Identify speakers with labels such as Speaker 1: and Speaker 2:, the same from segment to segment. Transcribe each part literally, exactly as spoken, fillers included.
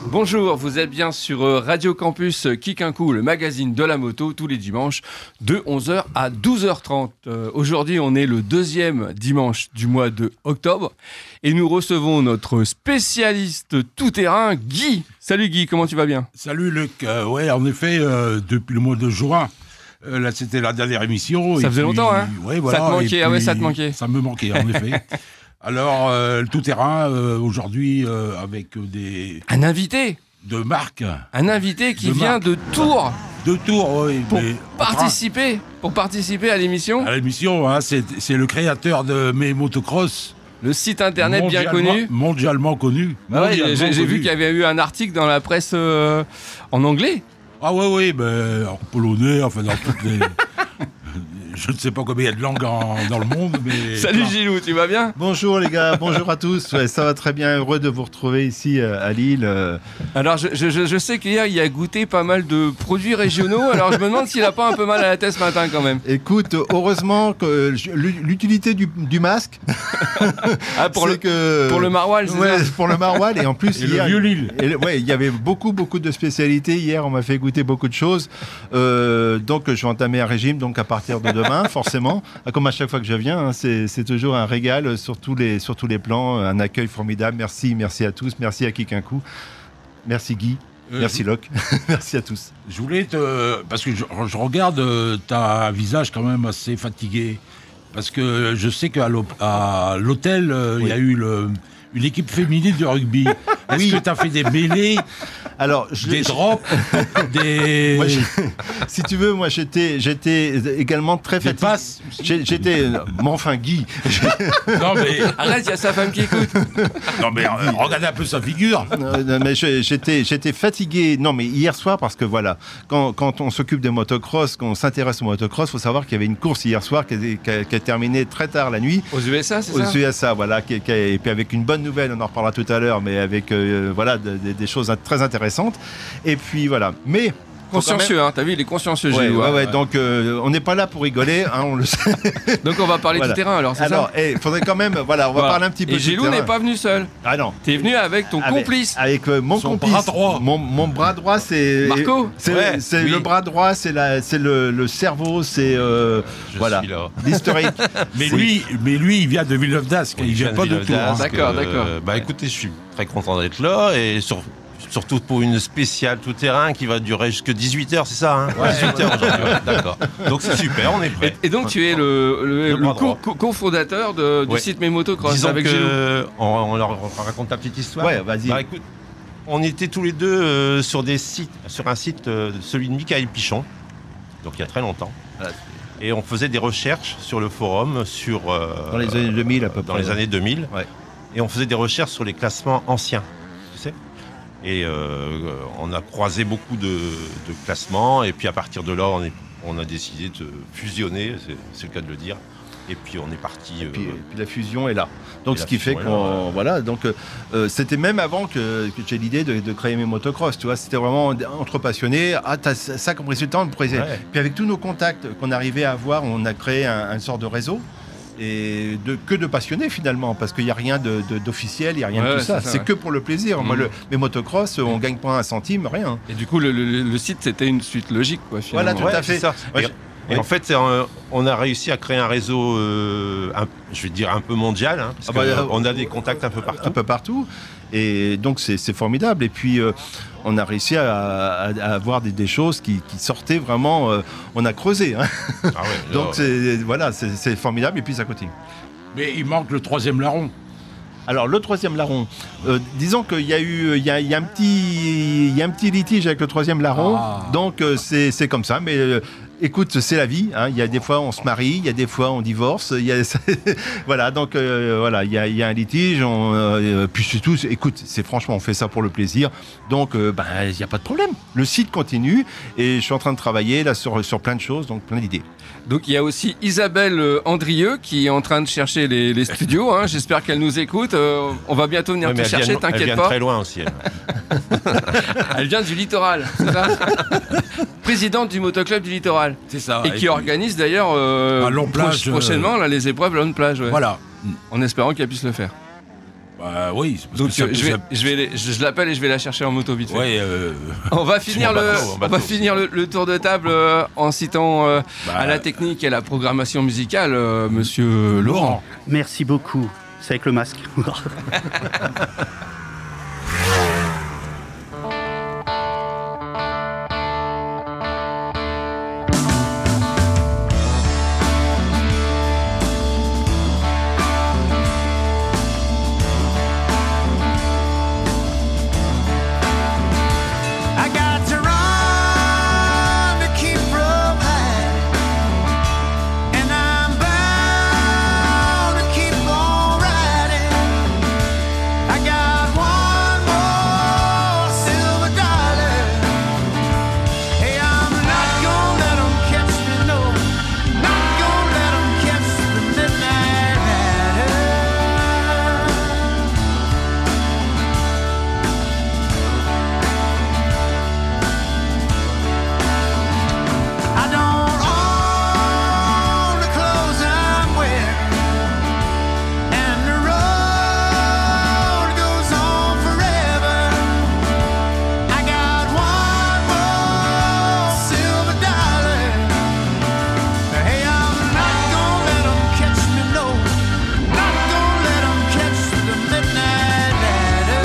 Speaker 1: Bonjour, vous êtes bien sur Radio Campus Kick un coup, le magazine de la moto, tous les dimanches de onze heures à douze heures trente. Euh, aujourd'hui, on est le deuxième dimanche du mois de octobre et nous recevons notre spécialiste tout-terrain, Guy. Salut Guy, comment tu vas bien ?
Speaker 2: Salut Luc, euh, ouais, en effet, euh, depuis le mois de juin, euh, là c'était la dernière émission.
Speaker 1: Ça
Speaker 2: et
Speaker 1: faisait
Speaker 2: puis,
Speaker 1: longtemps, hein ?
Speaker 2: Ouais, voilà,
Speaker 1: Ça te manquait,
Speaker 2: et
Speaker 1: ah ouais,
Speaker 2: puis,
Speaker 1: ça te manquait.
Speaker 2: Ça me manquait, en effet. Alors, euh, le tout-terrain, euh, aujourd'hui, euh, avec des...
Speaker 1: Un invité
Speaker 2: de marque.
Speaker 1: Un invité qui
Speaker 2: de
Speaker 1: vient
Speaker 2: marque.
Speaker 1: de Tours
Speaker 2: De Tours, oui.
Speaker 1: pour
Speaker 2: mais,
Speaker 1: participer, pour participer à l'émission.
Speaker 2: à l'émission, hein, c'est, c'est le créateur de mes motocross.
Speaker 1: Le site internet bien
Speaker 2: mondialement-
Speaker 1: connu.
Speaker 2: Mondialement connu.
Speaker 1: Ah ouais,
Speaker 2: Mondialement
Speaker 1: j'ai, j'ai vu
Speaker 2: connu.
Speaker 1: qu'il y avait eu un article dans la presse euh, en anglais.
Speaker 2: Ah ouais, oui, ben, en polonais, enfin dans toutes les... Je ne sais pas combien il y a de langues en- dans le monde, mais...
Speaker 1: Salut
Speaker 2: plein.
Speaker 1: Gilou, tu vas bien ?
Speaker 3: Bonjour les gars, bonjour à tous. Ouais, ça va très bien, heureux de vous retrouver ici euh, à Lille. euh.
Speaker 1: Alors je, je, je sais qu'hier il a goûté pas mal de produits régionaux, alors je me demande s'il a pas un peu mal à la tête ce matin quand même.
Speaker 3: Écoute, heureusement que je- l'utilité du, du masque,
Speaker 1: Ah, pour,
Speaker 3: c'est
Speaker 1: le,
Speaker 3: que
Speaker 1: pour le maroilles, c'est
Speaker 3: ouais,
Speaker 1: ça ?
Speaker 3: pour le maroilles et en plus
Speaker 2: Et le
Speaker 3: hier,
Speaker 2: vieux Lille.
Speaker 3: et le- ouais, il y avait beaucoup beaucoup de spécialités hier. On m'a fait goûter beaucoup de choses. Euh, donc je vais entamer un régime donc à partir de demain forcément. Comme à chaque fois que je viens, hein, c'est, c'est toujours un régal sur tous les sur tous les plans, un accueil formidable. Merci, merci à tous, merci à Kick un coup, merci Guy.
Speaker 2: Euh,
Speaker 3: Merci Locke, merci à tous.
Speaker 2: Je voulais te... Parce que je, je regarde, euh, t'as un visage quand même assez fatigué. Parce que je sais qu'à l'hô- à l'hôtel, euh, il
Speaker 3: Oui.
Speaker 2: y a eu le- une équipe féminine de rugby. Est-ce
Speaker 3: Oui.
Speaker 2: que t'as fait des mêlés,
Speaker 3: Alors, je,
Speaker 2: des
Speaker 3: je-
Speaker 2: drops, des...
Speaker 3: moi, je- si tu veux, moi j'étais, j'étais également très
Speaker 2: des
Speaker 3: fatigué.
Speaker 2: passes
Speaker 3: J'ai- J'étais, euh, mais enfin Guy,
Speaker 2: Non mais,
Speaker 1: Arrête, il y a sa femme qui écoute.
Speaker 2: non, mais euh, regardez un peu sa figure.
Speaker 3: Euh, non, mais je- j'étais, j'étais fatigué. Non, mais hier soir parce que voilà, quand, quand on s'occupe des motocross, quand on s'intéresse aux motocross, faut savoir qu'il y avait une course hier soir qui a, qui a- qui a terminé très tard la nuit.
Speaker 1: Aux U S A, c'est
Speaker 3: Aux
Speaker 1: ça ?
Speaker 3: U S A, voilà, qui- qui a- et puis avec une bonne nouvelle, on en reparlera tout à l'heure, mais avec euh, voilà de- de- des choses très intéressantes. Et puis voilà, mais
Speaker 1: Consciencieux, hein, t'as vu, il est consciencieux,
Speaker 3: ouais,
Speaker 1: Gilou.
Speaker 3: ouais,
Speaker 1: hein.
Speaker 3: ouais, donc euh, on n'est pas là pour rigoler, hein, on le sait.
Speaker 1: Donc on va parler
Speaker 3: Voilà.
Speaker 1: tout terrain alors, c'est
Speaker 3: Alors,
Speaker 1: ça ?
Speaker 3: il faudrait quand même, voilà, on va
Speaker 1: Voilà.
Speaker 3: parler un petit peu.
Speaker 1: Et
Speaker 3: du
Speaker 1: Gilou
Speaker 3: terrain.
Speaker 1: n'est pas venu seul.
Speaker 3: Ah non.
Speaker 1: T'es venu avec ton
Speaker 3: Avec-
Speaker 1: complice.
Speaker 3: Avec euh, mon
Speaker 2: Son
Speaker 3: complice.
Speaker 2: bras droit.
Speaker 3: Mon, mon bras droit, c'est.
Speaker 1: Marco.
Speaker 3: C'est,
Speaker 4: Ouais,
Speaker 3: c'est
Speaker 4: oui.
Speaker 3: le bras droit, c'est, la, c'est le, le cerveau, c'est. euh,
Speaker 4: Je
Speaker 3: voilà.
Speaker 4: suis là.
Speaker 3: L'historique.
Speaker 2: Mais
Speaker 3: C'est-
Speaker 2: lui, mais lui, il vient de Villeneuve d'Ascq. Il vient
Speaker 4: je
Speaker 2: pas
Speaker 4: viens
Speaker 2: de Tours. hein.
Speaker 4: Villeneuve d'Ascq,
Speaker 1: D'accord, d'accord.
Speaker 4: Bah écoutez, je suis très content d'être là et sur- surtout pour une spéciale tout-terrain qui va durer jusque dix-huit heures, c'est ça hein dix-huit heures aujourd'hui, ouais, d'accord. Donc c'est super, on est
Speaker 1: Et,
Speaker 4: prêt.
Speaker 1: et donc tu es le, le,
Speaker 4: Le
Speaker 1: le
Speaker 4: bras
Speaker 1: co-
Speaker 4: droit.
Speaker 1: co- cofondateur de- du
Speaker 4: Ouais.
Speaker 1: site Mes Motocross
Speaker 4: Disons
Speaker 1: avec Gilou.
Speaker 4: que on, on leur raconte la petite histoire.
Speaker 3: Ouais, vas-y.
Speaker 4: Bah écoute, on était tous les deux euh, sur des sites, sur un site, euh, celui de Michael Pichon, donc il y a très longtemps.
Speaker 3: Ah,
Speaker 4: Et on faisait des recherches sur le forum, sur euh,
Speaker 3: Dans les années deux mille, à peu
Speaker 4: dans
Speaker 3: près.
Speaker 4: les années deux mille.
Speaker 3: Ouais.
Speaker 4: Et on faisait des recherches sur les classements anciens, tu sais. Et euh, on a croisé beaucoup de, de classements. Et puis à partir de là, on, est, on a décidé de fusionner, c'est, c'est le cas de le dire. Et puis on est parti.
Speaker 3: Et puis,
Speaker 4: euh,
Speaker 3: et puis la fusion est là. Donc
Speaker 4: Et
Speaker 3: ce
Speaker 4: la
Speaker 3: qui fait
Speaker 4: fusion est
Speaker 3: qu'on
Speaker 4: là, ouais.
Speaker 3: voilà donc euh, euh, c'était même avant que, que j'ai l'idée de, de créer mes motocross. Tu vois, c'était vraiment entre passionnés. Ah, t'as ça comme résultat. On pourrait-
Speaker 4: Ouais.
Speaker 3: Puis avec tous nos contacts qu'on arrivait à avoir, on a créé un, un sort de réseau. Et de, que de passionnés finalement, parce qu'il n'y a rien de, de- d'officiel, il n'y a rien
Speaker 1: Ouais,
Speaker 3: de tout
Speaker 1: ouais,
Speaker 3: ça.
Speaker 1: c'est ça,
Speaker 3: C'est
Speaker 1: ouais.
Speaker 3: que pour le plaisir. Moi,
Speaker 1: Mhm.
Speaker 3: le, mes motocross, on gagne pas un centime, rien.
Speaker 1: Et du coup, le, le- le site, c'était une suite logique, quoi, finalement.
Speaker 3: Voilà, tout
Speaker 4: ouais,
Speaker 3: à fait.
Speaker 4: c'est ça.
Speaker 3: Ouais,
Speaker 4: Et,
Speaker 3: je-
Speaker 4: et
Speaker 3: ouais.
Speaker 4: en fait, c'est un- on a réussi à créer un réseau, euh, un- je vais dire un peu mondial, hein, parce
Speaker 3: Ah bah,
Speaker 4: que,
Speaker 3: euh,
Speaker 4: on a des contacts un peu partout.
Speaker 3: un peu partout. Et donc, c'est, c'est formidable. Et puis, euh, on a réussi à, à- à avoir des, des choses qui, qui sortaient vraiment. euh, on a creusé. hein.
Speaker 4: Ah ouais,
Speaker 3: Donc,
Speaker 4: là,
Speaker 3: c'est, voilà, c'est, c'est formidable. Et puis, ça continue.
Speaker 2: Mais il manque le troisième larron.
Speaker 3: Alors, le troisième larron, euh, disons qu'il y a eu il y a, il y a un petit, il y a un petit litige avec le troisième larron.
Speaker 2: Ah.
Speaker 3: Donc, euh, c'est, c'est comme ça. Mais euh, écoute, c'est la vie. hein. Il y a des fois, on se marie. Il y a des fois, on divorce. Il y a, voilà. Donc, euh, voilà, il y a, il y a un litige. On, euh, puis, c'est tout. Écoute, c'est franchement, on fait ça pour le plaisir. Donc, euh, ben, il n'y a pas de problème. Le site continue. Et je suis en train de travailler là sur, sur plein de choses. Donc, plein d'idées.
Speaker 1: Donc il y a aussi Isabelle euh, Andrieux qui est en train de chercher les, les studios. hein. J'espère qu'elle nous écoute. Euh, on va bientôt venir
Speaker 4: ouais,
Speaker 1: te
Speaker 4: mais elle
Speaker 1: chercher,
Speaker 4: vient, elle
Speaker 1: t'inquiète
Speaker 4: vient de
Speaker 1: pas.
Speaker 4: très loin aussi. Elle.
Speaker 1: Elle vient du littoral, c'est ça Présidente du motoclub du littoral.
Speaker 2: C'est ça.
Speaker 1: Et qui organise d'ailleurs euh,
Speaker 2: À Long Plage,
Speaker 1: proch- prochainement là, les épreuves Long Plage. ouais.
Speaker 2: Voilà.
Speaker 1: En espérant qu'elle puisse le faire.
Speaker 2: Bah oui. Parce
Speaker 1: Donc
Speaker 2: que ça,
Speaker 1: euh, je, vais,
Speaker 2: ça-
Speaker 1: je, vais les- je, je l'appelle et je vais la chercher en moto vite fait.
Speaker 2: Ouais, euh,
Speaker 1: On va finir,
Speaker 4: Sur un
Speaker 1: le,
Speaker 4: bateau, un
Speaker 1: on va
Speaker 4: bateau.
Speaker 1: finir le, le tour de table euh, en citant euh,
Speaker 2: Bah,
Speaker 1: à la technique et à la programmation musicale, euh, monsieur Laurent.
Speaker 5: Merci beaucoup. C'est avec le masque.
Speaker 6: I got to run to keep from high, and I'm bound to keep on riding. I got one more silver dollar. Hey, I'm not gonna let 'em catch me, no, not gonna let 'em catch the midnight rider. I don't own the clothes I'm wearing, and the road goes on forever. I got one more silver dollar. Hey, I'm not gonna let 'em catch me, no, not gonna let 'em catch the midnight rider.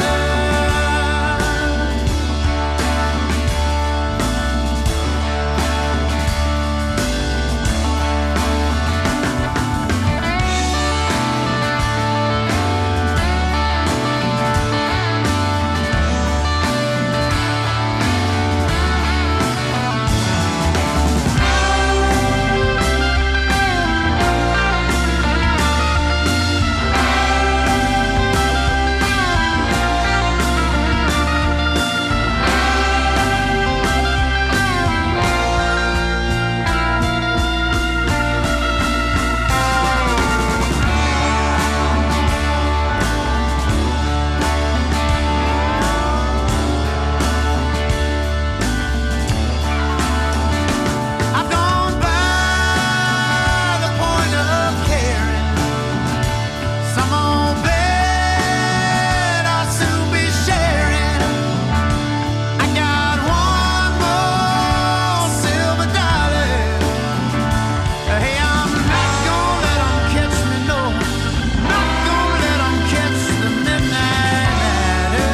Speaker 6: I've gone by the point of caring. Some old bed I'll soon be sharing. I got one more silver dollar. Hey, I'm not gonna let 'em catch me, no, not gonna let 'em catch the midnight rider.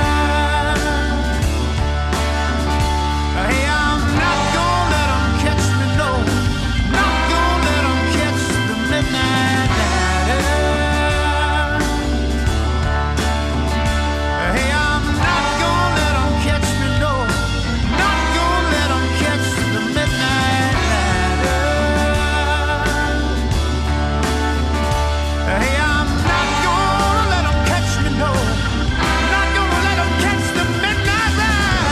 Speaker 6: Hey, I'm not gonna let 'em catch me, no, not gonna let 'em catch the midnight rider. Hey, I'm not gonna let 'em catch me, no, not gonna let 'em catch the midnight rider. Hey, I'm not gonna let 'em catch me, no, not gonna let 'em catch the midnight rider.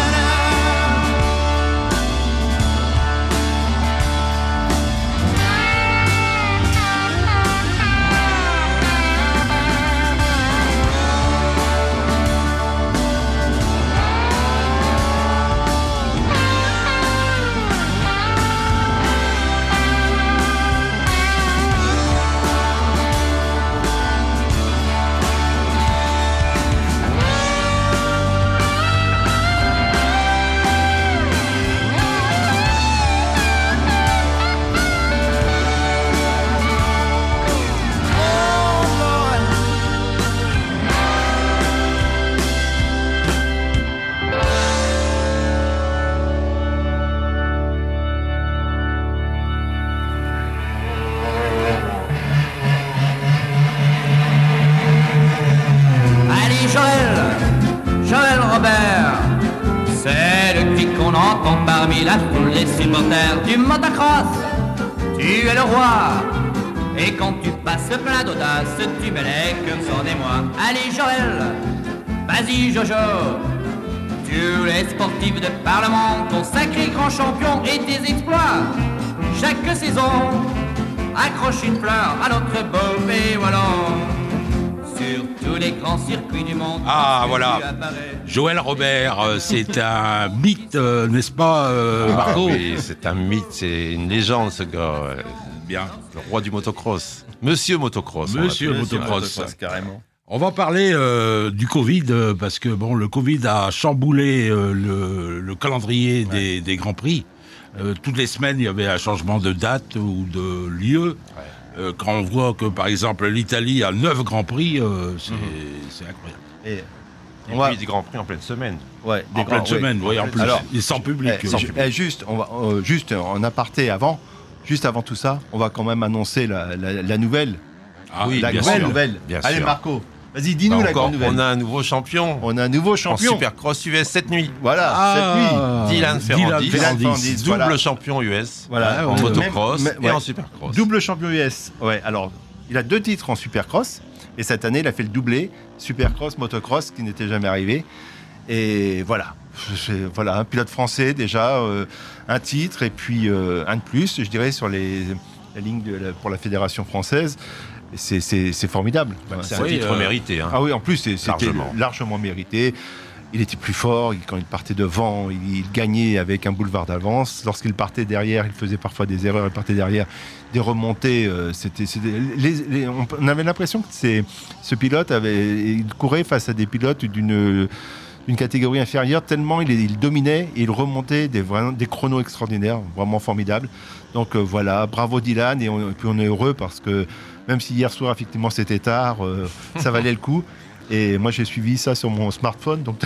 Speaker 6: Oh, Lord.
Speaker 7: Allez Joël, Joël Robert, c'est le cri qu'on entend parmi la foule des supporters du motocross. Tu es le roi, et quand tu passes plein d'audace, tu mets les cœurs sans émoi. Allez Joël, vas-y Jojo, tous les sportifs de Parlement, ton sacré grand champion et tes exploits. Chaque saison, accroche une fleur à notre beau pays wallon. Sur tous les grands circuits du monde.
Speaker 2: Ah,
Speaker 7: lorsque
Speaker 2: voilà.
Speaker 7: tu apparais.
Speaker 2: Joël Robert, euh, c'est un mythe, euh, n'est-ce pas, euh,
Speaker 4: Ah
Speaker 2: Marco?
Speaker 4: oui, c'est un mythe, c'est une légende ce gars. ouais.
Speaker 2: Bien.
Speaker 4: Le roi du motocross. Monsieur motocross. on
Speaker 2: Monsieur
Speaker 4: l'appelle.
Speaker 2: motocross.
Speaker 3: carrément.
Speaker 2: On va parler euh, du Covid, euh, parce que bon, le Covid a chamboulé euh, le, le calendrier ouais. des, des Grands Prix. Euh, toutes les semaines, il y avait un changement de date ou de lieu. Ouais. Euh, quand on voit que, par exemple, l'Italie a neuf Grands Prix, euh, c'est, mmh. c'est incroyable.
Speaker 4: Et, Et puis va... des Grands Prix en pleine semaine.
Speaker 3: Ouais, des
Speaker 2: en pleine
Speaker 3: grands,
Speaker 2: semaine, oui, en plus. Alors, et sans public.
Speaker 3: Eh, sans, eh, juste, on va, euh, juste en aparté avant, juste avant tout ça, on va quand même annoncer la, la, la nouvelle.
Speaker 2: Ah
Speaker 3: oui, la
Speaker 2: bien
Speaker 3: grande
Speaker 2: sûr.
Speaker 3: nouvelle.
Speaker 4: Bien
Speaker 3: Allez,
Speaker 4: sûr.
Speaker 3: Marco. Vas-y, dis-nous
Speaker 4: bah
Speaker 3: la grande nouvelle.
Speaker 4: On a un nouveau champion.
Speaker 3: On a un nouveau champion.
Speaker 4: En Supercross U S cette nuit.
Speaker 3: Voilà,
Speaker 2: ah,
Speaker 3: cette nuit.
Speaker 4: Dylan Ferrandis,
Speaker 3: Dylan Ferrandis,
Speaker 4: double
Speaker 3: voilà.
Speaker 4: champion U S.
Speaker 3: Voilà.
Speaker 4: En
Speaker 3: Ouais,
Speaker 4: motocross
Speaker 3: même,
Speaker 4: et
Speaker 3: ouais.
Speaker 4: en Supercross.
Speaker 3: Double champion U S. Ouais, alors, il a deux titres en Supercross. Et cette année, il a fait le doublé Supercross, motocross, qui n'était jamais arrivé. Et voilà. C'est, voilà, un pilote français déjà, euh, un titre et puis euh, un de plus, je dirais, sur les, la ligne de la, pour la fédération française. C'est, c'est, c'est formidable.
Speaker 4: Bah, c'est
Speaker 3: ouais,
Speaker 4: un titre
Speaker 3: euh,
Speaker 4: mérité. Hein.
Speaker 3: Ah oui, en plus, c'est, c'était
Speaker 4: largement.
Speaker 3: largement mérité. Il était plus fort, il, quand il partait devant, il, il gagnait avec un boulevard d'avance. Lorsqu'il partait derrière, il faisait parfois des erreurs, il partait derrière, des remontées. Euh, c'était, c'était, les, les, on avait l'impression que c'est, ce pilote avait, il courait face à des pilotes d'une, d'une catégorie inférieure, tellement il, il dominait et il remontait des, vraiment, des chronos extraordinaires, vraiment formidables. Donc euh, voilà, bravo Dylan, et, on, et puis on est heureux parce que même si hier soir, effectivement, c'était tard, euh, ça valait le coup. Et moi, j'ai suivi ça sur mon smartphone. Donc...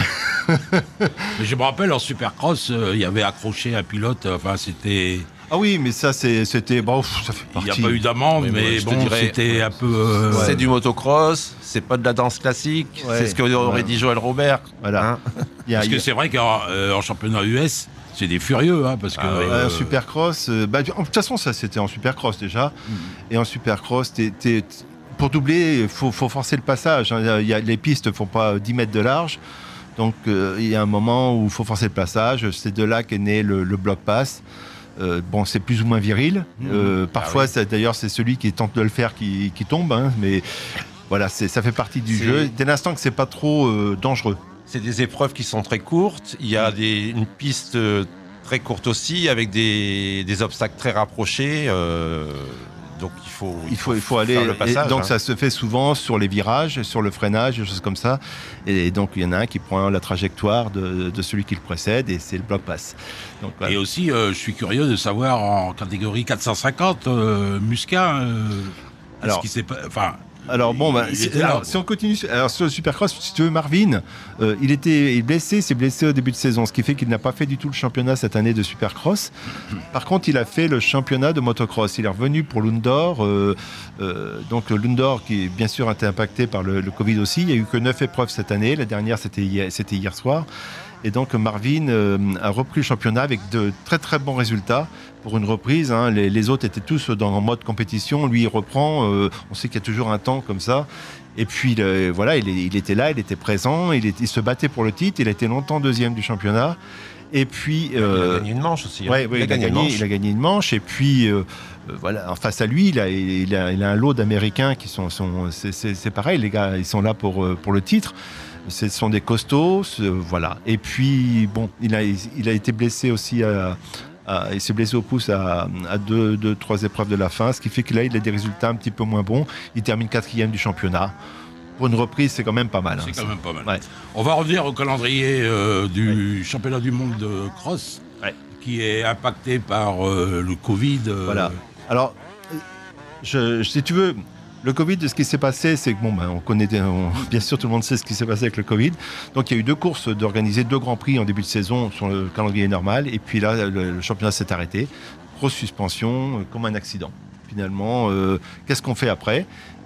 Speaker 2: Mais je me rappelle, en Supercross, euh, il y avait accroché un pilote. Enfin, c'était...
Speaker 3: Ah oui, mais ça, c'est, c'était... Bon, ça fait partie.
Speaker 2: Il n'y a pas eu d'amende, oui, mais, mais bon, dirais, c'était un peu... Euh...
Speaker 4: C'est ouais. du motocross, c'est pas de la danse classique. Ouais. C'est ce qu'aurait ouais. dit Joël Robert.
Speaker 3: Voilà.
Speaker 2: Hein Parce a, que a... c'est vrai qu'en euh, en championnat U S... C'est des furieux, hein, parce que... Ah,
Speaker 3: euh, euh, Supercross, euh, bah, de toute façon, ça, c'était en Supercross, déjà. Mm. Et en Supercross, t'es, t'es, pour doubler, il faut, faut forcer le passage. Hein. Y a, les pistes ne font pas dix mètres de large. Donc, il euh, y a un moment où il faut forcer le passage. C'est de là qu'est né le, le bloc pass. Euh, bon, c'est plus ou moins viril. Mm. Euh, parfois, ah, oui. D'ailleurs, c'est celui qui tente de le faire qui, qui tombe. Hein, mais voilà, c'est, ça fait partie du c'est... jeu. Dès l'instant que c'est pas trop euh, dangereux.
Speaker 4: C'est des épreuves qui sont très courtes. Il y a des, une piste très courte aussi, avec des, des obstacles très rapprochés. Euh, donc il faut,
Speaker 3: il faut, il faut aller.
Speaker 4: Faire le passage,
Speaker 3: et donc
Speaker 4: hein.
Speaker 3: Ça se fait souvent sur les virages, sur le freinage, des choses comme ça. Et donc il y en a un qui prend la trajectoire de, de celui qui le précède, et c'est le bloc pass. Donc, voilà.
Speaker 2: Et aussi, euh, je suis curieux de savoir en catégorie quatre cent cinquante, euh, Muscat, euh, alors, ce qui s'est pas, enfin.
Speaker 3: Alors bon, bah, si, alors, si on continue, alors sur le Supercross, si tu veux, Marvin, euh, il était il blessé, s'est blessé au début de saison, ce qui fait qu'il n'a pas fait du tout le championnat cette année de Supercross. Par contre, il a fait le championnat de motocross. Il est revenu pour Lundor, euh, euh, donc Lundor qui bien sûr a été impacté par le, le Covid aussi. Il n'y a eu que neuf épreuves cette année. La dernière, c'était hier, c'était hier soir. Et donc Marvin euh, a repris le championnat avec de très très bons résultats pour une reprise. Hein. Les, les autres étaient tous dans en mode compétition. Lui, il reprend. Euh, on sait qu'il y a toujours un temps comme ça. Et puis le, voilà, il, il était là, il était présent, il, est, il se battait pour le titre. Il a été longtemps deuxième du championnat. Et puis
Speaker 4: euh, il a gagné une manche aussi. Hein.
Speaker 3: Ouais, ouais, il, a il, a gagné, il a gagné une manche. Et puis euh, voilà, face à lui, il a, il a, il a un lot d'Américains qui sont, sont c'est, c'est, c'est pareil. Les gars, ils sont là pour pour le titre. Ce sont des costauds, voilà. Et puis, bon, il a, il a été blessé aussi, à, à, il s'est blessé au pouce à, à deux, deux, trois épreuves de la fin, ce qui fait que là, il a des résultats un petit peu moins bons. Il termine quatrième du championnat. Pour une reprise, c'est quand même pas mal.
Speaker 2: C'est
Speaker 3: hein,
Speaker 2: quand même pas mal.
Speaker 3: Ouais.
Speaker 2: On va revenir au calendrier euh, du ouais. championnat du monde de cross,
Speaker 3: ouais.
Speaker 2: qui est impacté par euh, le Covid. Euh...
Speaker 3: Voilà. Alors, je, si tu veux... Le Covid, ce qui s'est passé, c'est que, bon, ben, on connaît, on, bien sûr, tout le monde sait ce qui s'est passé avec le Covid. Donc, il y a eu deux courses d'organiser deux grands prix en début de saison sur le calendrier normal. Et puis là, le, le championnat s'est arrêté. Grosse suspension, euh, comme un accident. Finalement, euh, qu'est-ce qu'on fait après ?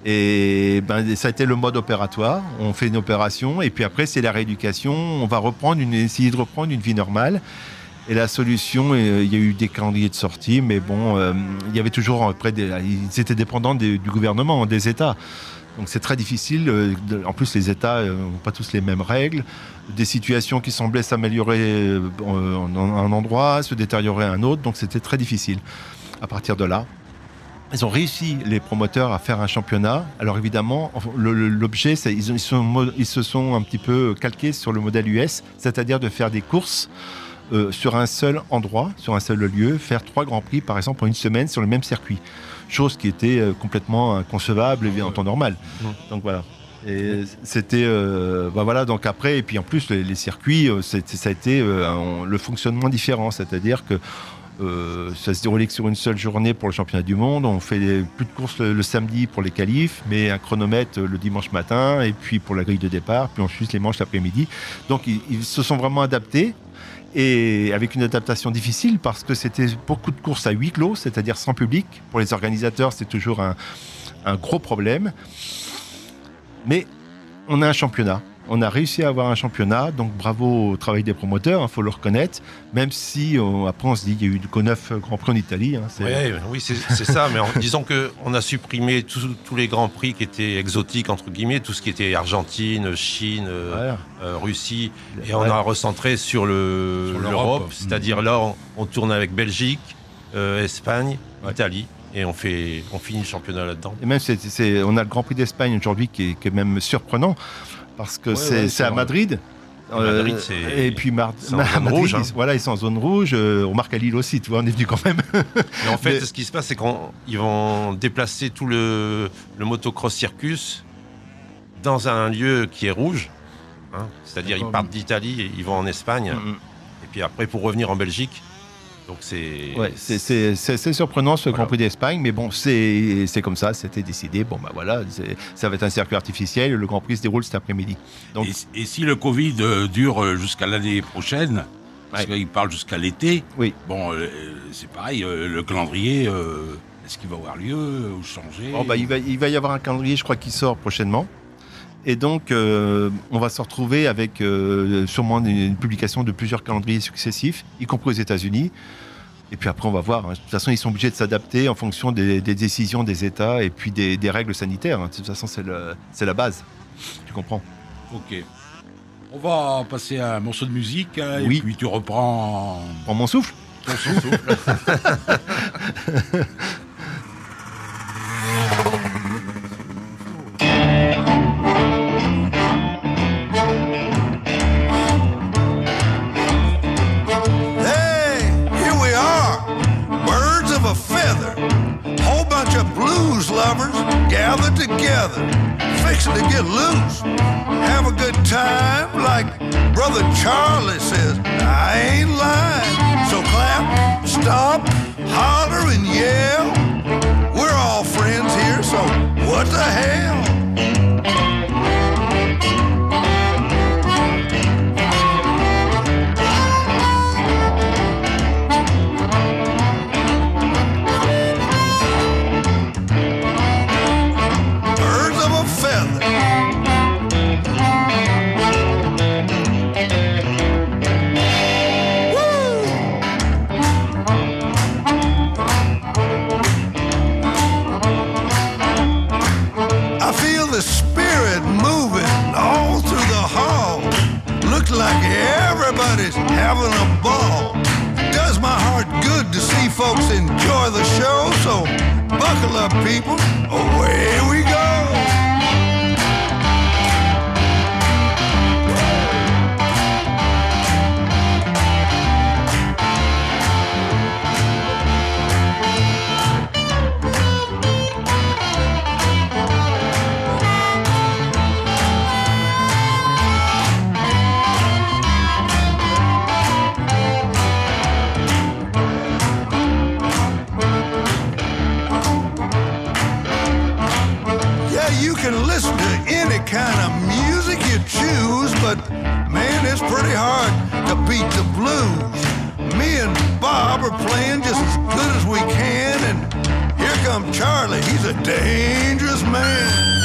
Speaker 3: Et ben, ça a été le mode opératoire. On fait une opération. Et puis après, c'est la rééducation. On va reprendre une, essayer de reprendre une vie normale. Et la solution, euh, il y a eu des calendriers de sortie, mais bon, euh, il y avait toujours après des, ils étaient dépendants des, du gouvernement, des États. Donc c'est très difficile. Euh, de, en plus, les États n'ont pas tous les mêmes règles. Des situations qui semblaient s'améliorer euh, en, en un endroit, se détériorer à un autre. Donc c'était très difficile. À partir de là, ils ont réussi, les promoteurs, à faire un championnat. Alors évidemment, le, le, l'objet, c'est, ils, ils, sont, ils se sont un petit peu calqués sur le modèle U S, c'est-à-dire de faire des courses Euh, sur un seul endroit, sur un seul lieu, faire trois grands prix, par exemple, en une semaine sur le même circuit. Chose qui était euh, complètement inconcevable et en temps normal. Mmh. Donc voilà. Et c'était, euh, bah voilà, donc après, et puis en plus, les, les circuits, euh, c'était- ça a été euh, un- le fonctionnement différent, c'est-à-dire que euh, ça se déroulait que sur une seule journée pour le championnat du monde. On fait les- plus de courses le, le samedi pour les qualifs, mais un chronomètre le dimanche matin, et puis pour la grille de départ, puis ensuite les manches l'après-midi. Donc ils, ils se sont vraiment adaptés. Et avec une adaptation difficile parce que c'était beaucoup de courses à huis clos, c'est-à-dire sans public. Pour les organisateurs, c'est toujours un, un gros problème. Mais on a un championnat. On a réussi à avoir un championnat, donc bravo au travail des promoteurs, il faut le reconnaître. Même si on- après on se dit qu'il y a eu que neuf Grands Prix en Italie. Hein, c'est-
Speaker 4: Ouais, oui, c'est c'est ça, mais en disant qu'on a supprimé tous tous les grands prix qui étaient exotiques, entre guillemets, tout ce qui était Argentine, Chine, euh,
Speaker 3: Voilà.
Speaker 4: euh, Russie, et
Speaker 3: Ouais.
Speaker 4: on a recentré sur le-
Speaker 2: Sur
Speaker 4: l'Europe,
Speaker 2: l'Europe.
Speaker 4: c'est-à-dire là, on, on tourne avec Belgique, euh, Espagne, Italie, et on, fait, on finit le championnat là-dedans.
Speaker 3: Et même, c'est- c'est- on a le Grand Prix d'Espagne aujourd'hui qui est, qui est même surprenant parce que
Speaker 4: Ouais,
Speaker 3: c'est
Speaker 4: ouais,
Speaker 3: c'est
Speaker 4: c'est
Speaker 3: à
Speaker 4: vrai.
Speaker 3: Madrid.
Speaker 4: Madrid,
Speaker 3: Euh,
Speaker 4: c'est-
Speaker 3: et puis Mar-
Speaker 4: c'est en
Speaker 3: à
Speaker 4: zone
Speaker 3: Madrid,
Speaker 4: rouge, hein.
Speaker 3: ils- voilà, ils sont en zone rouge. Euh, on marque à Lille aussi, tu vois, on est venu quand même.
Speaker 4: Mais en fait,
Speaker 3: Mais-
Speaker 4: ce qui se passe, c'est qu'ils vont déplacer tout le, le motocross circus dans un lieu qui est rouge. hein. C'est-à-dire, ils
Speaker 3: D'accord.
Speaker 4: partent d'Italie et ils vont en Espagne.
Speaker 3: Mhm.
Speaker 4: Et puis après, pour revenir en Belgique. Donc, c'est.
Speaker 3: Ouais, c'est- c'est c'est- c'est surprenant ce
Speaker 4: Voilà.
Speaker 3: Grand Prix d'Espagne, mais bon, c'est c'est comme ça, c'était décidé. Bon, bah voilà, c'est- ça va être un circuit artificiel. Le Grand Prix se déroule cet après-midi. Donc,
Speaker 2: Et, et si le Covid euh, dure euh, jusqu'à l'année prochaine, parce
Speaker 3: Ouais.
Speaker 2: qu'il parle jusqu'à l'été,
Speaker 3: oui.
Speaker 2: bon, euh, c'est pareil, euh, le calendrier, euh, est-ce qu'il va avoir lieu euh, ou changer
Speaker 3: Oh, bah, il, va, il va y avoir un calendrier, je crois, qui sort prochainement. Et donc, euh, on va se retrouver avec euh, sûrement une, une publication de plusieurs calendriers successifs, y compris aux États-Unis. Et puis après, on va voir. hein. De toute façon, ils sont obligés de s'adapter en fonction des, des décisions des États et puis des, des règles sanitaires. hein. De toute façon, c'est le- c'est la base. Tu comprends?
Speaker 2: Ok. On va passer à un morceau de musique, hein,
Speaker 3: Oui.
Speaker 2: et puis tu reprends
Speaker 3: Prends mon souffle.
Speaker 2: ton souffle.
Speaker 6: Hey, here we are, birds of a feather. Whole bunch of blues lovers gathered together, fixing to get loose. Have a good time, like Brother Charlie says. I ain't lying. So clap, stomp, holler, and yell. We're all friends here, so what the hell? Birds of a feather. Woo! I feel the spirit moving all through the hall. Looks like everybody's having a ball. Does my heart good to see folks enjoy the show. So buckle up, people. Away we go. Yeah, you can listen to any kind of music you choose, but man, it's pretty hard to beat the blues. Me and Bob are playing just as good as we can, and here comes Charlie. He's a dangerous man.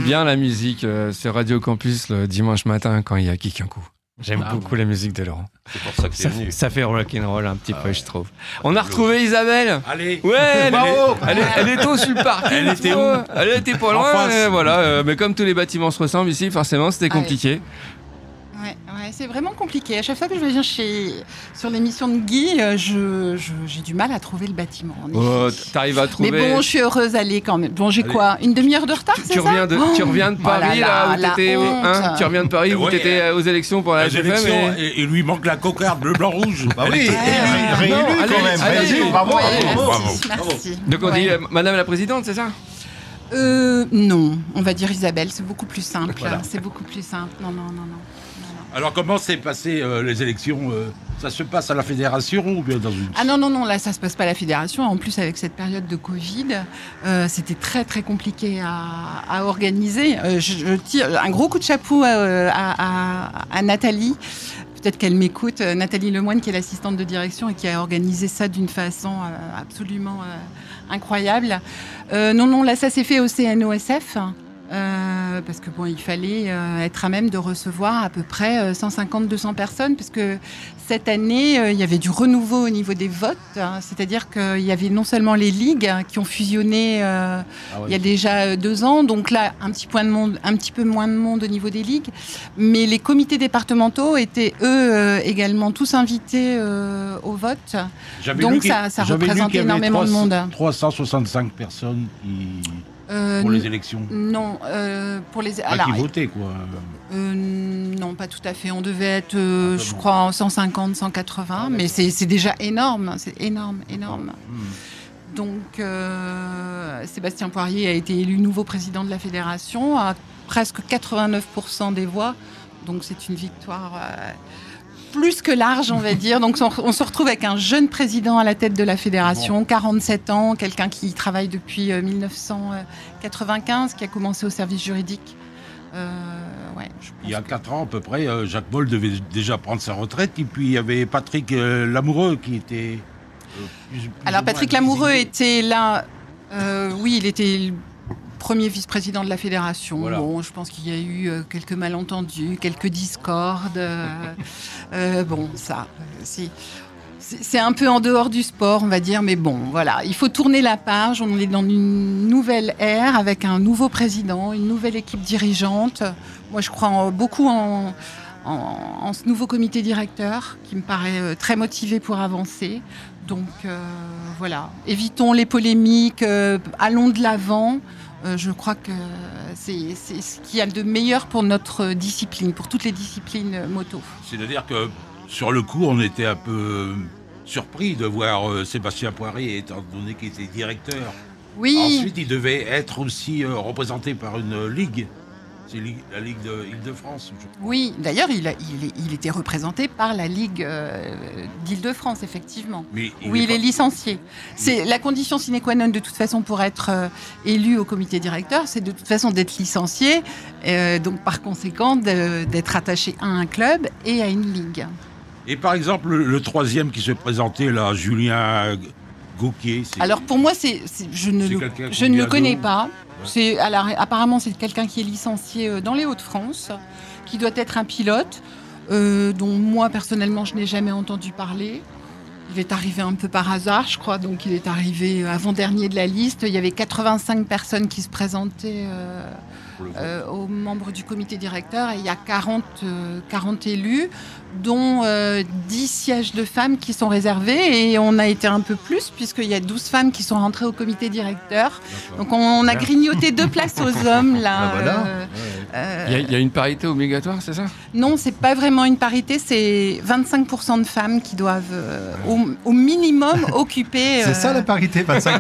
Speaker 1: bien la musique euh, sur Radio Campus le dimanche matin quand il y a Kikankou. J'aime
Speaker 2: Ah,
Speaker 1: beaucoup la musique de Laurent.
Speaker 4: C'est pour ça que
Speaker 1: Ça,
Speaker 4: c'est venu.
Speaker 1: ça fait rock'n'roll un petit
Speaker 2: Ah
Speaker 1: peu,
Speaker 2: ouais.
Speaker 1: je trouve. On a retrouvé Isabelle.
Speaker 2: Allez.
Speaker 1: Ouais, elle,
Speaker 3: Bravo.
Speaker 1: elle, est- elle est tôt sur le parking.
Speaker 2: Elle était
Speaker 1: tu
Speaker 2: où
Speaker 1: vois. Elle était pas
Speaker 2: En
Speaker 1: loin.
Speaker 2: face.
Speaker 1: euh, voilà, euh, mais comme tous les bâtiments se ressemblent ici, forcément, c'était
Speaker 8: Ah ouais.
Speaker 1: compliqué.
Speaker 8: Ouais, ouais, c'est vraiment compliqué. À chaque fois que je viens chez... sur l'émission de Guy, euh, je, je- j'ai du mal à trouver le bâtiment. en
Speaker 1: Oh,
Speaker 8: effet.
Speaker 1: T'arrives à trouver.
Speaker 8: Mais bon, je suis heureuse d'aller quand même. Bon, j'ai
Speaker 2: Allez.
Speaker 8: quoi Une demi-heure de retard,
Speaker 1: tu,
Speaker 8: c'est
Speaker 1: tu
Speaker 8: ça
Speaker 1: reviens de, tu reviens de
Speaker 8: Oh
Speaker 1: Paris,
Speaker 8: là
Speaker 1: là,
Speaker 8: là,
Speaker 1: où
Speaker 8: la
Speaker 1: t'étais.
Speaker 8: honte.
Speaker 1: Hein, tu reviens de Paris, où
Speaker 2: Ouais,
Speaker 1: t'étais
Speaker 2: euh,
Speaker 1: aux élections pour la
Speaker 2: Les
Speaker 1: F F M.
Speaker 2: élections,
Speaker 1: et-
Speaker 2: et il lui manque la cocarde bleu, blanc, rouge.
Speaker 3: Bah oui,
Speaker 2: Elle était-
Speaker 3: élu, réélu
Speaker 1: Non, allez,
Speaker 3: quand même.
Speaker 1: allez,
Speaker 3: Vas-y, bravo.
Speaker 8: Ouais,
Speaker 2: bravo,
Speaker 8: merci,
Speaker 2: bravo.
Speaker 8: merci.
Speaker 1: Donc on
Speaker 8: Ouais.
Speaker 1: dit euh, Madame la Présidente, c'est ça?
Speaker 8: Euh, non, on va dire Isabelle, c'est beaucoup plus simple.
Speaker 2: Voilà.
Speaker 8: C'est beaucoup plus simple. Non, non, non, non. non, non.
Speaker 2: Alors comment s'est passé euh, les élections euh, Ça se passe à la fédération ou bien dans une...
Speaker 8: Ah non, non, non, là, ça se passe pas à la fédération. En plus, avec cette période de Covid, euh, c'était très, très compliqué à, à organiser. Euh, je, je tire un gros coup de chapeau à, à- à- à Nathalie. Peut-être qu'elle m'écoute. Euh, Nathalie Lemoine, qui est l'assistante de direction et qui a organisé ça d'une façon euh, absolument euh, incroyable. Euh, non, non, là, ça s'est fait au C N O S F. Euh, parce que bon, il fallait euh, être à même de recevoir à peu près euh, cent cinquante à deux cents personnes, parce que cette année, euh, il y avait du renouveau au niveau des votes, hein, c'est-à-dire qu'il y avait non seulement les ligues hein, qui ont fusionné euh,
Speaker 2: Ah ouais.
Speaker 8: il y a déjà euh, deux ans, donc là, un petit, point de monde, un petit peu moins de monde au niveau des ligues, mais les comités départementaux étaient, eux, euh, également tous invités euh, au vote.
Speaker 2: J'avais
Speaker 8: donc
Speaker 2: lu qu'il-
Speaker 8: ça- ça
Speaker 2: j'avais lu
Speaker 8: représente
Speaker 2: qu'il y avait
Speaker 8: énormément de
Speaker 2: trois-
Speaker 8: monde.
Speaker 2: trois cent soixante-cinq personnes qui...
Speaker 8: Euh,
Speaker 2: pour les élections.
Speaker 8: Non, euh, pour les...
Speaker 2: Enfin,
Speaker 8: alors,
Speaker 2: qui votaient, quoi.
Speaker 8: Euh, non, pas tout à fait. On devait être, euh,
Speaker 2: Ah,
Speaker 8: je
Speaker 2: bon.
Speaker 8: crois, en cent cinquante, cent quatre-vingts,
Speaker 2: Ah,
Speaker 8: mais
Speaker 2: d'accord.
Speaker 8: c'est c'est déjà énorme. C'est énorme, énorme.
Speaker 2: Hmm.
Speaker 8: Donc, euh, Sébastien Poirier a été élu nouveau président de la fédération à presque quatre-vingt-neuf pour cent des voix. Donc, c'est une victoire euh, plus que large, on va dire. Donc, on, on se retrouve avec un jeune président à la tête de la fédération, quarante-sept ans, quelqu'un qui travaille depuis euh, mille neuf cent quatre-vingt-quinze, qui a commencé au service juridique. Euh, ouais, je pense
Speaker 2: Il y a
Speaker 8: que-
Speaker 2: quatre ans à peu près, euh, Jacques Moll devait déjà prendre sa retraite. Et puis il y avait Patrick euh, Lamoureux qui était... euh, plus- plus
Speaker 8: Alors
Speaker 2: ou moins
Speaker 8: Patrick Lamoureux
Speaker 2: désigné.
Speaker 8: était là, euh, oui, il était le premier vice-président de la fédération.
Speaker 2: Voilà.
Speaker 8: Bon, je pense qu'il y a eu euh, quelques malentendus, quelques discordes. euh, euh, bon, ça, euh, c'est, c'est c'est un peu en dehors du sport, on va dire, mais bon, voilà. Il faut tourner la page. On est dans une nouvelle ère avec un nouveau président, une nouvelle équipe dirigeante. Moi, je crois en- beaucoup en, en, en ce nouveau comité directeur qui me paraît euh, très motivé pour avancer. Donc euh, voilà, évitons les polémiques, euh, allons de l'avant. Euh, je crois que c'est c'est ce qu'il y a de meilleur pour notre discipline, pour toutes les disciplines euh, moto.
Speaker 2: C'est-à-dire que sur le coup, on était un peu surpris de voir euh, Sébastien Poirier, étant donné qu'il était directeur.
Speaker 8: Oui,
Speaker 2: Ensuite, il devait être aussi euh, représenté par une ligue. C'est li- la Ligue de Île-de-France. je crois.
Speaker 8: oui. D'ailleurs, il, a- il, est- il était représenté par la Ligue euh, d'Île-de-France, effectivement.
Speaker 2: Mais
Speaker 8: Oui, il est
Speaker 2: pas-
Speaker 8: licencié. C'est la condition sine qua non de toute façon pour être euh, élu au comité directeur, c'est de toute façon d'être licencié, euh, donc par conséquent de- d'être attaché à un club et à une ligue.
Speaker 2: Et par exemple, le, le troisième qui se présentait là, Julien Gauquier. c'est-
Speaker 8: Alors pour moi, c'est, c'est- je ne,
Speaker 2: C'est
Speaker 8: le,
Speaker 2: quelqu'un
Speaker 8: je
Speaker 2: qu'on
Speaker 8: ne
Speaker 2: dit
Speaker 8: le
Speaker 2: à
Speaker 8: connais
Speaker 2: dos.
Speaker 8: pas.
Speaker 2: Ouais.
Speaker 8: C'est, alors, apparemment, c'est quelqu'un qui est licencié euh, dans les Hauts-de-France, qui doit être un pilote, euh, dont moi personnellement je n'ai jamais entendu parler. Il est arrivé un peu par hasard, je crois, donc il est arrivé avant-dernier de la liste. Il y avait quatre-vingt-cinq personnes qui se présentaient euh,
Speaker 2: pour le vote.
Speaker 8: euh, aux membres du comité directeur et il y a quarante, euh, quarante élus, dont euh, dix sièges de femmes qui sont réservés et on a été un peu plus puisqu'il y a douze femmes qui sont rentrées au comité directeur.
Speaker 2: D'accord.
Speaker 8: Donc on a grignoté deux places aux hommes là.
Speaker 3: Ah, voilà.
Speaker 8: euh, euh,
Speaker 1: Il y, a- il y a une parité obligatoire, c'est ça?
Speaker 8: non, c'est pas vraiment une parité, c'est vingt-cinq pour cent de femmes qui doivent euh, au, au minimum occuper.
Speaker 3: C'est
Speaker 8: euh,
Speaker 3: ça la parité, vingt-cinq.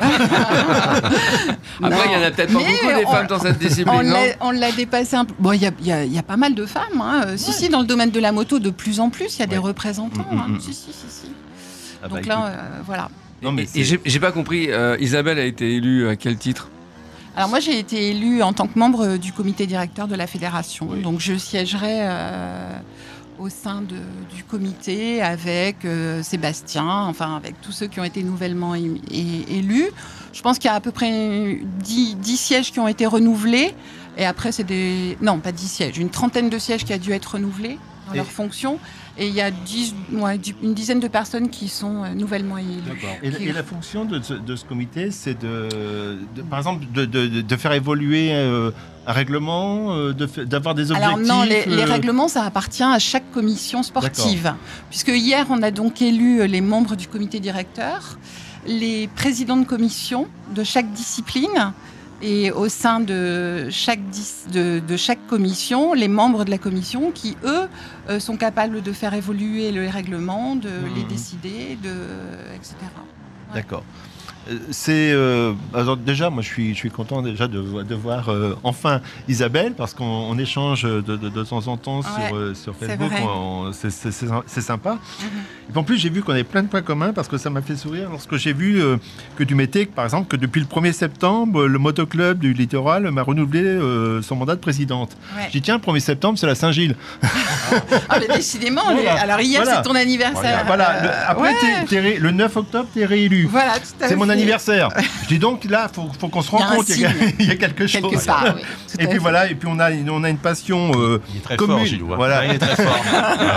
Speaker 1: Après, il y en a peut-être pas
Speaker 8: Mais
Speaker 1: beaucoup des
Speaker 8: on-
Speaker 1: femmes dans cette
Speaker 8: On
Speaker 1: discipline, non?
Speaker 8: l'a, on l'a dépassé un peu. Bon, il y a, il y a- il y a pas mal de femmes. Hein. Euh, Si, si, dans le domaine de la moto, de plus en plus, il y a des
Speaker 3: Ouais.
Speaker 8: représentants.
Speaker 3: Mm, mm,
Speaker 8: hein.
Speaker 3: mm.
Speaker 8: Si, si, si, si.
Speaker 3: Ah bah,
Speaker 8: Donc là, euh, voilà.
Speaker 3: Non, mais
Speaker 1: Et-
Speaker 3: c'est-
Speaker 1: Et j'ai j'ai pas compris, euh, Isabelle a été élue à quel titre?
Speaker 8: Alors moi, j'ai été élue en tant que membre euh, du comité directeur de la fédération.
Speaker 2: Oui.
Speaker 8: Donc je siégerai euh, au sein de- du comité avec euh, Sébastien, enfin avec tous ceux qui ont été nouvellement é- é- élus. Je pense qu'il y a à peu près dix, dix sièges qui ont été renouvelés. Et après, c'est des... Non, pas dix sièges. Une trentaine de sièges qui a dû être renouvelés dans
Speaker 3: Et-
Speaker 8: leur fonction. Et il y a dix, ouais, dix- une dizaine de personnes qui sont euh, nouvellement élues.
Speaker 2: D'accord.
Speaker 3: Et, et la fonction de, ce- de ce comité, c'est de, de- par exemple, de, de- de faire évoluer euh, un règlement, euh, de fa- d'avoir des objectifs.
Speaker 8: Alors non, les, les
Speaker 3: euh,
Speaker 8: règlements, ça appartient à chaque commission sportive. Puisque hier, on a donc élu les membres du comité directeur, les présidents de commission de chaque discipline, et au sein de chaque, dis- de, de chaque commission, les membres de la commission qui, eux, euh, sont capables de faire évoluer les règlements, de
Speaker 3: Mhm.
Speaker 8: les décider, de, et cetera.
Speaker 3: D'accord. Euh, C'est euh, alors déjà, moi je suis, je suis content déjà de, vo- de voir euh, enfin Isabelle parce qu'on on échange de, de, de temps en temps
Speaker 8: Ouais,
Speaker 3: sur, euh, sur
Speaker 8: c'est
Speaker 3: Facebook,
Speaker 8: vrai.
Speaker 3: on- c'est c'est- c'est- c'est sympa.
Speaker 8: Mhm.
Speaker 3: Et puis en plus j'ai vu qu'on avait plein de points communs parce que ça m'a fait sourire lorsque j'ai vu euh, que tu mettais par exemple que depuis le premier septembre le motoclub du littoral m'a renouvelé euh, son mandat de présidente.
Speaker 8: Ouais.
Speaker 3: Je dis tiens, le premier septembre c'est la Saint-Gilles.
Speaker 8: Ah, mais décidément,
Speaker 3: Voilà.
Speaker 8: les- alors hier,
Speaker 3: Voilà.
Speaker 8: c'est ton anniversaire.
Speaker 3: Voilà, le-
Speaker 8: Euh,
Speaker 3: après
Speaker 8: ouais.
Speaker 3: t'es- t'es ré- le neuf octobre tu es réélu.
Speaker 8: Voilà, tout à
Speaker 3: C'est mon
Speaker 8: fait.
Speaker 3: anniversaire. Je dis donc là, faut, faut qu'on se
Speaker 8: Il y a
Speaker 3: rende
Speaker 8: un
Speaker 3: compte, il y, a,
Speaker 8: signe.
Speaker 3: il y a quelque chose.
Speaker 8: Quelque part, oui. tout
Speaker 3: Et
Speaker 8: à
Speaker 3: puis
Speaker 8: fait.
Speaker 3: voilà, et puis on a, une- on a une passion euh,
Speaker 4: Il est très
Speaker 3: commune.
Speaker 4: fort, Gilou. hein.
Speaker 3: Voilà.
Speaker 4: Il est très fort.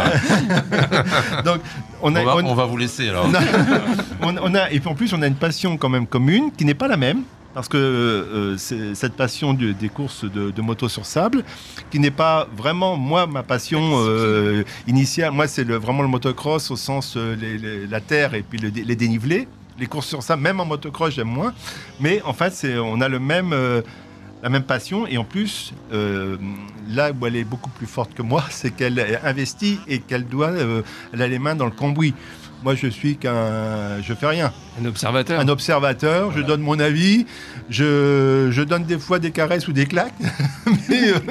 Speaker 3: Donc on a,
Speaker 4: on, va,
Speaker 3: on-
Speaker 4: on va vous laisser alors.
Speaker 3: on a- on- on a- et puis en plus on a une passion quand même commune qui n'est pas la même. Parce que euh, c'est cette passion du- des courses de, de moto sur sable, qui n'est pas vraiment, moi, ma passion euh, initiale. Moi, c'est le, vraiment le motocross au sens euh, les- les- la terre et puis le dé- les dénivelés. Les courses sur sable, même en motocross, j'aime moins. Mais en fait, c'est, on a le même, euh, la même passion. Et en plus, euh, là où elle est beaucoup plus forte que moi, c'est qu'elle est investie et qu'elle doit, euh, elle a les mains dans le cambouis. Moi, je suis qu'un, je fais rien.
Speaker 1: Un observateur.
Speaker 3: Un observateur, je donne mon avis, je, je donne des fois des caresses ou des claques. Mais, euh,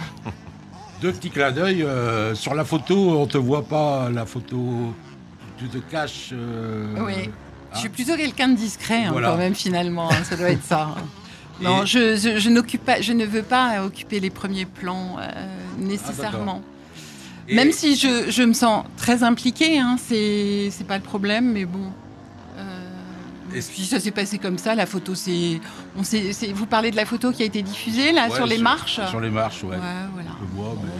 Speaker 2: Deux petits clins d'œil. euh, sur la photo, on te voit pas la photo. Tu te caches. euh,
Speaker 8: Oui. Je suis plutôt quelqu'un de discret, hein,
Speaker 2: Voilà.
Speaker 8: quand même, finalement. hein, ça doit être ça. hein.
Speaker 2: Et-
Speaker 8: Non, je, je, je n'occupe pas, je ne veux pas occuper les premiers plans euh, nécessairement.
Speaker 2: Et-
Speaker 8: Même si je, je me sens très impliquée, hein, c'est c'est pas le problème, mais bon. Euh,
Speaker 2: Et-
Speaker 8: et puis ça s'est passé comme ça. La photo, c'est, on s'est- c'est- vous parlez de la photo qui a été diffusée là
Speaker 2: Ouais,
Speaker 8: sur les marches.
Speaker 2: Sur les marches, ouais.
Speaker 8: Ouais, voilà.
Speaker 2: Je vois, mais.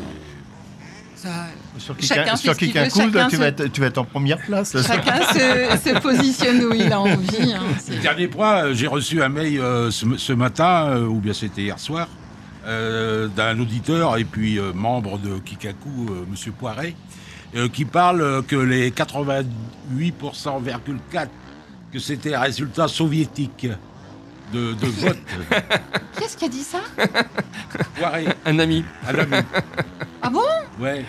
Speaker 8: Ça,
Speaker 3: sur
Speaker 8: Chacun
Speaker 3: Kick
Speaker 8: fait
Speaker 3: sur
Speaker 8: ce qu'il
Speaker 3: Kick un
Speaker 8: veut,
Speaker 3: Cool,
Speaker 8: chacun
Speaker 3: tu,
Speaker 8: se-
Speaker 3: vas être, tu vas être en première place.
Speaker 8: chacun se, se positionne où il a envie. hein, c'est-
Speaker 2: Dernier point, euh, j'ai reçu un mail euh, ce, ce matin, euh, ou bien c'était hier soir, euh, d'un auditeur et puis euh, membre de Kikaku, euh, Monsieur Poiret, euh, qui parle euh, que les quatre-vingt-huit pour cent virgule quatre que c'était un résultat soviétique de, de vote.
Speaker 8: Qui est-ce qui a dit ça?
Speaker 2: Poiret,
Speaker 1: Un ami.
Speaker 2: un ami.
Speaker 8: Ah bon?
Speaker 2: Ouais.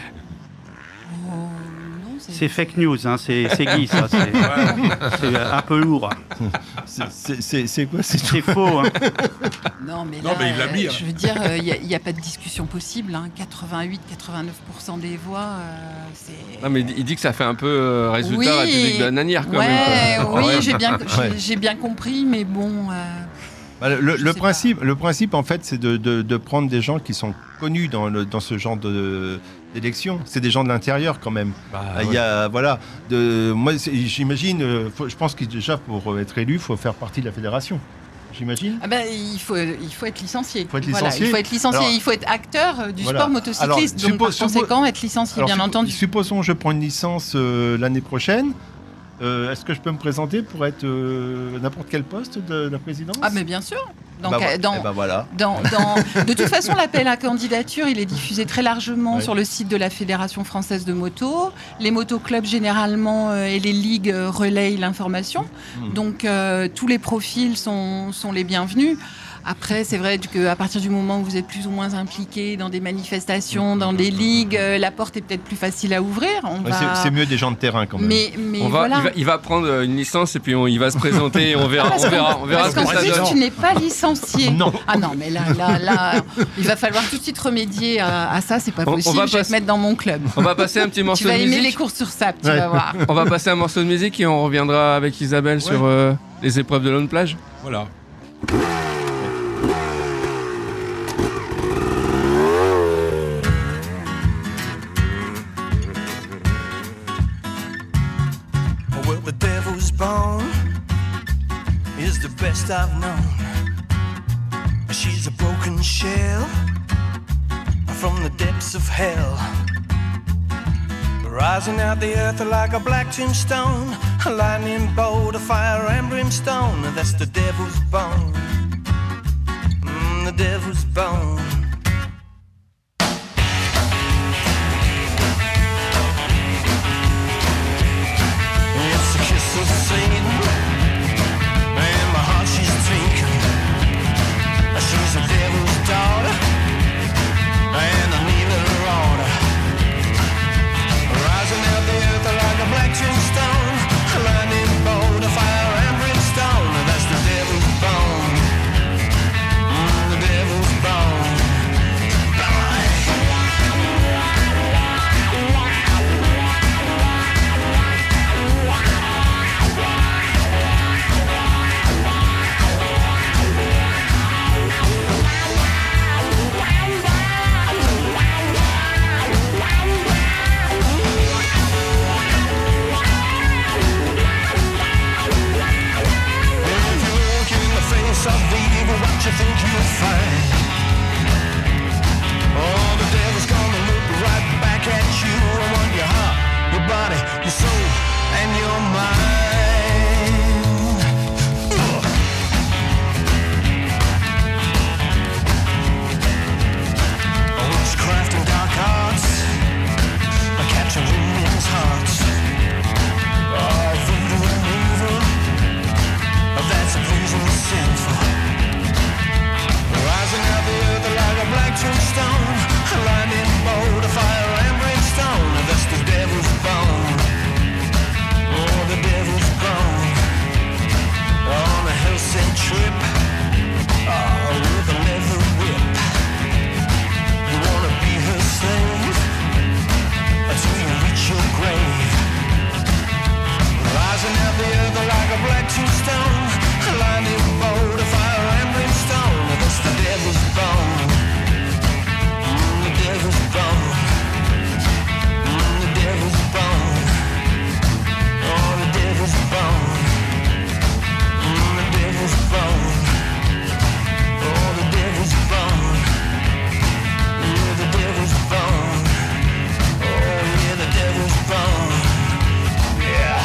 Speaker 8: Oh, non, c'est-
Speaker 5: C'est fake news, hein, c'est c'est Guy, ça. C'est c'est un peu lourd.
Speaker 3: C'est- c'est- C'est c'est quoi c'est
Speaker 5: C'est faux. Hein.
Speaker 8: Non, mais,
Speaker 2: Non,
Speaker 8: là,
Speaker 2: mais il l'a
Speaker 8: euh,
Speaker 2: mis, hein.
Speaker 8: je veux dire, il n'y a, pas de discussion possible. Hein. quatre-vingt-huit à quatre-vingt-neuf pour cent des voix, euh, c'est...
Speaker 1: Non, mais il dit que ça fait un peu euh, résultat
Speaker 8: Oui.
Speaker 1: République bananière quand
Speaker 8: ouais,
Speaker 1: même. quoi.
Speaker 8: oui,
Speaker 1: Ouais.
Speaker 8: j'ai bien, j'ai-
Speaker 3: Ouais.
Speaker 8: j'ai bien compris, mais bon... euh,
Speaker 3: Bah, le,
Speaker 8: Je
Speaker 3: le
Speaker 8: sais
Speaker 3: principe, le principe, en fait, c'est de, de- de prendre des gens qui sont connus dans, le- dans ce genre de- d'élection. C'est des gens de l'intérieur, quand même.
Speaker 1: Bah,
Speaker 3: Ah, il y a, voilà, de, moi, c'est- j'imagine, euh, faut- je pense que déjà, pour être élu, il faut faire partie de la fédération. J'imagine.
Speaker 8: ah ben, il, faut, il faut être licencié.
Speaker 3: Faut être
Speaker 8: Voilà,
Speaker 3: licencié.
Speaker 8: il faut être licencié,
Speaker 3: Alors-
Speaker 8: il faut être acteur euh, du
Speaker 3: Voilà.
Speaker 8: sport motocycliste.
Speaker 3: Alors,
Speaker 8: donc,
Speaker 3: suppo-
Speaker 8: par
Speaker 3: suppo-
Speaker 8: conséquent, être licencié,
Speaker 3: Alors,
Speaker 8: bien
Speaker 3: suppo-
Speaker 8: entendu.
Speaker 3: Supposons que je prends une licence euh, l'année prochaine. Euh, Est-ce que je peux me présenter pour être euh, n'importe quel poste de la présidence?
Speaker 8: Ah, mais bien sûr. Donc,
Speaker 3: Bah,
Speaker 8: euh,
Speaker 3: voilà.
Speaker 8: dans,
Speaker 3: Eh ben voilà.
Speaker 8: Dans, dans- de toute façon, l'appel à candidature, il est diffusé très largement
Speaker 3: Ouais.
Speaker 8: sur le site de la Fédération française de moto. Les motoclubs, généralement, euh, et les ligues euh, relayent l'information.
Speaker 3: Mhm.
Speaker 8: Donc, euh, tous les profils sont, sont les bienvenus. Après, c'est vrai qu'à partir du moment où vous êtes plus ou moins impliqué dans des manifestations, dans des ligues, euh, la porte est peut-être plus facile à ouvrir. On
Speaker 3: Ouais,
Speaker 8: va...
Speaker 3: c'est- C'est mieux des gens de terrain, quand même.
Speaker 8: Mais, mais
Speaker 1: On va,
Speaker 8: voilà.
Speaker 1: il, va, il va prendre euh, une licence et puis on, il va se présenter et on verra,
Speaker 8: Parce
Speaker 1: on verra,
Speaker 8: qu'en-
Speaker 1: on verra
Speaker 8: parce
Speaker 1: ce que
Speaker 8: qu'en
Speaker 1: ça
Speaker 8: plus,
Speaker 1: donne.
Speaker 8: tu n'es pas licencié.
Speaker 3: Non.
Speaker 8: Ah non, mais là, là, là, il va falloir tout de suite remédier à, à ça. C'est pas
Speaker 1: On- on
Speaker 8: possible.
Speaker 1: va
Speaker 8: je vais
Speaker 1: passer-
Speaker 8: te mettre dans mon club.
Speaker 1: On va passer un petit
Speaker 8: Tu
Speaker 1: morceau
Speaker 8: vas
Speaker 1: de
Speaker 8: aimer les
Speaker 1: musique.
Speaker 8: courses sur sable, tu
Speaker 3: Ouais.
Speaker 8: vas voir.
Speaker 1: On va passer un morceau de musique et on reviendra avec Isabelle sur euh, les épreuves de Lone Plage.
Speaker 2: Voilà.
Speaker 6: Well, the devil's bone is the best I've known. She's a broken shell the depths of hell. Rising out the earth like a black tombstone, a lightning bolt, a fire and brimstone. That's the devil's bone, mm, the devil's bone. It's the kiss of Satan, and my heart she's drinking. She's the devil's daughter, and I need her order. Rising out the earth like a black tombstone, a lightning bolt, a fire and brimstone. That's the devil's bone, mm, the devil's bone. Of evil, what you think you'll find? Oh, the devil's gonna look right back at you. I want your heart, your body, your soul, and your mind. Ugh. Oh, witchcraft and dark arts, I capture women's hearts. Oh, voodoo and evil, oh, that's a pleasing sinful. Rising out the earth like a black tombstone, a lightning bolt, a fire and brimstone. That's the devil's bone, oh, the devil's bone. On a hell-sent trip, oh, with a leather whip. You wanna be her slave until you reach your grave. Rising out the earth like a black tombstone, a lightning bolt, a fire and brimstone. That's the devil's bone, mm, the devil's bone, mm, the devil's bone. Oh, the devil's bone, mm, the devil's bone. Oh, the devil's bone, yeah, the devil's bone. Oh, yeah, the devil's bone, yeah.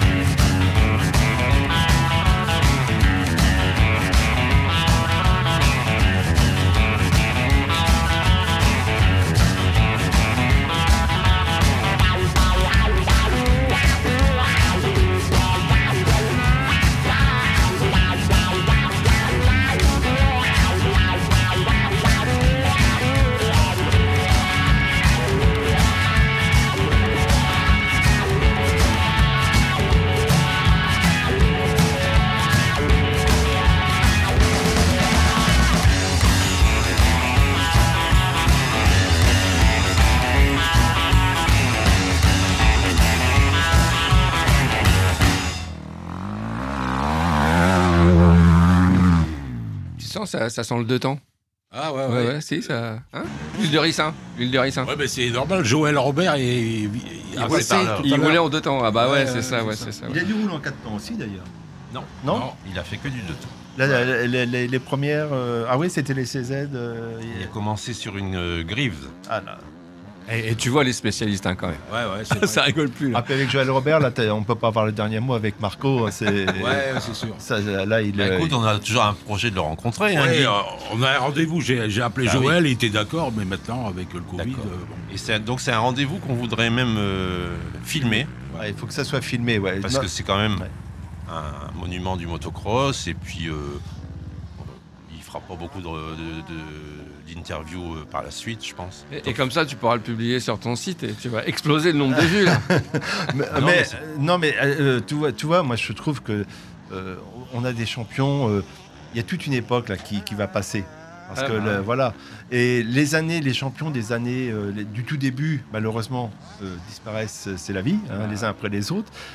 Speaker 1: Ça, ça sent le deux temps.
Speaker 2: Ah ouais,
Speaker 1: Ouais,
Speaker 2: ouais.
Speaker 1: ouais, si, ça. Hein L'huile de ricin. L'huile de ricin.
Speaker 2: Ouais, mais c'est normal, Joël Robert, il, il, il,
Speaker 1: Il,
Speaker 2: a
Speaker 1: roulait,
Speaker 2: passé tout
Speaker 1: il
Speaker 2: à l'heure.
Speaker 1: roulait en deux temps. Ah bah ouais,
Speaker 2: Ouais,
Speaker 1: c'est
Speaker 2: ouais,
Speaker 1: ça,
Speaker 2: c'est
Speaker 1: ouais,
Speaker 2: ça.
Speaker 1: c'est ça.
Speaker 3: Il
Speaker 1: ouais.
Speaker 3: a dû rouler en quatre temps aussi d'ailleurs.
Speaker 4: Non.
Speaker 3: Non,
Speaker 4: Non, il a fait que du deux temps.
Speaker 3: Là, la- la- les, les premières. euh, Ah oui, c'était les C Z. euh,
Speaker 4: Il a commencé sur une euh, Grives.
Speaker 3: Ah là.
Speaker 1: Et, et tu vois les spécialistes hein, quand même.
Speaker 2: Ouais, ouais, c'est
Speaker 1: Ça
Speaker 2: vrai.
Speaker 1: rigole plus.
Speaker 3: Ah,
Speaker 1: Là.
Speaker 3: puis avec Joël Robert, là, t'as- on peut pas avoir le dernier mot avec Marco. C'est.
Speaker 2: Ouais, c'est sûr.
Speaker 3: Ça, là, il
Speaker 4: Bah,
Speaker 3: est.
Speaker 4: écoute, on a toujours un projet de le rencontrer. hein,
Speaker 2: Ouais,
Speaker 4: Guy.
Speaker 2: euh, on a un rendez-vous, j'ai j'ai appelé
Speaker 4: Bah
Speaker 2: Joël, il était d'accord, mais maintenant, avec le Covid,
Speaker 4: D'accord.
Speaker 2: euh, bon.
Speaker 4: Et c'est- donc c'est un rendez-vous qu'on voudrait même euh, filmer,
Speaker 3: Ouais, il faut que ça soit filmé, ouais.
Speaker 4: parce
Speaker 3: Non,
Speaker 4: que c'est quand même
Speaker 3: Ouais.
Speaker 4: un monument du motocross, et puis euh, il fera pas beaucoup de, de- de- d'interviews euh, par la suite, je pense.
Speaker 1: Et, et comme ça, tu pourras le publier sur ton site et tu vas exploser le nombre de vues. Là.
Speaker 3: mais,
Speaker 4: Non,
Speaker 3: mais-
Speaker 4: mais c'est-
Speaker 3: euh, non, mais euh, tu, vois, tu vois, moi je trouve que euh, on a des champions. euh, Il y a toute une époque là qui, qui va passer. Parce
Speaker 1: Ah,
Speaker 3: que
Speaker 1: bah,
Speaker 3: le-
Speaker 1: ouais.
Speaker 3: voilà. Et les années, les champions des années euh, les- du tout début, malheureusement, euh, disparaissent. C'est la vie, hein,
Speaker 1: Ah.
Speaker 3: les uns après les autres.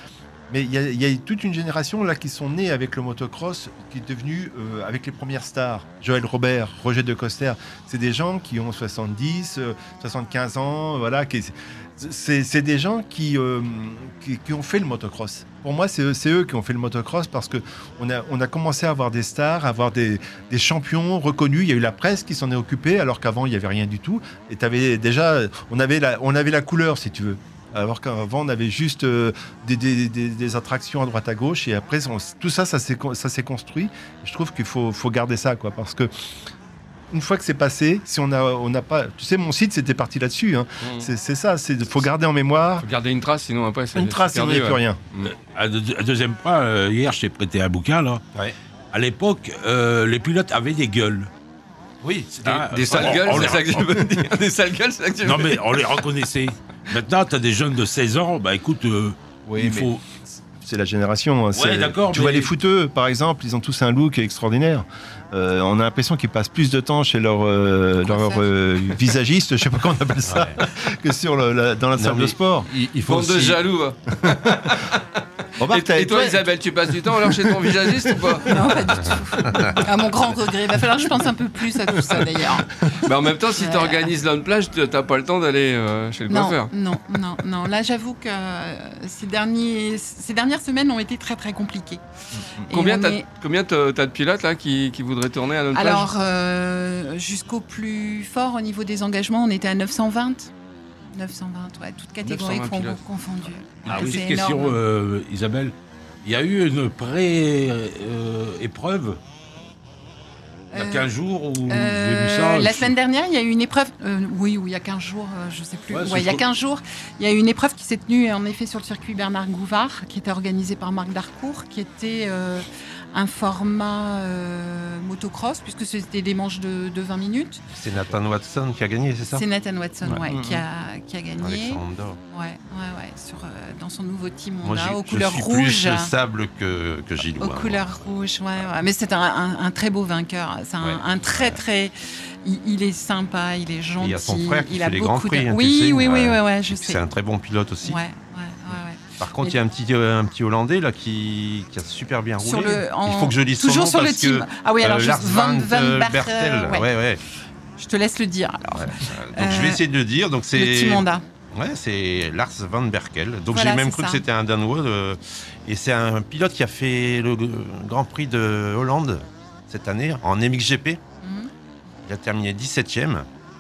Speaker 3: Mais il y, a- il y a toute une génération là qui sont nés avec le motocross, qui est devenu euh, avec les premières stars. Joël Robert, Roger De Coster, c'est des gens qui ont soixante-dix, euh, soixante-quinze ans, voilà. Qui, c'est, c'est des gens qui, euh, qui, qui ont fait le motocross. Pour moi, c'est eux, c'est eux qui ont fait le motocross parce que on a, on a commencé à avoir des stars, à avoir des, des champions reconnus. Il y a eu la presse qui s'en est occupée, alors qu'avant il n'y avait rien du tout. Et t'avais déjà, on avait la, on avait la couleur, si tu veux. Alors qu'avant, on avait juste euh, des, des, des, des attractions à droite à gauche. Et après, on- tout ça, ça s'est, ça s'est construit. Et je trouve qu'il faut, faut garder ça, quoi. Parce que une fois que c'est passé, si on n'a on n'a pas... Tu sais, mon site, c'était parti là-dessus. Hein.
Speaker 1: Mmh.
Speaker 3: C'est, c'est ça. Il faut garder en mémoire
Speaker 1: Faut garder une trace, sinon après, ça
Speaker 3: une trace,
Speaker 1: c'est
Speaker 3: sinon il n'y a
Speaker 1: perdu,
Speaker 3: plus
Speaker 1: ouais.
Speaker 3: rien.
Speaker 2: Un, deux- un deuxième point, euh, hier, je t'ai prêté un bouquin, là.
Speaker 4: Ouais.
Speaker 2: À l'époque, euh, les pilotes avaient des gueules.
Speaker 4: Oui,
Speaker 1: Des,
Speaker 2: Ah,
Speaker 1: des sales
Speaker 2: on-
Speaker 1: gueules,
Speaker 2: on
Speaker 1: c'est
Speaker 2: les-
Speaker 1: ça que je veux dire. Des sales gueules, c'est ça que je veux
Speaker 2: Non,
Speaker 1: dire.
Speaker 2: mais on les reconnaissait. Maintenant, tu as des jeunes de seize ans, bah écoute, euh,
Speaker 3: Oui,
Speaker 2: il
Speaker 3: mais
Speaker 2: faut...
Speaker 3: c'est la génération. hein. C'est-
Speaker 2: d'accord,
Speaker 3: Tu
Speaker 2: mais-
Speaker 3: vois les footeux, par exemple, ils ont tous un look extraordinaire. Euh, on a l'impression qu'ils passent plus de temps chez leur, euh, leur euh, visagiste, je sais pas comment on appelle ça, que sur le, la- dans la
Speaker 4: Non,
Speaker 3: salle de
Speaker 4: mais
Speaker 3: sport.
Speaker 4: il, il faut
Speaker 1: Bande de
Speaker 4: aussi...
Speaker 1: jaloux. va.
Speaker 3: Remarque,
Speaker 1: Et,
Speaker 3: t'as-
Speaker 1: et toi,
Speaker 3: toi-
Speaker 1: Isabelle, tu passes du temps alors chez ton visagiste ou pas?
Speaker 8: Non, pas du tout. À mon grand regret. Il va falloir que je pense un peu plus à tout ça d'ailleurs.
Speaker 1: Mais en même temps, si
Speaker 8: Ouais.
Speaker 1: tu organises l'on plage, tu n'as pas le temps d'aller euh, chez le
Speaker 8: Non,
Speaker 1: coiffeur.
Speaker 8: non, non, non. Là, j'avoue que euh, ces, derniers, ces dernières semaines ont été très, très compliquées. Et
Speaker 1: Combien
Speaker 8: on
Speaker 1: t'as
Speaker 8: est-
Speaker 1: combien t'as t'as de pilotes là qui, qui voudraient tourner à l'on plage?
Speaker 8: Alors, euh, jusqu'au plus fort au niveau des engagements, on était à neuf cent vingt. neuf cent vingt, ouais, toutes catégories
Speaker 1: neuf cent vingt
Speaker 8: font-
Speaker 1: pilotes.
Speaker 8: confondues.
Speaker 2: Ah
Speaker 8: Donc,
Speaker 2: oui,
Speaker 8: c'est
Speaker 2: petite question,
Speaker 8: énorme.
Speaker 2: euh, Isabelle. Il y a eu une pré-épreuve il y a
Speaker 8: Euh,
Speaker 2: quinze jours où j'ai vu
Speaker 8: Euh,
Speaker 2: ça.
Speaker 8: la
Speaker 2: je-
Speaker 8: semaine dernière, il y a eu une épreuve, euh, oui, ou il y a quinze jours, euh, je sais plus.
Speaker 2: Ouais,
Speaker 8: Ouais,
Speaker 2: c'est
Speaker 8: il y a
Speaker 2: trop-
Speaker 8: quinze jours, il y a eu une épreuve qui s'est tenue en effet sur le circuit Bernard Gouvard, qui était organisée par Marc Darcourt, qui était euh, un format euh, motocross, puisque c'était des manches de, de vingt minutes.
Speaker 4: C'est Nathan Watson qui a gagné, c'est ça
Speaker 8: C'est Nathan Watson
Speaker 4: Ouais.
Speaker 8: ouais, qui, a, qui a gagné.
Speaker 4: Alexandre.
Speaker 8: Ouais, ouais, ouais, sur, euh, dans son nouveau team
Speaker 4: Moi,
Speaker 8: Honda,
Speaker 4: j'ai-
Speaker 8: aux
Speaker 4: je
Speaker 8: couleurs
Speaker 4: suis
Speaker 8: rouges.
Speaker 4: plus sable que, que Gilou.
Speaker 8: Aux
Speaker 4: hein,
Speaker 8: couleurs rouges, ouais, ouais. Mais c'est un, un- un très beau vainqueur. C'est un,
Speaker 4: Ouais.
Speaker 8: un très, très. Il, il est sympa, il est gentil.
Speaker 4: Il y a son frère qui
Speaker 8: il
Speaker 4: fait
Speaker 8: a
Speaker 4: les
Speaker 8: beaucoup
Speaker 4: grands prix,
Speaker 8: de...
Speaker 4: hein, tu
Speaker 8: oui,
Speaker 4: sais.
Speaker 8: oui, oui,
Speaker 4: Ouais.
Speaker 8: ouais, ouais, je
Speaker 4: moi.
Speaker 8: sais.
Speaker 4: C'est un très bon pilote aussi.
Speaker 8: Ouais, ouais, ouais, ouais.
Speaker 4: Par contre,
Speaker 8: Mais-
Speaker 4: il y a un petit, euh, un petit Hollandais là qui, qui a super bien roulé.
Speaker 8: Sur le, en-
Speaker 4: Il faut que je lise son
Speaker 8: Toujours
Speaker 4: nom
Speaker 8: sur le
Speaker 4: parce
Speaker 8: team.
Speaker 4: que,
Speaker 8: Ah oui, alors
Speaker 4: euh,
Speaker 8: juste
Speaker 4: Lars
Speaker 8: Van,
Speaker 4: Van,
Speaker 8: Van
Speaker 4: euh,
Speaker 8: Bar-
Speaker 4: Bertel.
Speaker 8: euh, ouais.
Speaker 4: Ouais, ouais.
Speaker 8: Je te laisse le dire alors.
Speaker 4: Ouais. Donc je vais
Speaker 8: Euh,
Speaker 4: essayer de le dire. Donc c'est
Speaker 8: Le team Honda.
Speaker 4: Ouais, c'est Lars Van Berkel. Donc
Speaker 8: Voilà,
Speaker 4: j'ai même
Speaker 8: c'est
Speaker 4: cru
Speaker 8: ça.
Speaker 4: que c'était un Danois. euh, et c'est un pilote qui a fait le Grand Prix de Hollande cette année en M X G P.
Speaker 8: Mhm.
Speaker 4: Il a terminé dix-septième.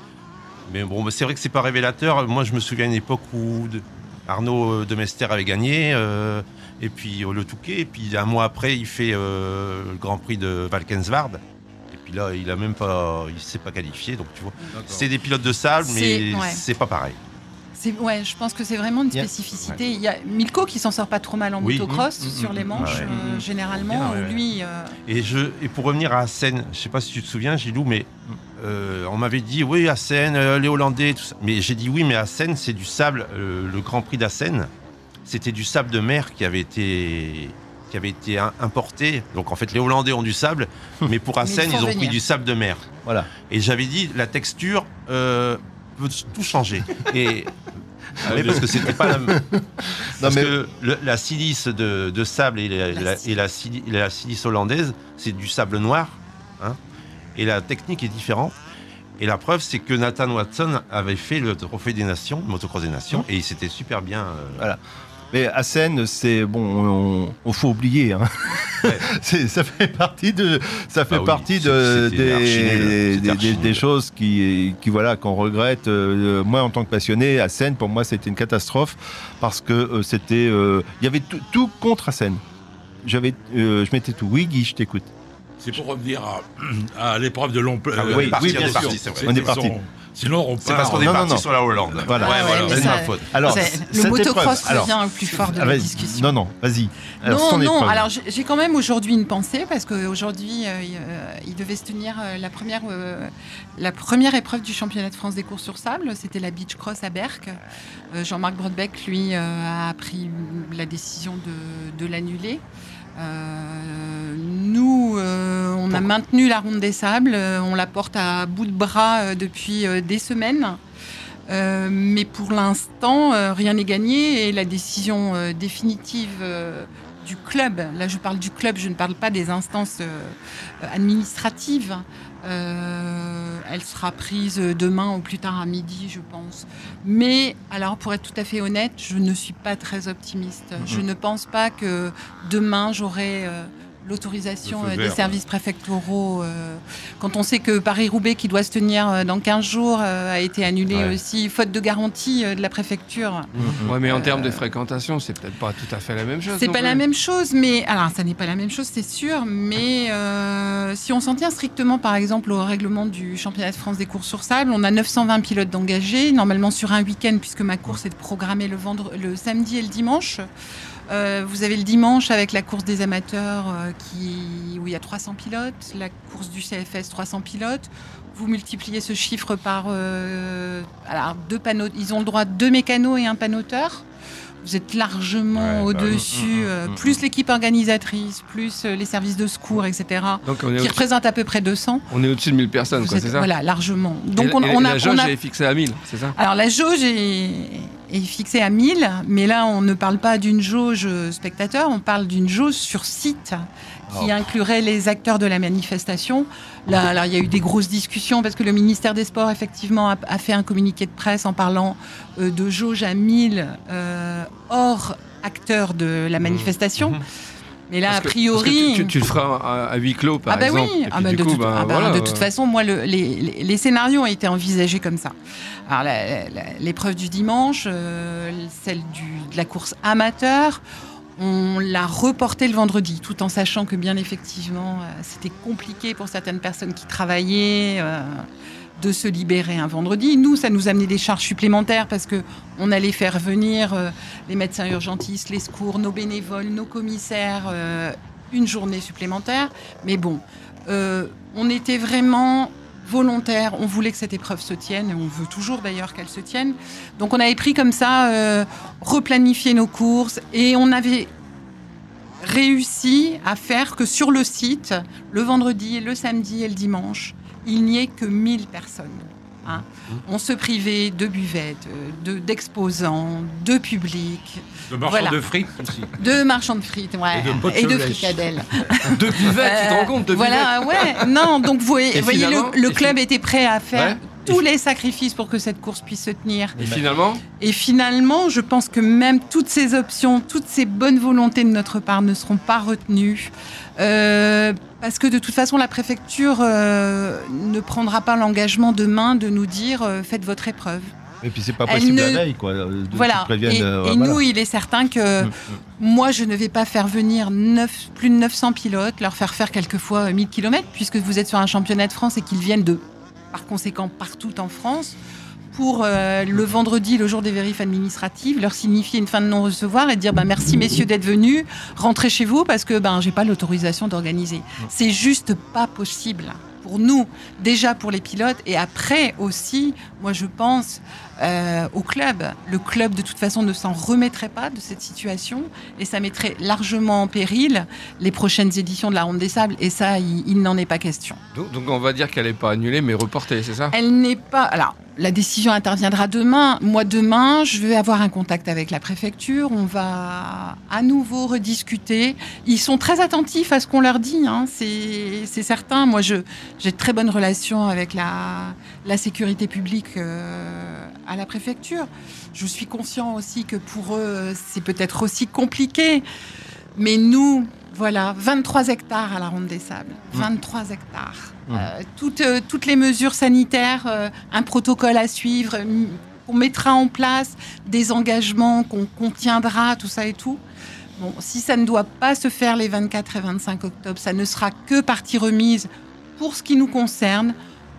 Speaker 4: Mais bon, bah, c'est vrai que c'est pas révélateur. Moi, je me souviens à une époque où de- Arnaud de Mester avait gagné, euh, et puis euh, le Touquet, et puis un mois après, il fait euh, le Grand Prix de Valkenswaard. Et puis là, il a même pas, il s'est pas qualifié. Donc tu vois, c'est des pilotes de sable, mais
Speaker 8: C'est- ouais.
Speaker 4: c'est pas pareil.
Speaker 8: C'est, ouais, je pense que c'est vraiment une
Speaker 3: Il y a-
Speaker 8: spécificité. Il y a Milko qui s'en sort pas trop mal en
Speaker 4: Oui.
Speaker 8: motocross
Speaker 3: Mmh, mmh,
Speaker 8: sur les
Speaker 3: mmh,
Speaker 8: manches,
Speaker 4: ouais.
Speaker 8: euh, généralement.
Speaker 4: Bien, ouais,
Speaker 8: où
Speaker 4: ouais.
Speaker 8: lui, euh,
Speaker 4: Et, je, et pour revenir à Assen, je sais pas si tu te souviens, Gilou, mais euh, on m'avait dit oui, Assen, euh, les Hollandais, tout ça. Mais j'ai dit oui, mais Assen, c'est du sable. euh, le Grand Prix d'Assen, c'était du sable de mer qui avait été qui avait été im- importé. Donc en fait, les Hollandais ont du sable, mais pour Assen,
Speaker 8: ils font
Speaker 4: ils ont pris
Speaker 8: venir.
Speaker 4: du sable de mer.
Speaker 3: Voilà.
Speaker 4: Et j'avais dit la texture euh, peut tout changer. Et oui, parce que c'était pas la même. Parce
Speaker 3: mais-
Speaker 4: que le- la silice de, de sable et la,
Speaker 8: La
Speaker 4: la- et la, sili- la silice hollandaise, c'est du sable noir. Hein, et la technique est différente. Et la preuve, c'est que Nathan Watson avait fait le Trophée des Nations, le motocross des Nations, et il s'était super bien. euh,
Speaker 3: Voilà. Mais Assen, c'est bon, on, on faut oublier. Hein.
Speaker 4: Ouais.
Speaker 3: C'est- ça fait partie de, ça fait
Speaker 4: Ah oui,
Speaker 3: partie
Speaker 4: c'est-
Speaker 3: de,
Speaker 4: c'était archi nul.
Speaker 3: des,
Speaker 4: C'était
Speaker 3: des,
Speaker 4: archi
Speaker 3: des-
Speaker 4: nul.
Speaker 3: des choses qui, qui voilà, qu'on regrette. Euh, moi, en tant que passionné, Assen, pour moi, c'était une catastrophe parce que euh, c'était, euh, il y avait tout, tout contre Assen. J'avais, euh, je mettais tout. Oui, Guy, je t'écoute.
Speaker 2: C'est pour revenir à, à l'épreuve de long
Speaker 4: Ah oui,
Speaker 3: oui,
Speaker 4: parti,
Speaker 3: oui,
Speaker 4: on
Speaker 3: bien
Speaker 4: est
Speaker 3: sûr.
Speaker 4: parti, c'est vrai.
Speaker 3: On est parti.
Speaker 2: Sinon, on
Speaker 4: C'est
Speaker 2: part.
Speaker 4: parce qu'on est
Speaker 3: non, non,
Speaker 4: parti
Speaker 3: non.
Speaker 4: sur la Hollande.
Speaker 3: Voilà.
Speaker 4: Ouais,
Speaker 8: Ouais,
Speaker 4: voilà,
Speaker 8: mais
Speaker 4: c'est
Speaker 8: ça-
Speaker 4: ma faute.
Speaker 3: Alors,
Speaker 8: c'est- le
Speaker 3: cette
Speaker 8: motocross
Speaker 3: épreuve, alors,
Speaker 8: devient le plus fort de
Speaker 3: ah,
Speaker 8: la
Speaker 3: vas-y.
Speaker 8: discussion.
Speaker 3: Non, non, vas-y. Alors,
Speaker 8: Non,
Speaker 3: son
Speaker 8: non,
Speaker 3: épreuve.
Speaker 8: alors j'ai j'ai quand même aujourd'hui une pensée parce qu'aujourd'hui, euh, il, euh, il devait se tenir euh, la, première, euh, la première épreuve du championnat de France des courses sur sable, c'était la beach cross à Berck. Euh, Jean-Marc Brodbeck, lui, euh, a pris la décision de, de l'annuler. Euh, nous, euh, on a maintenu la ronde des sables, euh, on la porte à bout de bras euh, depuis euh, des semaines. Euh, mais pour l'instant, euh, rien n'est gagné et la décision euh, définitive euh, du club, là je parle du club, je ne parle pas des instances euh, administratives, euh, elle sera prise demain ou plus tard à midi, je pense. Mais alors, pour être tout à fait honnête, je ne suis pas très optimiste. Mmh. Je ne pense pas que demain j'aurai euh, l'autorisation
Speaker 2: Le feu
Speaker 8: des
Speaker 2: vert,
Speaker 8: services préfectoraux. Euh, quand on sait que Paris-Roubaix, qui doit se tenir euh, dans quinze jours, euh, a été annulé
Speaker 4: Ouais.
Speaker 8: aussi, faute de garantie euh, de la préfecture.
Speaker 1: Ouais, mais en
Speaker 8: Euh,
Speaker 1: termes de fréquentation, c'est peut-être pas tout à fait la même chose.
Speaker 8: C'est
Speaker 1: non
Speaker 8: pas
Speaker 1: plus.
Speaker 8: la même chose, mais alors ça n'est pas la même chose, c'est sûr. Mais euh, si on s'en tient strictement, par exemple, au règlement du championnat de France des courses sur sable, on a neuf cent vingt pilotes d'engagés, normalement sur un week-end, puisque ma course est programmée le, vendre... le samedi et le dimanche. Euh, vous avez le dimanche avec la course des amateurs euh, qui... où il y a trois cents pilotes, la course du C F S trois cents pilotes. Vous multipliez ce chiffre par euh, alors, deux panneaux. Ils ont le droit de deux mécanos et un panoteur. Vous êtes largement
Speaker 4: Ouais, bah
Speaker 8: au-dessus,
Speaker 4: oui.
Speaker 8: euh,
Speaker 4: Mmh, mmh,
Speaker 8: plus
Speaker 4: mmh.
Speaker 8: l'équipe organisatrice, plus euh, les services de secours, et cetera,
Speaker 1: Donc on est
Speaker 8: qui
Speaker 1: au-dessus,
Speaker 8: représentent à peu près deux cents.
Speaker 1: on est au-dessus de mille personnes,
Speaker 8: Vous
Speaker 1: quoi,
Speaker 8: êtes-
Speaker 1: c'est ça.
Speaker 8: Voilà, largement.
Speaker 1: Donc
Speaker 8: Donc on, on a,
Speaker 1: la jauge
Speaker 8: on a-
Speaker 1: est fixée à mille, c'est ça.
Speaker 8: alors la jauge est, est fixée à mille, mais là on ne parle pas d'une jauge spectateur, on parle d'une jauge sur site qui
Speaker 4: Oh.
Speaker 8: inclurait les acteurs de la manifestation. Là, alors, il y a eu des grosses discussions parce que le ministère des Sports effectivement a, a fait un communiqué de presse en parlant euh, de jauge à mille euh, hors acteurs de la manifestation.
Speaker 4: Mmh.
Speaker 8: Mais là,
Speaker 1: Parce
Speaker 8: a
Speaker 1: que-
Speaker 8: priori...
Speaker 1: parce que tu, tu le feras à, à huis clos, par
Speaker 8: ah bah
Speaker 1: exemple.
Speaker 8: oui,
Speaker 1: Et
Speaker 8: ah
Speaker 1: puis,
Speaker 8: bah
Speaker 1: du
Speaker 8: de,
Speaker 1: coup,
Speaker 8: toute,
Speaker 1: ben,
Speaker 8: ah bah,
Speaker 1: voilà,
Speaker 8: de
Speaker 1: euh,
Speaker 8: toute façon, moi, le- les, les- les scénarios ont été envisagés comme ça. Alors, la- la- l'épreuve du dimanche, euh, celle du- de la course amateur, on l'a reportée le vendredi, tout en sachant que, bien effectivement, euh, c'était compliqué pour certaines personnes qui travaillaient euh, de se libérer un vendredi. Nous, ça nous amenait des charges supplémentaires parce que on allait faire venir euh, les médecins urgentistes, les secours, nos bénévoles, nos commissaires, euh, une journée supplémentaire. Mais bon, euh, on était vraiment volontaire. On voulait que cette épreuve se tienne, et on veut toujours d'ailleurs qu'elle se tienne. Donc on avait pris comme ça, euh, replanifier nos courses, et on avait réussi à faire que sur le site, le vendredi, le samedi et le dimanche, il n'y ait que mille personnes. Hein. On se privait de buvettes, de, d'exposants, de public,
Speaker 2: De marchands
Speaker 8: Voilà.
Speaker 2: de frites aussi.
Speaker 8: de marchands de frites, ouais,
Speaker 2: Et de pots de
Speaker 8: et de
Speaker 2: lèche.
Speaker 8: fricadelles.
Speaker 1: De buvettes, tu te rends compte, de
Speaker 8: Euh, Voilà, ouais. Non, donc vous voyez,
Speaker 1: Et
Speaker 8: voyez,
Speaker 1: finalement-
Speaker 8: le, le
Speaker 1: et
Speaker 8: club était prêt à faire
Speaker 1: Ouais.
Speaker 8: tous les sacrifices pour que cette course puisse se tenir.
Speaker 1: Et finalement,
Speaker 8: Et finalement, je pense que même toutes ces options, toutes ces bonnes volontés de notre part ne seront pas retenues. Euh, parce que de toute façon, la préfecture euh, ne prendra pas l'engagement demain de nous dire euh, faites votre épreuve.
Speaker 3: Et puis c'est pas
Speaker 8: Elle
Speaker 3: possible
Speaker 8: ne-
Speaker 3: la veille, quoi. de- qu'ils
Speaker 8: Voilà.
Speaker 3: préviennent,
Speaker 8: Et,
Speaker 3: euh,
Speaker 8: et
Speaker 3: voilà.
Speaker 8: nous, il est certain que
Speaker 3: Mm, mm.
Speaker 8: moi, je ne vais pas faire venir neuf, plus de neuf cents pilotes, leur faire faire quelquefois mille kilomètres, puisque vous êtes sur un championnat de France et qu'ils viennent de, par conséquent, partout en France, pour euh, le vendredi, le jour des vérifs administratives, leur signifier une fin de non-recevoir et dire ben, merci messieurs d'être venus, rentrez chez vous parce que ben, j'ai pas l'autorisation d'organiser. C'est juste pas possible. Pour nous, déjà pour les pilotes, et après aussi, moi je pense euh, au club. Le club, de toute façon, ne s'en remettrait pas de cette situation, et ça mettrait largement en péril les prochaines éditions de la Ronde des Sables, et ça, il, il n'en est pas question.
Speaker 1: donc, donc on va dire qu'elle n'est pas annulée, mais reportée, c'est ça.
Speaker 8: Elle n'est pas... Alors, la décision interviendra demain. Moi, demain, je vais avoir un contact avec la préfecture. On va à nouveau rediscuter. Ils sont très attentifs à ce qu'on leur dit, hein. C'est, c'est certain. Moi, je, j'ai de très bonnes relations avec la, la sécurité publique euh, à la préfecture. Je suis conscient aussi que pour eux, c'est peut-être aussi compliqué. Mais nous, voilà, vingt-trois hectares à la Ronde des Sables. vingt-trois hectares. Euh, toutes, euh, toutes les mesures sanitaires, euh, un protocole à suivre, euh, qu'on mettra en place, des engagements qu'on qu'on tiendra, tout ça et tout. Bon, si ça ne doit pas se faire les vingt-quatre et vingt-cinq octobre, ça ne sera que partie remise. Pour ce qui nous concerne,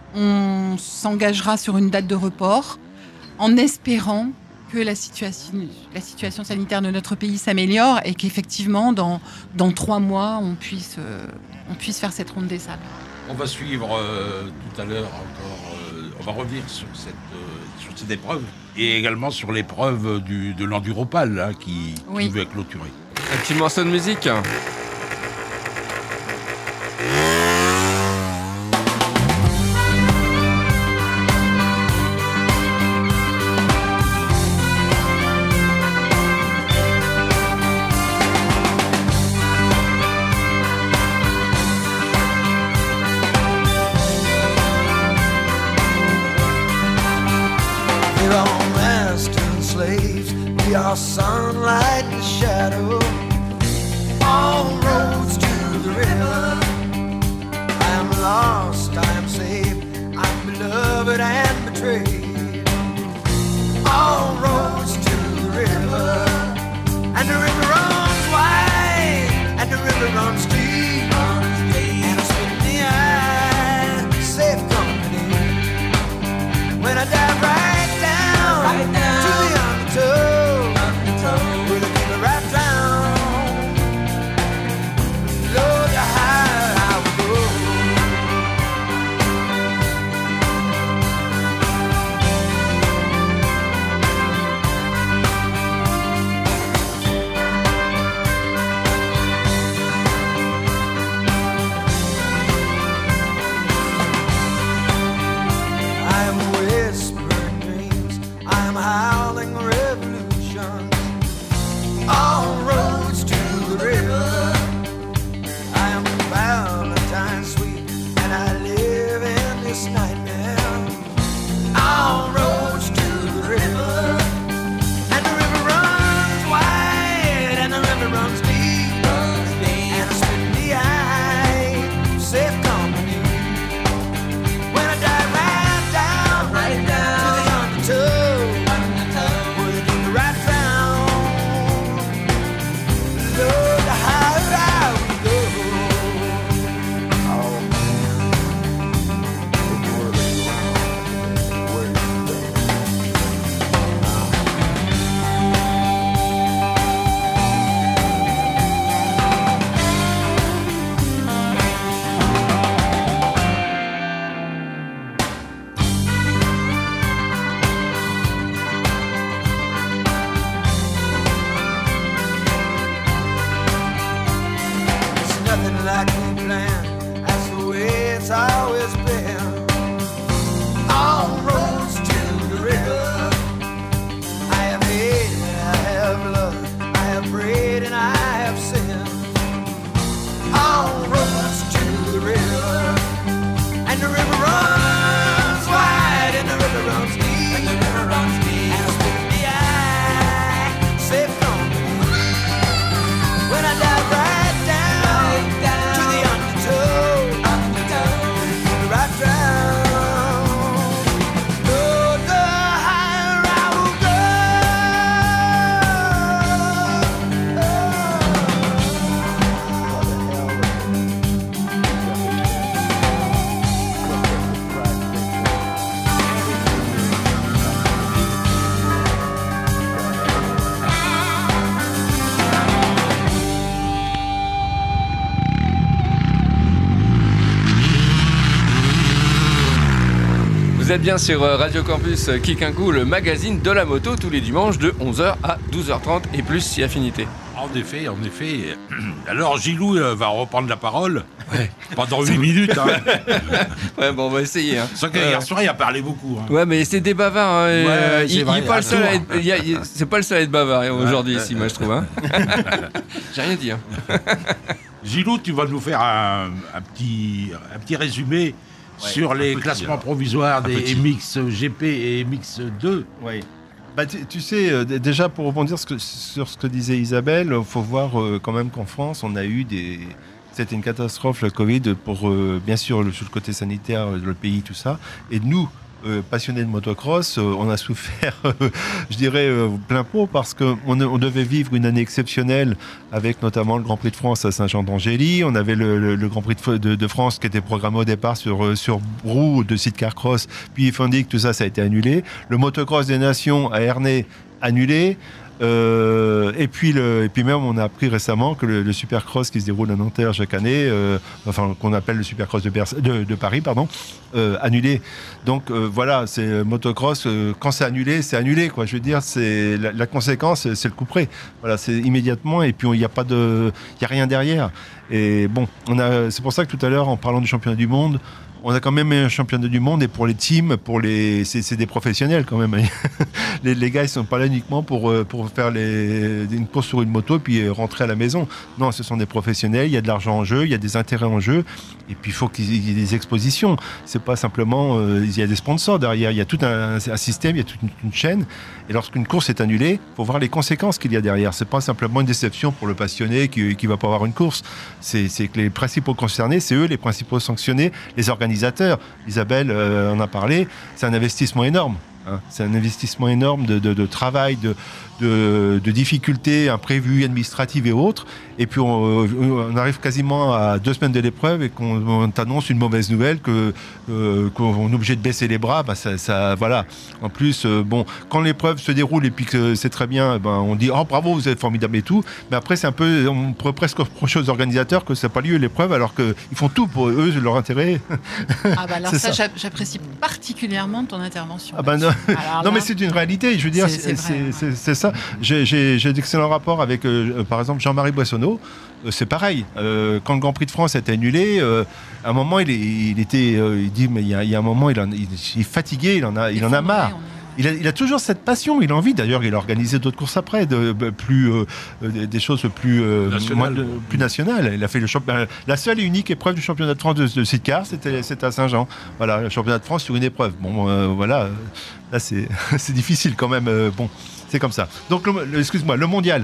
Speaker 8: on s'engagera sur une date de report en espérant que la situation, la situation sanitaire de notre pays s'améliore et qu'effectivement, dans, dans trois mois, on puisse, euh, on puisse faire cette Ronde des Sables.
Speaker 2: On va suivre euh, tout à l'heure encore, euh, on va revenir sur cette, euh, sur cette épreuve et également sur l'épreuve du, de l'enduropal là, qui,
Speaker 8: Oui.
Speaker 2: qui va clôturer.
Speaker 1: Un petit morceau de musique.
Speaker 6: We're all western slaves. We are sunlight and shadow. All roads to the river. I am lost, I am saved. I'm beloved and betrayed. All roads to the river. And the river runs wide. And the river runs deep. And I spit in the eye. Safe company. When I dive right down, right down to the undertow, undertow. With a fever right down. Lord, how I will go. I'm whispering dreams, I'm howling revolutions. All roads to the river. I am Valentine's sweet, and I live in this nightmare. All roads to the river. And the river runs wide, and the river runs deep. And I spit in the eye, safe company. When I dive right down, right down to the undertow, undertow, where the deep right down. Lord, how I will go. Oh man, the world is round. Where you go? It's nothing like we planned. That's the way it's always been. All roads to the river. I have hated, I have loved, I have prayed, and I have sinned. All roads to the river. And the river runs wide, and the river runs deep. And the river runs deep. And I spit in the eye, safe company. When I dive right down, to the undertow, undertow, right down. Lord, the higher I will go.
Speaker 1: Vous êtes bien sur euh, Radio Campus euh, Kick un coup, le magazine de la moto, tous les dimanches de onze heures à douze heures trente et plus si affinité.
Speaker 2: En effet, en effet. Alors Gilou euh, va reprendre la parole pendant huit minutes. Hein.
Speaker 1: Ouais, bon, on va essayer. Hein.
Speaker 2: Sauf qu'hier soir, il a parlé beaucoup. Hein.
Speaker 1: Ouais, mais c'est des bavards. Hein, et,
Speaker 2: Ouais,
Speaker 1: euh,
Speaker 2: c'est
Speaker 1: il,
Speaker 2: vrai,
Speaker 1: il est pas le seul
Speaker 2: à
Speaker 1: à
Speaker 2: tour.
Speaker 1: être, il y a- il- c'est pas le seul à être bavard hein, aujourd'hui
Speaker 2: Ouais,
Speaker 1: ici,
Speaker 2: ouais,
Speaker 1: moi je trouve. Hein. J'ai rien dit. Hein.
Speaker 2: Gilou, tu vas nous faire un, un petit, un petit résumé sur les
Speaker 3: petit,
Speaker 2: classements
Speaker 3: alors.
Speaker 2: provisoires
Speaker 3: Un
Speaker 2: des
Speaker 3: petit.
Speaker 2: M X G P et M X deux.
Speaker 3: Oui. Bah, tu, tu sais, euh, d- déjà pour rebondir ce que- sur ce que disait Isabelle, il faut voir euh, quand même qu'en France, on a eu des. C'était une catastrophe, le Covid, pour euh, bien sûr le, sur le côté sanitaire, le pays, tout ça. Et nous, euh, passionnés de motocross, euh, on a souffert, euh, je dirais, euh, plein pot parce qu'on on devait vivre une année exceptionnelle avec notamment le Grand Prix de France à Saint-Jean-d'Angély. On avait le, le- le Grand Prix de, F- de- de France qui était programmé au départ sur, euh, sur Brou de Sidecar Cross, puis Fondic, tout ça, ça a été annulé. Le motocross des Nations à Ernée, annulé. Euh, et puis le, et puis même on a appris récemment que le, le Supercross qui se déroule à Nanterre chaque année, euh, enfin qu'on appelle le Supercross de, Pers- de, de Paris, pardon, euh, annulé. Donc euh, voilà, c'est euh, motocross. Euh, quand c'est annulé, c'est annulé, quoi. Je veux dire, c'est la, la conséquence, c'est le coup près. Voilà, c'est immédiatement et puis il n'y a pas de, il y a rien derrière. Et bon, on a, c'est pour ça que tout à l'heure, en parlant du championnat du monde, on a quand même un championnat du monde et pour les teams, pour les, c'est, c'est des professionnels quand même. les, les gars, ils sont pas là uniquement pour, pour faire les, une course sur une moto et puis rentrer à la maison. Non, ce sont des professionnels, il y a de l'argent en jeu, il y a des intérêts en jeu et puis il faut qu'il y ait des expositions. C'est pas simplement, euh, il y a des sponsors derrière, il y a tout un, un système, il y a toute une, une chaîne et lorsqu'une course est annulée, il faut voir les conséquences qu'il y a derrière. C'est pas simplement une déception pour le passionné qui ne va pas avoir une course. C'est, c'est que les principaux concernés, c'est eux les principaux sanctionnés, les organisateurs. Isabelle euh, en a parlé, c'est un investissement énorme. Hein. C'est un investissement énorme de, de, de travail, de, de, de difficultés imprévues, administratives et autres. Et puis on, on arrive quasiment à deux semaines de l'épreuve et qu'on on t'annonce une mauvaise nouvelle, que, euh, qu'on est obligé de baisser les bras. Bah ça, ça, voilà. En plus, euh, bon, quand l'épreuve se déroule et puis que c'est très bien, ben, on dit oh bravo, vous êtes formidable et tout. Mais après, c'est un peu, on pourrait presque reprocher aux organisateurs que ça n'a pas lieu l'épreuve, alors qu'ils font tout pour eux, leur intérêt.
Speaker 8: Ah bah alors ça, ça. J'apprécie particulièrement ton intervention.
Speaker 3: Ah bah non, non
Speaker 8: là,
Speaker 3: mais c'est une réalité. Je veux dire, c'est, c'est, c'est, c'est, c'est ça. J'ai, j'ai, j'ai d'excellents rapports avec, euh, par exemple, Jean-Marie Boissonneau. Euh, c'est pareil. Euh, quand le Grand Prix de France a été annulé, euh, à un moment, il, est, il était, euh, il dit, mais il y a, il y a un moment, il, en, il, il est fatigué, il en a, il en a marre. Il a, il a toujours cette passion, il a envie. D'ailleurs, il a organisé d'autres courses après, de, de, plus, euh, des choses plus, euh,
Speaker 2: National.
Speaker 3: moins, de, plus nationales. Il a fait le championnat. La seule et unique épreuve du championnat de France de, de sidecar, c'était, c'était à Saint-Jean. Voilà, le championnat de France sur une épreuve. Bon, euh, voilà, là, c'est, c'est difficile quand même. Euh, bon, c'est comme ça. Donc, le, le, excuse-moi, le mondial.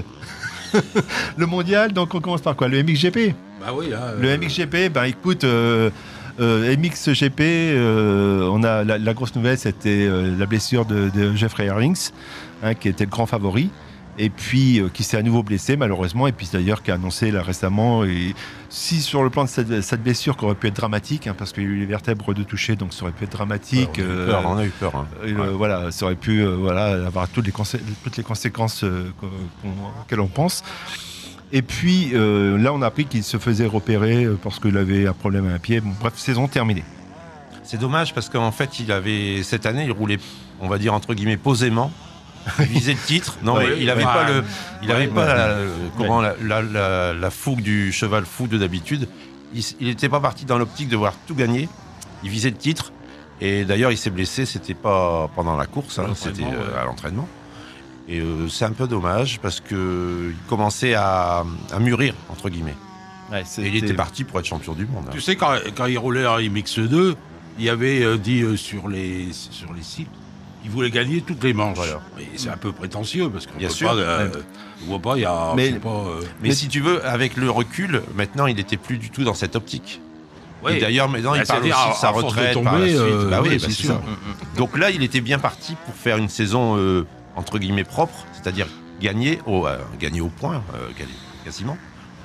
Speaker 3: Le mondial, donc on commence par quoi? Le M X G P.
Speaker 2: Bah oui, là, euh...
Speaker 3: Le M X G P, ben écoute. Euh, Euh, M X G P, euh, on a la, la grosse nouvelle, c'était euh, la blessure de, de Jeffrey Herlings, hein, qui était le grand favori, et puis euh, qui s'est à nouveau blessé malheureusement, et puis d'ailleurs qui a annoncé là récemment, et si sur le plan de cette, cette blessure qui aurait pu être dramatique, hein, parce qu'il y a eu les vertèbres de toucher, donc ça aurait pu être dramatique.
Speaker 4: Ouais, on, a eu peur, euh, on a eu peur. Hein.
Speaker 3: Euh, ouais. Voilà, ça aurait pu euh, voilà, avoir toutes les, consé- toutes les conséquences euh, auxquelles on pense. Et puis euh, là, on a appris qu'il se faisait repérer parce qu'il avait un problème à un pied. Bon, bref, saison terminée.
Speaker 4: C'est dommage parce qu'en fait, il avait cette année, il roulait, on va dire entre guillemets, posément. Il visait le titre. Non, ouais, mais il n'avait ouais, pas le, il avait ouais, pas ouais, la, ouais. comment la, la, la, la fougue du cheval fou de d'habitude. Il n'était pas parti dans l'optique de voir tout gagner. Il visait le titre. Et d'ailleurs, il s'est blessé. C'était pas pendant la course, hein, c'était euh, ouais. à l'entraînement. Et euh, c'est un peu dommage parce qu'il commençait à, à mûrir, entre guillemets. Ouais, et il était parti pour être champion du monde. Hein.
Speaker 2: Tu sais, quand, quand il roulait en M X deux, il avait euh, dit euh, sur, les, sur les sites qu'il voulait gagner toutes les manches. Voilà. Et c'est un peu prétentieux parce qu'on ne voit pas, euh, ouais. pas, y a,
Speaker 4: mais,
Speaker 2: pas euh...
Speaker 4: mais si tu veux, avec le recul, maintenant, il n'était plus du tout dans cette optique.
Speaker 2: Oui.
Speaker 4: Et d'ailleurs, maintenant, bah, il parle aussi de sa retraite
Speaker 2: tomber,
Speaker 4: par la suite.
Speaker 2: Euh,
Speaker 4: bah oui,
Speaker 2: oui
Speaker 4: bah,
Speaker 2: c'est
Speaker 4: c'est
Speaker 2: sûr.
Speaker 4: ça. Donc là, il était bien parti pour faire une saison... Euh, entre guillemets propre, c'est-à-dire gagner au, euh, gagner au point, euh, quasiment.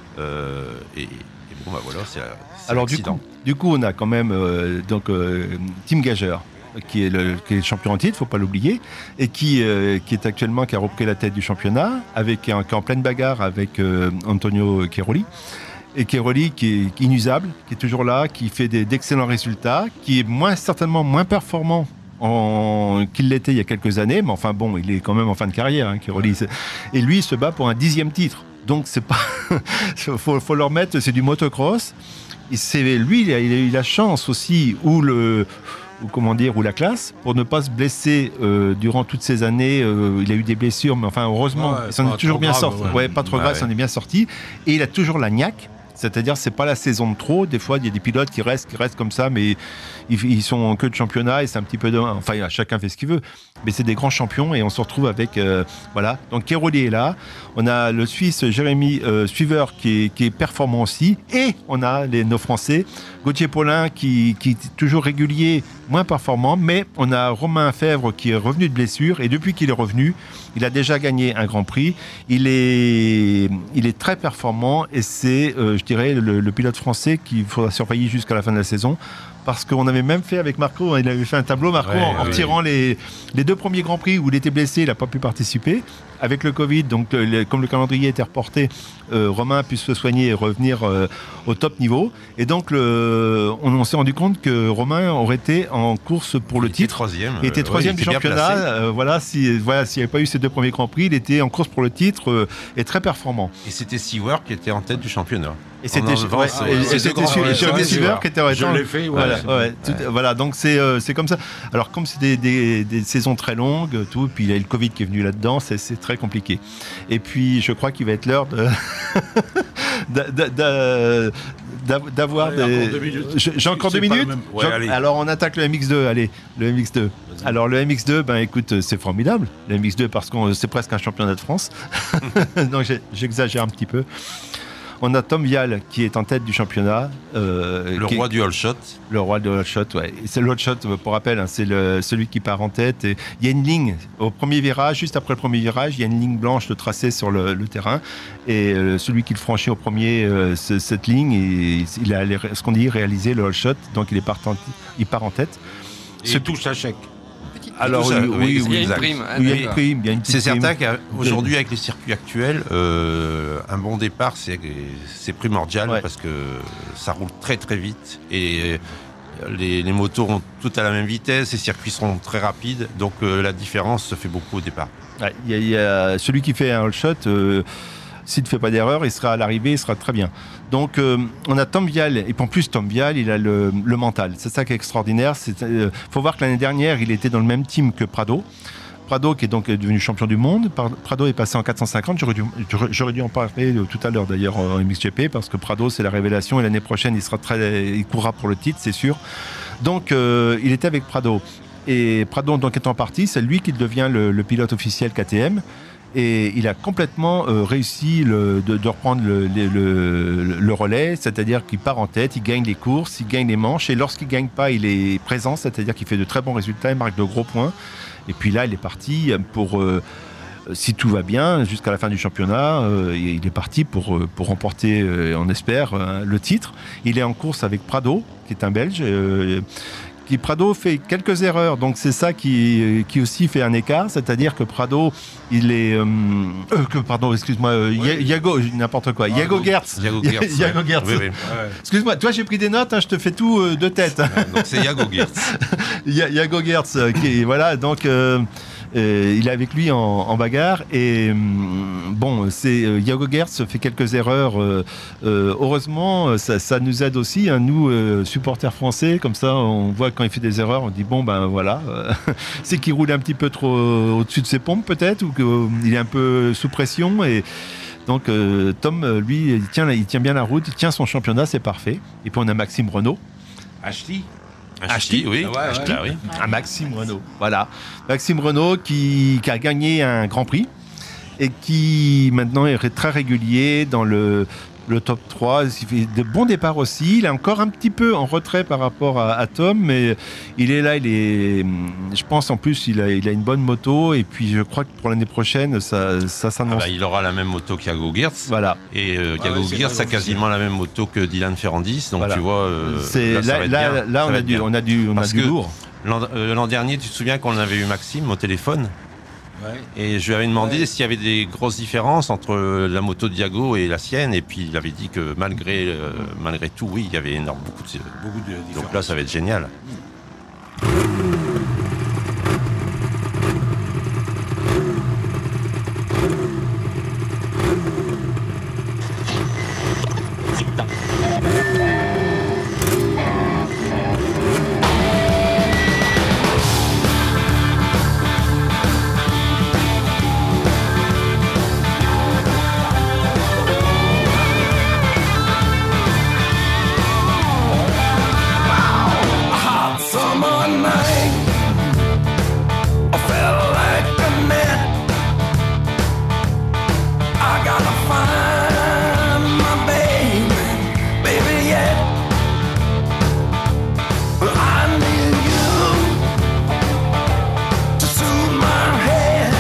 Speaker 4: Euh, et, et bon, bah voilà, c'est, c'est
Speaker 3: Alors du coup, du coup, on a quand même euh, donc euh, Tim Gager, qui est le, qui est le champion en titre, faut pas l'oublier, et qui, euh, qui est actuellement qui a repris la tête du championnat, avec un, qui est en pleine bagarre avec euh, Antonio Cairoli. Et Cairoli qui est inusable, qui est toujours là, qui fait des, d'excellents résultats, qui est moins certainement moins performant En, qu'il l'était il y a quelques années, mais enfin bon, il est quand même en fin de carrière, hein, Cairoli. Et lui, il se bat pour un dixième titre. Donc c'est pas, faut, faut le remettre, c'est du motocross. C'est lui, il a, il a eu la chance aussi, ou le, ou comment dire, ou la classe, pour ne pas se blesser euh, durant toutes ces années. Euh, il a eu des blessures, mais enfin heureusement, ouais, il s'en est toujours bien grave, sorti. Ouais. ouais, pas trop ouais, grave, il s'en est bien sorti. Et il a toujours la niaque. C'est-à-dire, c'est pas la saison de trop. Des fois, il y a des pilotes qui restent, qui restent comme ça, mais ils, ils sont en queue de championnat et c'est un petit peu de... Enfin, chacun fait ce qu'il veut. Mais c'est des grands champions et on se retrouve avec... Euh, voilà. Donc, Cairoli est là. On a le Suisse Jérémy euh, Suiveur qui est, qui est performant aussi. Et on a les, nos Français. Gauthier Paulin qui, qui est toujours régulier, moins performant. Mais on a Romain Fèvre qui est revenu de blessure. Et depuis qu'il est revenu, il a déjà gagné un Grand Prix. Il est, il est très performant et c'est... Euh, je dirais, le, le pilote français qu'il faudra surveiller jusqu'à la fin de la saison. Parce qu'on avait même fait avec Marco, il avait fait un tableau, Marco, ouais, en, en retirant oui. les, les deux premiers Grands Prix où il était blessé, il n'a pas pu participer. Avec le Covid, donc le, comme le calendrier était reporté, euh, Romain a pu se soigner et revenir euh, au top niveau. Et donc, le, on, on s'est rendu compte que Romain aurait été en course pour le
Speaker 4: il
Speaker 3: titre.
Speaker 4: Troisième,
Speaker 3: il était troisième
Speaker 4: ouais,
Speaker 3: du championnat. Euh, voilà, si, voilà, s'il n'y avait pas eu ces deux premiers Grands Prix, il était en course pour le titre euh, et très performant.
Speaker 4: Et c'était Seward qui était en tête du championnat.
Speaker 3: Et c'était
Speaker 4: En
Speaker 3: chez-
Speaker 4: avance,
Speaker 3: ouais,
Speaker 4: ouais.
Speaker 3: et- et
Speaker 2: C'est
Speaker 3: c'était
Speaker 2: de
Speaker 3: chez
Speaker 2: grand-
Speaker 3: chez
Speaker 2: ouais,
Speaker 3: Ruby
Speaker 2: ouais,
Speaker 3: Silver
Speaker 2: ouais.
Speaker 3: qui était ouais,
Speaker 2: Je
Speaker 3: attends,
Speaker 2: l'ai fait, ouais.
Speaker 3: voilà,
Speaker 2: c'est-
Speaker 3: ouais, tout- voilà, donc c'est euh, c'est comme ça. Alors comme c'est des, des, des saisons très longues, tout, puis il y a le Covid qui est venu là-dedans, c'est c'est très compliqué. Et puis je crois qu'il va être l'heure de d'a- d'a- d'a- d'a- d'avoir
Speaker 2: Ouais,
Speaker 3: des.
Speaker 2: encore deux minutes.
Speaker 3: J'ai j'ai encore
Speaker 2: C'est
Speaker 3: deux
Speaker 2: pas le
Speaker 3: minutes.
Speaker 2: même. Ouais,
Speaker 3: J'en-
Speaker 2: allez.
Speaker 3: Alors on attaque le M X deux. Allez, le M X deux. Alors le M X deux, ben écoute, c'est formidable. Le M X deux parce que c'est presque un championnat de France. Donc j'ai- j'exagère un petit peu. On a Tom Vial qui est en tête du championnat. euh,
Speaker 4: Le
Speaker 3: qui-
Speaker 4: roi du all shot.
Speaker 3: le roi de l'hot shot, ouais. Et c'est le hot shot, pour rappel, hein, c'est le, celui qui part en tête. Et il y a une ligne au premier virage, juste après le premier virage, il y a une ligne blanche de tracé sur le, le terrain. Et euh, celui qui le franchit au premier, euh, ce- cette ligne, il, il a les- ce qu'on dit réalisé le hot shot, donc il, est partant, il part en tête.
Speaker 2: Et il touche à chèque.
Speaker 3: Alors
Speaker 4: tout ça,
Speaker 3: oui,
Speaker 4: oui,
Speaker 3: oui,
Speaker 1: Il y a une
Speaker 4: exact.
Speaker 1: prime. Ah,
Speaker 3: oui, il y a une
Speaker 1: d'accord.
Speaker 3: prime, il y a une petite
Speaker 4: C'est
Speaker 3: prime.
Speaker 4: certain qu'aujourd'hui, avec les circuits actuels, euh, un bon départ, c'est c'est primordial
Speaker 3: Ouais.
Speaker 4: parce que ça roule très très vite et les, les motos ont toutes à la même vitesse, les circuits seront très rapides, donc euh, la différence se fait beaucoup au départ.
Speaker 3: Ouais, il y a- il y a celui qui fait un all shot, euh, s'il ne fait pas d'erreur, il sera à l'arrivée, il sera très bien. Donc euh, on a Tom Vial, et en plus Tom Vial, il a le, le mental. C'est ça qui est extraordinaire. Il euh, faut voir que l'année dernière, il était dans le même team que Prado. Prado qui est donc devenu champion du monde. Par- Prado est passé en quatre cent cinquante. J'aurais dû, j'aurais- j'aurais dû en parler euh, tout à l'heure d'ailleurs en M X G P parce que Prado c'est la révélation et l'année prochaine il sera très, il courra pour le titre, c'est sûr. Donc euh, il était avec Prado. Et Prado donc étant parti, c'est lui qui devient le, le pilote officiel K T M. Et il a complètement euh, réussi le- de, de reprendre le, le- le- le relais, c'est-à-dire qu'il part en tête, il gagne les courses, il gagne les manches, et lorsqu'il ne gagne pas, il est présent, c'est-à-dire qu'il fait de très bons résultats, il marque de gros points. Et puis là, il est parti pour, euh, si tout va bien, jusqu'à la fin du championnat, euh, il est parti pour, euh, pour remporter, euh, on espère, euh, le titre. Il est en course avec Prado, qui est un Belge. euh, qui Prado fait quelques erreurs, donc c'est ça qui, qui aussi fait un écart, c'est-à-dire que Prado, il est... euh, euh, que, pardon, excuse-moi, euh, Ya- Yago, n'importe quoi,
Speaker 2: Ah,
Speaker 3: Yago Gertz.
Speaker 4: Yago Gertz.
Speaker 3: Yago
Speaker 4: ouais.
Speaker 3: Gertz.
Speaker 4: Oui, oui.
Speaker 2: Ouais.
Speaker 3: Excuse-moi, toi j'ai pris des notes, hein, je te fais tout euh, de tête.
Speaker 4: Donc c'est Yago Gertz.
Speaker 3: Ya- Yago Gertz, euh, qui est- voilà, donc euh, euh, il est avec lui en, en bagarre et hum, bon, c'est euh, Yago Gertz fait quelques erreurs. euh, euh, heureusement, ça, ça nous aide aussi, hein, nous euh, supporters français, comme ça, on voit quand il fait des erreurs, on dit bon ben voilà, euh, c'est qu'il roule un petit peu trop au-dessus de ses pompes peut-être ou qu'il est un peu sous pression et donc euh, Tom, euh, lui, il tient, il tient bien la route, il tient son championnat, c'est parfait. Et puis on a Maxime Renault.
Speaker 2: Ashley.
Speaker 4: Ashti, oui.
Speaker 2: Ah ouais, ouais.
Speaker 4: Ashti, oui.
Speaker 3: Un Maxime Renault, voilà. Maxime Renault qui, qui a gagné un Grand Prix et qui maintenant est très régulier dans le, le top trois. Il fait de bons départs aussi. Il est encore un petit peu en retrait par rapport à, à Tom, mais il est là, il est, je pense en plus, il a, il a une bonne moto et puis je crois que pour l'année prochaine, ça, ça
Speaker 4: Ah
Speaker 3: s'annonce.
Speaker 4: bah, il aura la même moto qu'Yago Gertz.
Speaker 3: Voilà.
Speaker 4: Et euh,
Speaker 2: Ah
Speaker 4: Yago
Speaker 2: ouais, c'est
Speaker 4: Gertz
Speaker 2: vrai,
Speaker 4: a quasiment la même moto que Dylan Ferrandis. Donc
Speaker 3: Voilà.
Speaker 4: tu vois, euh,
Speaker 3: C'est,
Speaker 4: là, ça
Speaker 3: là,
Speaker 4: va être
Speaker 3: là,
Speaker 4: bien.
Speaker 3: là,
Speaker 4: Ça
Speaker 3: on,
Speaker 4: va
Speaker 3: a
Speaker 4: être
Speaker 3: du,
Speaker 4: bien.
Speaker 3: on a du, on a
Speaker 4: Parce
Speaker 3: du
Speaker 4: que-
Speaker 3: lourd.
Speaker 4: L'an euh, l'an dernier, tu te souviens qu'on avait eu Maxime au téléphone
Speaker 2: Ouais.
Speaker 4: et je lui avais demandé
Speaker 2: Ouais.
Speaker 4: s'il y avait des grosses différences entre euh, la moto de Diago et la sienne. Et puis il avait dit que malgré, euh, malgré tout, oui, il y avait énorme, beaucoup de.
Speaker 2: Beaucoup de différences.
Speaker 4: Donc là, ça va être génial.
Speaker 6: Hot summer night, I felt like a net. I gotta find my baby, baby, yeah. But I need you to soothe my head,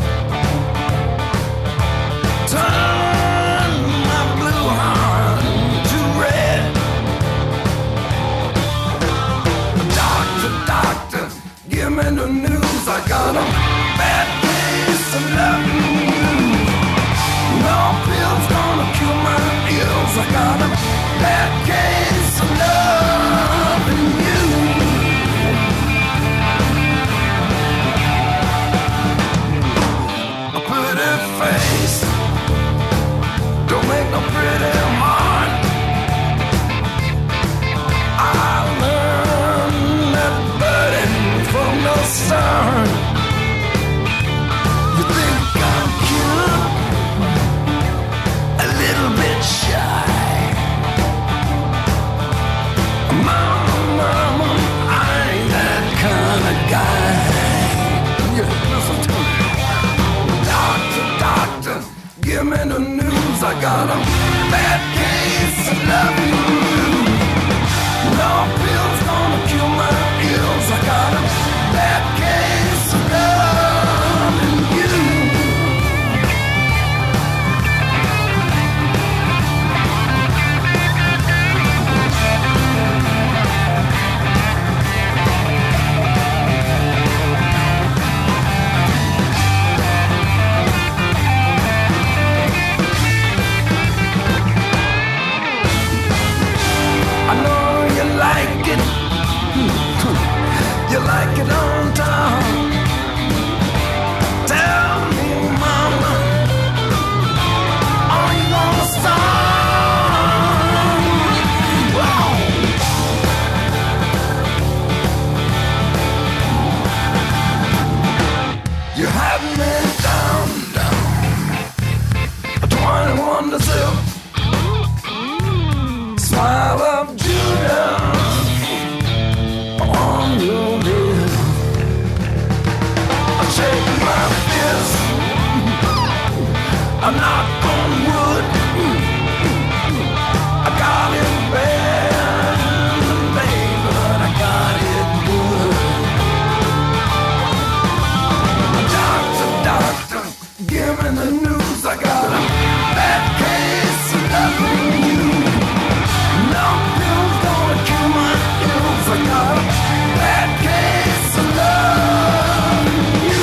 Speaker 6: turn my blue heart to red. Doctor, doctor, give me the news. I got a bad case of loving you. No pills gonna cure my ills. I got a bad case of loving you. A pretty face don't make no pretty heart. done. You think I'm cute, a little bit shy. Mama, mama, I ain't that kind of guy. Yeah, listen to me. Doctor, doctor, give me the news. I got a bad case of loving you. No pills gonna cure my ills. I got a bad case of loving you. I know you like it. You like it on time. Tell me, mama, are you gonna stop? Whoa. You had me down, down. twenty-one to zero. Smile of Judah on your lips. I shake my fist. I knock on wood. I got it bad, baby, but I got it good. Doctor, doctor, give me the news. I got a bad case of loving you. No pills gonna cure my ills. I got a bad case of loving you.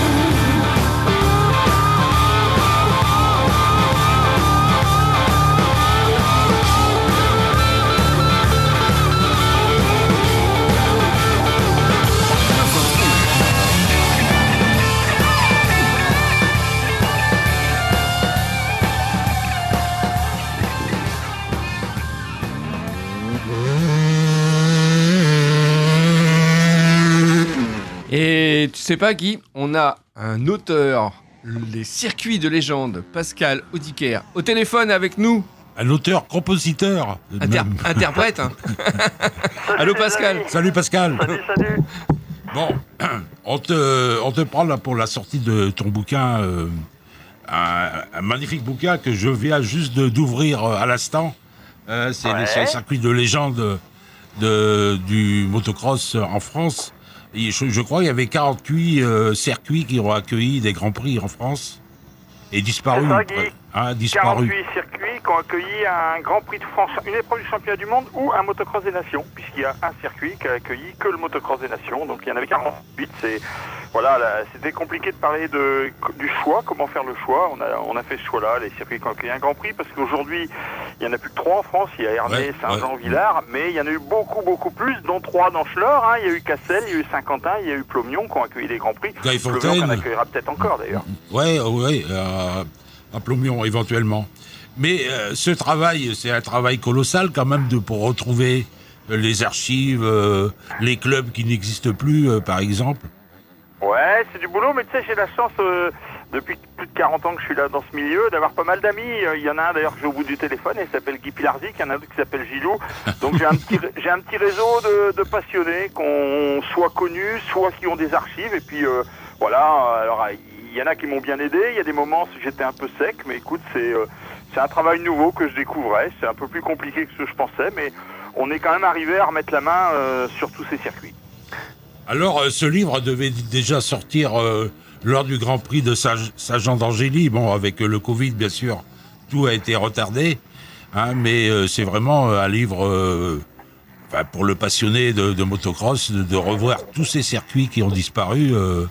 Speaker 1: Et tu sais pas, Guy, on a un auteur, les circuits de légende, Pascal Audiquer, au téléphone avec nous.
Speaker 2: Un auteur-compositeur.
Speaker 1: Inter- interprète. Hein. Allô Pascal.
Speaker 2: Salut Pascal.
Speaker 9: Salut, salut.
Speaker 2: Bon, on te, on te prend là pour la sortie de ton bouquin, euh, un, un magnifique bouquin que je viens juste de- d'ouvrir euh, à l'instant. Euh, c'est
Speaker 9: Ouais.
Speaker 2: les, c'est les circuits de légende de, du motocross en France. Et je, je crois qu'il y avait quarante-huit euh, circuits qui ont accueilli des grands prix en France et disparus.
Speaker 9: C'est ça, Guy.
Speaker 2: Hein, disparus.
Speaker 9: quarante-huit circuits qui ont accueilli un Grand Prix de France, une épreuve du championnat du monde ou un motocross des nations, puisqu'il y a un circuit qui a accueilli que le motocross des nations. Donc il y en avait quarante-huit. C'est voilà, là, c'était compliqué de parler de du choix, comment faire le choix. On a on a fait ce choix-là, les circuits qui ont accueilli un Grand Prix, parce qu'aujourd'hui il y en a plus que trois en France. Il y a Ernée,
Speaker 2: Ouais,
Speaker 9: Saint-Jean, Villars, mais il y en a eu beaucoup beaucoup plus, dont trois dans Schleur. Hein. Il y a eu Cassel, il y a eu Saint-Quentin, il y a eu Plomion qui ont accueilli des Grands Prix.
Speaker 2: Gaillefontaine.
Speaker 9: Plomion qu'on accueillera peut-être encore d'ailleurs.
Speaker 2: Ouais, ouais, euh, à Plomion éventuellement. Mais euh, ce travail, c'est un travail colossal quand même de pour retrouver euh, les archives, euh, les clubs qui n'existent plus, euh, par exemple.
Speaker 9: Ouais, c'est du boulot, mais tu sais, j'ai la chance, euh, depuis plus de quarante ans que je suis là dans ce milieu, d'avoir pas mal d'amis. Euh, Il y en a un d'ailleurs que j'ai au bout du téléphone, il s'appelle Guy Pilarzik, il y en a un autre qui s'appelle Gilou. Donc j'ai un petit, j'ai un petit réseau de, de passionnés, qu'on soit connus, soit qui ont des archives, et puis euh, voilà, alors il y en a qui m'ont bien aidé, il y a des moments où j'étais un peu sec, mais écoute, c'est euh, c'est un travail nouveau que je découvrais, c'est un peu plus compliqué que ce que je pensais, mais on est quand même arrivé à remettre la main euh, sur tous ces circuits.
Speaker 2: Alors, euh, ce livre devait d- déjà sortir euh, lors du Grand Prix de Sa- Saint-Jean d'Angély. Bon, avec euh, le Covid, bien sûr, tout a été retardé. Hein, mais euh, c'est vraiment euh, un livre euh, enfin, pour le passionné de, de motocross, de, de revoir tous ces circuits qui ont disparu. Euh,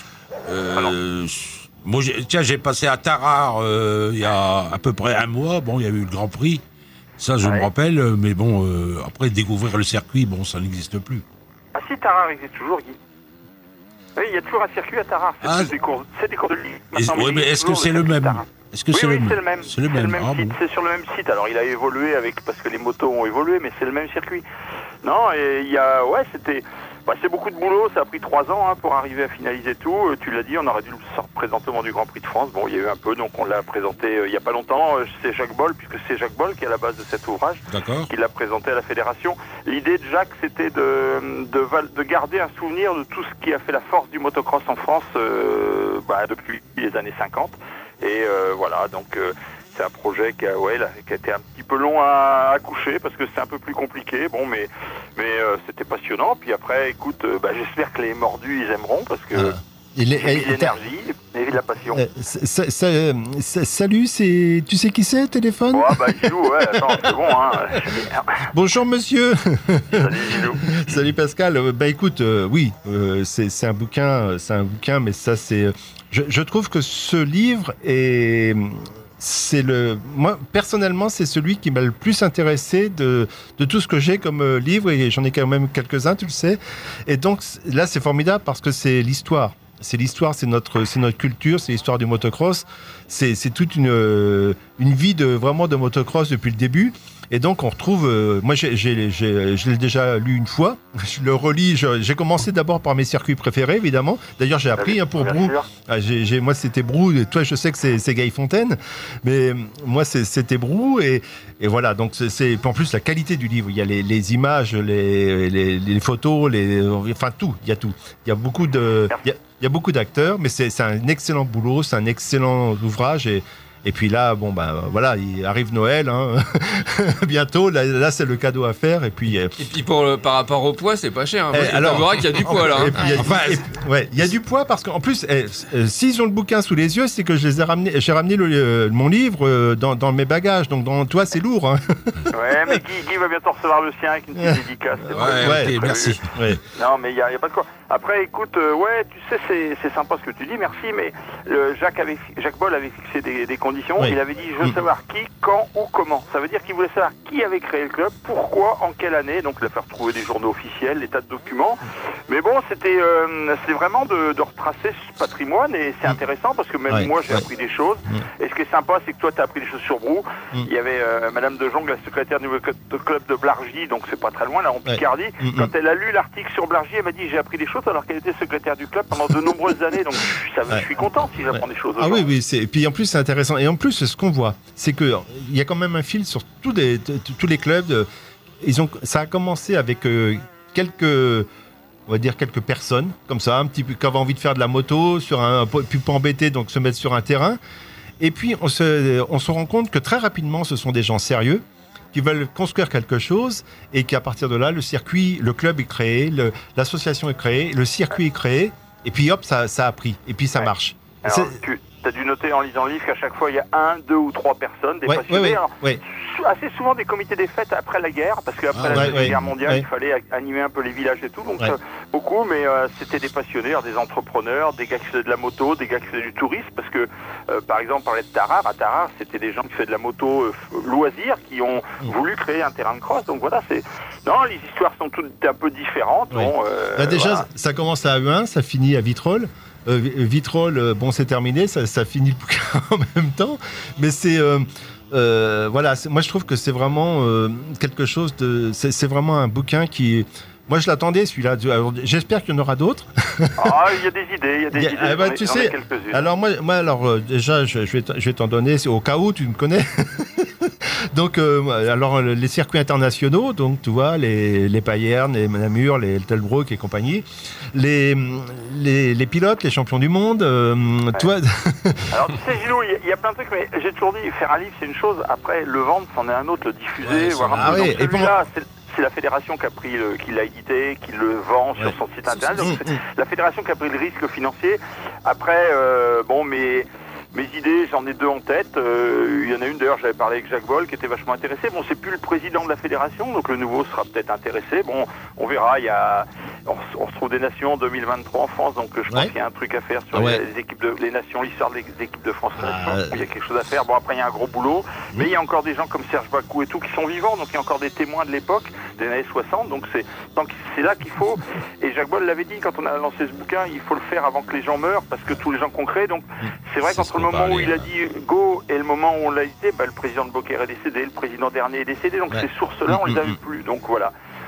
Speaker 2: euh, moi, j'ai- tiens, j'ai passé à Tarare euh, il y a à peu près un mois. Bon, il y a eu le Grand Prix. Ça, je
Speaker 9: Ouais.
Speaker 2: me rappelle. euh, Mais bon, euh, après, découvrir le circuit, bon, ça n'existe plus.
Speaker 9: Ah si, Tarare existe toujours, Guy. Oui, il y a toujours un circuit à Tarare, c'est
Speaker 2: Ah.
Speaker 9: plus des cours, c'est des cours de ligne.
Speaker 2: Et-
Speaker 9: Maintenant,
Speaker 2: ouais,
Speaker 9: il
Speaker 2: mais
Speaker 9: existe
Speaker 2: est-ce que
Speaker 9: toujours
Speaker 2: c'est le
Speaker 9: circuit
Speaker 2: même
Speaker 9: Tarare.
Speaker 2: Est-ce que
Speaker 9: Oui,
Speaker 2: c'est
Speaker 9: oui,
Speaker 2: le,
Speaker 9: c'est le même.
Speaker 2: C'est le même. Ah,
Speaker 9: site,
Speaker 2: bon.
Speaker 9: c'est sur le même site. Alors il a évolué avec parce que les motos ont évolué, mais c'est le même circuit. Non, et il y a, ouais, c'était, Bah, c'est beaucoup de boulot, ça a pris trois ans hein, pour arriver à finaliser tout. Euh, tu l'as dit, on aurait dû le sortir présentement du Grand Prix de France. Bon, il y a eu un peu, donc on l'a présenté euh, il n'y a pas longtemps. Euh, c'est Jacques Boll, puisque c'est Jacques Boll qui est à la base de cet ouvrage,
Speaker 2: D'accord.
Speaker 9: qui l'a présenté à la fédération. L'idée de Jacques, c'était de, de, val- de garder un souvenir de tout ce qui a fait la force du motocross en France euh, bah, depuis les années cinquante. Et euh, voilà, donc... Euh, c'est un projet qui a, ouais, là, qui a été un petit peu long à accoucher parce que c'est un peu plus compliqué. Bon, mais, mais euh, c'était passionnant. Puis après, écoute, euh, bah, j'espère que les mordus, ils aimeront parce que
Speaker 10: Ah. Il est-
Speaker 9: c'est de
Speaker 10: eh,
Speaker 9: l'énergie et de la passion.
Speaker 10: Euh, sa- sa- euh, sa- salut, c'est tu sais qui c'est, téléphone?
Speaker 9: Oh, bah, Gilou, ouais, attends, c'est bon, hein.
Speaker 10: Bonjour monsieur.
Speaker 9: Salut, Gilou.
Speaker 10: Salut Pascal. Euh, Bah écoute, euh, oui, euh, c'est c'est un bouquin, euh, c'est un bouquin, mais ça c'est. Je, je trouve que ce livre est. C'est le, moi personnellement, c'est celui qui m'a le plus intéressé de, de tout ce que j'ai comme euh, livre, et j'en ai quand même quelques-uns, tu le sais. Et donc c- là, c'est formidable parce que c'est l'histoire. C'est l'histoire, c'est notre, c'est notre culture, c'est l'histoire du motocross. C'est, c'est toute une, euh, une vie de vraiment de motocross depuis le début. Et donc on retrouve, euh, moi j'ai, j'ai, j'ai, je l'ai déjà lu une fois, je le relis, je- j'ai commencé d'abord par mes circuits préférés évidemment, d'ailleurs j'ai appris hein, pour
Speaker 9: Bien
Speaker 10: Brou,
Speaker 9: sûr.
Speaker 10: ah, j'ai, j'ai- moi c'était Brou, et toi je sais que c'est, c'est Guy Fontaine, mais euh, moi c'est- c'était Brou, et, et voilà, donc c'est, c'est en plus la qualité du livre, il y a les, les images, les, les, les photos, les, enfin tout, il y a tout, il y a beaucoup de... il y a- il y a beaucoup d'acteurs, mais c'est, c'est un excellent boulot, c'est un excellent ouvrage, et Et puis là, bon, ben voilà, il arrive Noël, hein. Bientôt. Là, là, c'est le cadeau à faire. Et puis, euh,
Speaker 1: Et puis pour le- par rapport au poids, c'est pas cher. Hein. Moi,
Speaker 10: Eh,
Speaker 1: je
Speaker 10: alors-
Speaker 1: t'avouerai qu'il y a du poids là. hein.
Speaker 10: et puis, il y a,
Speaker 2: Enfin,
Speaker 10: et puis, ouais, il y a du poids parce qu'en plus, eh, euh, s'ils ont le bouquin sous les yeux, c'est que je les ai ramenés, j'ai ramené le, euh, mon livre euh, dans, dans mes bagages. Donc, dans toi, c'est lourd. Hein.
Speaker 9: Ouais, mais Guy, Guy va bientôt recevoir le sien avec une petite dédicace. C'est
Speaker 2: Ouais,
Speaker 9: prévu,
Speaker 2: ok,
Speaker 9: c'est prévu.
Speaker 2: merci.
Speaker 10: Ouais.
Speaker 9: Non, mais il n'y a, y a pas de quoi. Après, écoute, euh, ouais, tu sais, c'est, c'est sympa ce que tu dis, merci, mais euh, Jacques, avait, fi- Jacques Boll avait fixé des, des conditions.
Speaker 10: Oui.
Speaker 9: Il avait dit, je veux
Speaker 10: Mm.
Speaker 9: savoir qui, quand ou comment. Ça veut dire qu'il voulait savoir qui avait créé le club, pourquoi, en quelle année. Donc, il a fait retrouver des journaux officiels, des tas de documents. Mais bon, c'était, euh, c'était vraiment de, de retracer ce patrimoine et c'est intéressant parce que même
Speaker 10: Ouais,
Speaker 9: moi, j'ai
Speaker 10: ouais.
Speaker 9: appris des choses. Et ce qui est sympa, c'est que toi, tu as appris des choses sur Brou.
Speaker 10: Mm.
Speaker 9: Il y avait euh, Madame de Jong, la secrétaire du de club de Blargy, donc c'est pas très loin, là, en
Speaker 10: Ouais.
Speaker 9: Picardie.
Speaker 10: Mm, mm.
Speaker 9: Quand elle a lu l'article sur Blargy, elle m'a dit j'ai appris des choses alors qu'elle était secrétaire du club pendant de nombreuses années. Donc ça,
Speaker 10: Ouais.
Speaker 9: je suis content si j'apprends des choses. aux
Speaker 10: Ah
Speaker 9: gens.
Speaker 10: oui, oui. C'est... Et puis en plus, c'est intéressant. Et en plus, ce qu'on voit, c'est qu'il y a quand même un fil sur tous les, t- t- tous les clubs. de- Ils ont, ça a commencé avec euh, quelques. On va dire quelques personnes, comme ça, un petit peu, qui avaient envie de faire de la moto, sur un, puis pas embêter, donc se mettre sur un terrain. Et puis, on se, on se rend compte que très rapidement, ce sont des gens sérieux qui veulent construire quelque chose et qu'à partir de là, le circuit, le club est créé, le- l'association est créée, le circuit est créé, et puis hop, ça, ça a pris, et puis ça
Speaker 9: Ouais.
Speaker 10: marche.
Speaker 9: Alors,
Speaker 10: C'est-
Speaker 9: tu as dû noter en lisant le livre qu'à chaque fois, il y a un, deux ou trois personnes, des
Speaker 10: Ouais,
Speaker 9: passionnés.
Speaker 10: ouais, ouais,
Speaker 9: Alors,
Speaker 10: ouais.
Speaker 9: sou- assez souvent des comités des fêtes après la guerre, parce qu'après
Speaker 2: Ah,
Speaker 9: la
Speaker 10: ouais,
Speaker 9: Deuxième
Speaker 10: ouais,
Speaker 9: Guerre mondiale,
Speaker 10: ouais.
Speaker 9: il fallait a- animer un peu les villages et tout, donc
Speaker 10: Ouais.
Speaker 9: ça, beaucoup, mais euh, c'était des passionnés, alors des entrepreneurs, des gars qui faisaient de la moto, des gars qui faisaient du tourisme, parce que, euh, par exemple, on parlait de Tarare, à Tarare, c'était des gens qui faisaient de la moto euh, f- loisir, qui ont
Speaker 10: Mm.
Speaker 9: voulu créer un terrain de cross, donc voilà, c'est... Non, les histoires sont toutes un peu différentes,
Speaker 10: Ouais.
Speaker 9: bon... euh,
Speaker 10: Bah déjà,
Speaker 9: voilà.
Speaker 10: ça commence à E un, ça finit à Vitrolles. Euh, Vi- Vitrolles, euh, bon, c'est terminé, ça, ça finit le bouquin en même temps. Mais c'est. euh, euh, voilà, c'est- moi je trouve que c'est vraiment euh, quelque chose de. C'est c'est vraiment un bouquin qui. Moi je l'attendais celui-là. Alors, j'espère qu'il y en aura d'autres.
Speaker 9: Ah, il y a des idées, il y a des
Speaker 10: Il y a-
Speaker 9: idées,
Speaker 10: ah bah,
Speaker 9: j'en ai-
Speaker 10: tu
Speaker 9: j'en ai
Speaker 10: sais,
Speaker 9: quelques-unes.
Speaker 10: Alors moi, moi alors euh, déjà je, je vais t- je vais t'en donner c'est au cas où tu me connais. Donc euh, alors euh, les circuits internationaux, donc tu vois les les Payerne, les Namur, les Telbrook et compagnie, les les, les pilotes, les champions du monde, euh, tu vois.
Speaker 9: Alors tu sais Gilou, il y a- il y, a plein de trucs, mais j'ai toujours dit, faire un livre c'est une chose, après le vendre c'en est un autre, le diffuser,
Speaker 2: Ouais,
Speaker 9: voir
Speaker 2: ça-
Speaker 9: un
Speaker 10: Ah
Speaker 9: peu.
Speaker 10: oui,
Speaker 9: Donc,
Speaker 10: et pour-
Speaker 9: celui-là, c'est c'est la fédération qui a pris le, qui l'a édité, qui le vend sur
Speaker 10: Ouais.
Speaker 9: son site internet. Donc,
Speaker 10: Mm,
Speaker 9: c'est
Speaker 10: mm.
Speaker 9: la fédération qui a pris le risque financier. Après, euh, bon, mes, mes idées, j'en ai deux en tête. Euh, il y en a une d'ailleurs, j'avais parlé avec Jacques Boll qui était vachement intéressé. Bon, c'est plus le président de la fédération, donc le nouveau sera peut-être intéressé. Bon, on verra. Il y a, on, se- on se trouve des nations en deux mille vingt-trois en France, donc euh, je pense
Speaker 10: Ouais.
Speaker 9: qu'il y a un truc à faire sur
Speaker 10: Ah ouais.
Speaker 9: les, les équipes de les nations, l'histoire des des équipes de France.
Speaker 10: Ah,
Speaker 9: il y a quelque chose à faire. Bon, après il y a un gros boulot, mais il y a encore des gens comme Serge Bacou et tout qui sont vivants, donc il y a encore des témoins de l'époque, des années soixante. Donc c'est donc c'est là qu'il faut. Et Jacques Boll l'avait dit quand on a lancé ce bouquin, il faut le faire avant que les gens meurent, parce que tous les gens qu'on crée. Donc c'est vrai
Speaker 2: C'est ce
Speaker 9: qu'entre le
Speaker 2: qu'on
Speaker 9: moment où
Speaker 2: parlait,
Speaker 9: il a
Speaker 2: là.
Speaker 9: dit go et le moment où on l'a édité, bah, le président de Beaucaire est décédé, le président dernier est décédé, donc
Speaker 10: Ouais.
Speaker 9: ces sources-là, on
Speaker 10: Mm,
Speaker 9: les a
Speaker 10: mm,
Speaker 9: vues plus. Donc voilà.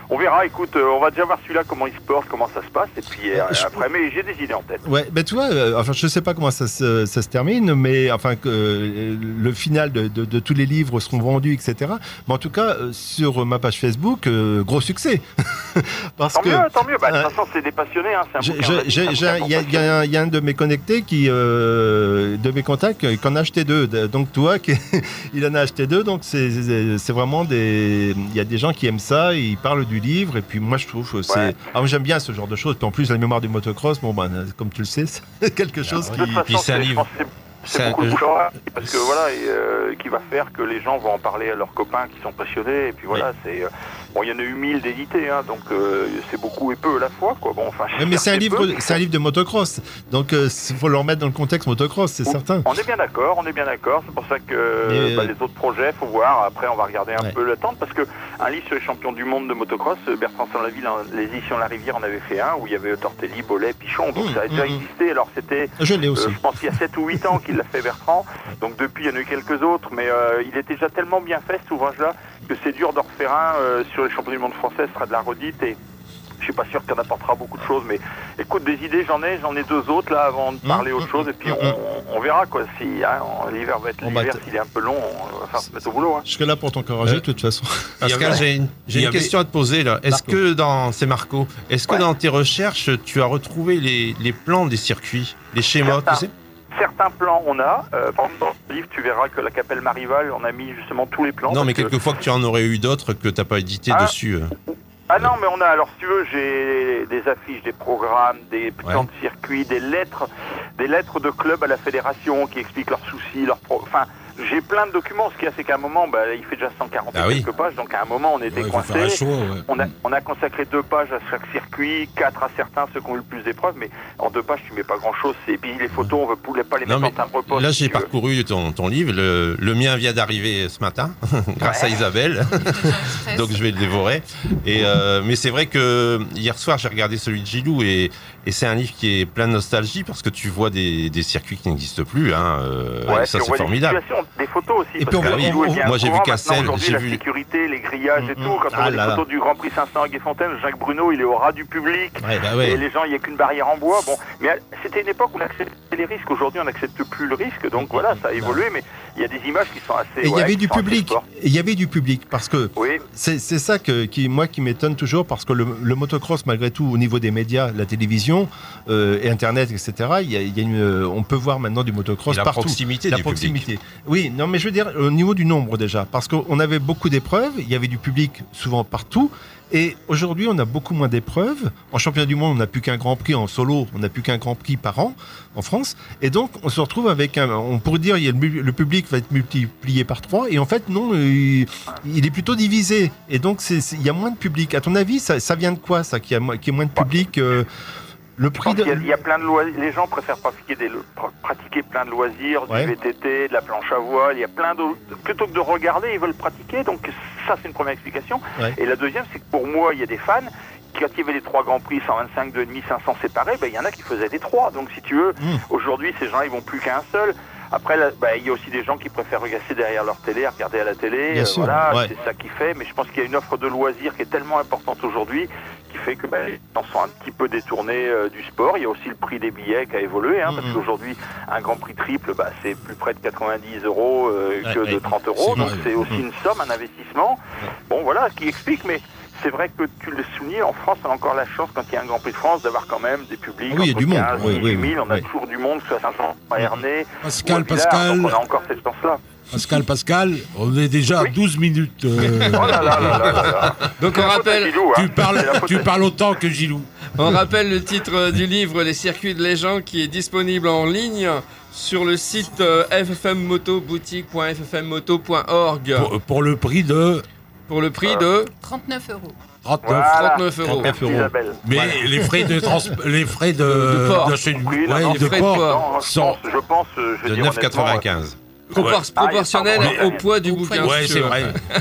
Speaker 9: on verra, écoute, euh, on va déjà voir celui-là, comment il se porte, comment ça se passe, et puis euh,
Speaker 10: Je-
Speaker 9: après, mais j'ai des idées en tête.
Speaker 10: Ouais, ben tu vois, euh, enfin je sais pas comment ça se, ça se termine, mais enfin que euh, le final de, de, de tous les livres seront vendus, et cetera. Mais en tout cas, euh, sur ma page Facebook, euh, gros succès. Parce
Speaker 9: Tant
Speaker 10: que
Speaker 9: mieux, tant mieux, bah, de
Speaker 10: euh,
Speaker 9: toute façon, c'est des passionnés, hein, c'est un
Speaker 10: j'ai-
Speaker 9: bouquin, on a
Speaker 10: j'ai-
Speaker 9: dit,
Speaker 10: j'ai-
Speaker 9: c'est un
Speaker 10: j'ai un-
Speaker 9: bouquin
Speaker 10: il y, a-
Speaker 9: pour
Speaker 10: il y a un- il y a un de mes connectés qui, euh, de mes contacts, qui en a acheté deux. Donc toi, qui, il en a acheté deux. Donc c'est c'est- c'est vraiment des, il y a des gens qui aiment ça, ils parlent du livre. Et puis moi, je trouve que c'est,
Speaker 9: Ouais.
Speaker 10: ah, moi, j'aime bien ce genre de choses. Puis en plus, la mémoire du motocross, bon ben, comme tu le sais, c'est quelque chose
Speaker 9: De
Speaker 10: qui.
Speaker 9: toute façon,
Speaker 4: Puis c'est un
Speaker 9: je
Speaker 4: livre.
Speaker 9: pense que c'est-
Speaker 4: C'est
Speaker 9: C'est
Speaker 4: un-
Speaker 9: beaucoup de bouche à oreille, parce que voilà, et, euh, qui va faire que les gens vont en parler à leurs copains qui sont passionnés, et puis voilà, c'est euh, bon, il y en a eu mille d'édités, hein, donc euh, c'est beaucoup et peu à la fois, quoi. Bon, enfin,
Speaker 10: Ouais, mais c'est un
Speaker 9: peu,
Speaker 10: livre,
Speaker 9: mais
Speaker 10: c'est un livre de motocross. Donc il faut le remettre dans le contexte motocross, c'est certain.
Speaker 9: On est bien d'accord, on est bien d'accord. C'est pour ça que
Speaker 10: Mais,
Speaker 9: bah,
Speaker 10: euh,
Speaker 9: les autres projets, faut voir. Après, on va regarder un
Speaker 10: Ouais.
Speaker 9: peu le temps, parce que un livre sur les champions du monde de motocross, Bertrand Saint-Laville, hein, les éditions La Rivière en avait fait un où il y avait Tortelli, Bolet, Pichon. Donc
Speaker 10: Mmh,
Speaker 9: ça a déjà
Speaker 10: mmh, mmh.
Speaker 9: existé. Alors c'était,
Speaker 10: Je l'ai aussi.
Speaker 9: euh, je pense qu'il y a sept ou huit ans qu'il l'a fait Bertrand. Donc depuis, il y en a eu quelques autres, mais euh, il était déjà tellement bien fait cet ouvrage-là que c'est dur d'en refaire un euh, sur les champions du monde français. Ce sera de la redite et je suis pas sûr que ça apportera beaucoup de choses, mais écoute, des idées, j'en ai, j'en ai deux autres là avant de parler autre chose, et puis on, on verra quoi. Si hein, l'hiver va être
Speaker 10: On va
Speaker 9: l'hiver,
Speaker 10: te-
Speaker 9: s'il est un peu long, on va faire se mettre au boulot. Hein.
Speaker 10: Je serai là pour t'encourager, de toute façon.
Speaker 4: Pascal, j'ai une, j'ai
Speaker 2: il y
Speaker 4: une
Speaker 2: avait-
Speaker 4: question à te poser là. Est-ce
Speaker 10: Marco.
Speaker 4: que dans c'est Marco, est-ce que
Speaker 9: Ouais.
Speaker 4: dans tes recherches, tu as retrouvé les, les plans des circuits, les schémas, tu sais?
Speaker 9: Certains plans on a. Euh, par exemple, dans le livre, tu verras que la Capelle Marival, on a mis justement tous les plans.
Speaker 4: Non, mais
Speaker 9: parce que-
Speaker 4: quelquefois que tu en aurais eu d'autres que t'as pas édité
Speaker 9: Ah.
Speaker 4: dessus. euh.
Speaker 9: Ah non, mais on a, alors si tu veux, j'ai des affiches, des programmes, des plans
Speaker 4: Ouais.
Speaker 9: de circuit, des lettres, des lettres de club à la fédération qui expliquent leurs soucis, leurs pro... Enfin, j'ai plein de documents. Ce qu'il y a, c'est qu'à un moment, bah, il fait déjà cent quarante
Speaker 4: Ah
Speaker 9: et
Speaker 4: oui.
Speaker 9: quelques pages, donc à un moment, on était
Speaker 2: Ouais, il faut faire un
Speaker 9: coincé.
Speaker 2: choix, ouais.
Speaker 9: On a, on a consacré deux pages à chaque circuit, quatre à certains, ceux qui ont eu le plus d'épreuves, mais en deux pages, tu mets pas grand-chose. Et puis les photos, on ne voulait pas les
Speaker 4: Non,
Speaker 9: mettre
Speaker 4: mais
Speaker 9: en timbre-poste.
Speaker 4: là,
Speaker 9: si
Speaker 4: j'ai
Speaker 9: tu veux.
Speaker 4: parcouru ton, ton livre. Le, le mien vient d'arriver ce matin, grâce à Isabelle. Donc, je vais le dévorer. Et, euh, mais c'est vrai que hier soir, j'ai regardé celui de Gilou et, et c'est un livre qui est plein de nostalgie parce que tu vois des, des circuits qui n'existent plus. Hein, euh,
Speaker 9: Ouais,
Speaker 4: et ça,
Speaker 9: puis on
Speaker 4: c'est
Speaker 9: voit
Speaker 4: formidable.
Speaker 9: des situations, des photos aussi.
Speaker 10: Et
Speaker 9: parce
Speaker 10: puis on
Speaker 9: que
Speaker 10: voit-
Speaker 9: Gilou est
Speaker 10: on-
Speaker 9: bien
Speaker 4: moi, j'ai vu
Speaker 9: courant.
Speaker 4: Cassel,
Speaker 9: Maintenant, aujourd'hui,
Speaker 4: j'ai
Speaker 9: la
Speaker 4: vu-
Speaker 9: sécurité, les grillages et
Speaker 10: Mm,
Speaker 9: tout.
Speaker 10: mm.
Speaker 9: Quand on
Speaker 10: Ah
Speaker 9: voit les
Speaker 10: là là.
Speaker 9: photos du Grand Prix cinq cents à Guéfontaine, Jacques Bruno, il est au ras du public.
Speaker 10: Ouais, bah
Speaker 9: Et
Speaker 10: ouais.
Speaker 9: les gens, il n'y a qu'une barrière en bois. Bon, mais euh, c'était une époque où on acceptait les risques. Aujourd'hui, on n'accepte plus le risque. Donc voilà, ça a évolué, mais il y a des images qui sont assez.
Speaker 10: Et il y
Speaker 9: ouais,
Speaker 10: avait
Speaker 9: qui
Speaker 10: du
Speaker 9: sont assez
Speaker 10: public.
Speaker 9: sport.
Speaker 10: Et il y avait du public parce que
Speaker 9: Oui,
Speaker 10: c'est c'est ça que, qui, moi, qui m'étonne toujours parce que le, le motocross, malgré tout, au niveau des médias, la télévision euh, et Internet, et cetera, il y a, il y a une, on peut voir maintenant du motocross
Speaker 4: Et la
Speaker 10: partout.
Speaker 4: proximité
Speaker 10: La
Speaker 4: du
Speaker 10: proximité. Oui, non, mais je veux dire au niveau du nombre déjà, parce qu'on avait beaucoup d'épreuves, il y avait du public souvent partout. Et aujourd'hui, on a beaucoup moins d'épreuves. En championnat du monde, on n'a plus qu'un Grand Prix. En solo, on n'a plus qu'un Grand Prix par an en France. Et donc, on se retrouve avec un. On pourrait dire, il y a le, mu- le public va être multiplié par trois. Et en fait, non, il, il est plutôt divisé. Et donc, c'est- c'est- il y a moins de public. À ton avis, ça, ça vient de quoi, ça, qu'il y a, mo- qu'il y ait moins de public euh, Le
Speaker 9: je
Speaker 10: prix
Speaker 9: pense
Speaker 10: de.
Speaker 9: qu'il y a- il y, a plein de loisirs. Les gens préfèrent pratiquer, des, pr- pratiquer plein de loisirs,
Speaker 10: Ouais.
Speaker 9: du V T T, de la planche à voile. Il y a plein de. Plutôt que de regarder, ils veulent pratiquer. Donc ça, c'est une première explication.
Speaker 10: Ouais.
Speaker 9: Et la deuxième, c'est que pour moi, il y a des fans. Quand il y avait les trois Grands Prix, cent vingt-cinq, deux virgule cinq, cinq cents séparés, ben, il y en a qui faisaient les trois. Donc si tu veux,
Speaker 10: Mm.
Speaker 9: aujourd'hui, ces gens, ils vont plus qu'à un seul. Après, là, ben, il y a aussi des gens qui préfèrent rester derrière leur télé, regarder à la télé.
Speaker 10: Bien
Speaker 9: euh,
Speaker 10: sûr,
Speaker 9: voilà,
Speaker 10: ouais.
Speaker 9: c'est ça qui fait. Mais je pense qu'il y a une offre de loisirs qui est tellement importante aujourd'hui qui fait que ben, les gens sont un petit peu détournés euh, du sport. Il y a aussi le prix des billets qui a évolué, hein,
Speaker 10: Mm,
Speaker 9: parce
Speaker 10: mm.
Speaker 9: qu'aujourd'hui, un Grand Prix triple, bah, c'est plus près de quatre-vingt-dix euros euh,
Speaker 10: Ouais,
Speaker 9: que
Speaker 10: ouais.
Speaker 9: de trente euros.
Speaker 10: C'est
Speaker 9: Donc
Speaker 10: vrai.
Speaker 9: c'est aussi
Speaker 10: Mm.
Speaker 9: une somme, un investissement. Bon, voilà, ce qui explique, mais c'est vrai que tu le soulignes, en France, on a encore la chance, quand il y a un Grand Prix de France, d'avoir quand même des publics.
Speaker 10: Ah oui, il y a
Speaker 9: entre
Speaker 10: du monde.
Speaker 9: quinze,
Speaker 10: Oui, oui,
Speaker 9: dix-huit mille,
Speaker 10: oui,
Speaker 9: on a
Speaker 10: oui.
Speaker 9: toujours du monde, que ce soit Saint-Jean, à Ernée.
Speaker 2: Pascal,
Speaker 9: ou à Villars,
Speaker 2: Pascal.
Speaker 9: donc on a encore cette chance-là.
Speaker 2: Pascal, Pascal, on est déjà à
Speaker 9: Oui.
Speaker 2: douze minutes. euh,
Speaker 9: Oh là là là là là là.
Speaker 1: Donc
Speaker 9: C'est
Speaker 1: on
Speaker 9: la faute à
Speaker 1: rappelle,
Speaker 9: Guilou, hein.
Speaker 2: tu parles,
Speaker 9: C'est la faute
Speaker 2: tu
Speaker 9: à-
Speaker 2: parles autant que Gilou.
Speaker 1: on rappelle le titre du livre Les circuits de légende qui est disponible en ligne sur le site euh, f f m moto boutique point f f m moto point org
Speaker 2: Pour, pour le prix de
Speaker 1: pour le prix de
Speaker 8: trente-neuf euros.
Speaker 2: trente-neuf.
Speaker 9: Voilà.
Speaker 1: trente-neuf euros.
Speaker 10: trente-neuf euros.
Speaker 9: Isabelle.
Speaker 2: Mais les frais de trans, les frais de,
Speaker 1: De port.
Speaker 2: d'acheminement-
Speaker 9: Oui, non,
Speaker 2: ouais,
Speaker 9: non,
Speaker 2: de
Speaker 1: frais de
Speaker 2: port,
Speaker 1: port.
Speaker 9: Non, je
Speaker 2: sont-
Speaker 9: pense, je pense, euh, je veux
Speaker 4: De
Speaker 9: dire
Speaker 4: neuf
Speaker 9: honnêtement,
Speaker 4: quatre-vingt-quinze.
Speaker 1: Propor-
Speaker 9: Ah,
Speaker 1: proportionnel
Speaker 9: il y a pas-
Speaker 1: au poids du
Speaker 8: Au
Speaker 1: bouquin.
Speaker 8: poids.
Speaker 2: Ouais,
Speaker 1: si
Speaker 2: c'est
Speaker 1: tu veux.
Speaker 2: vrai.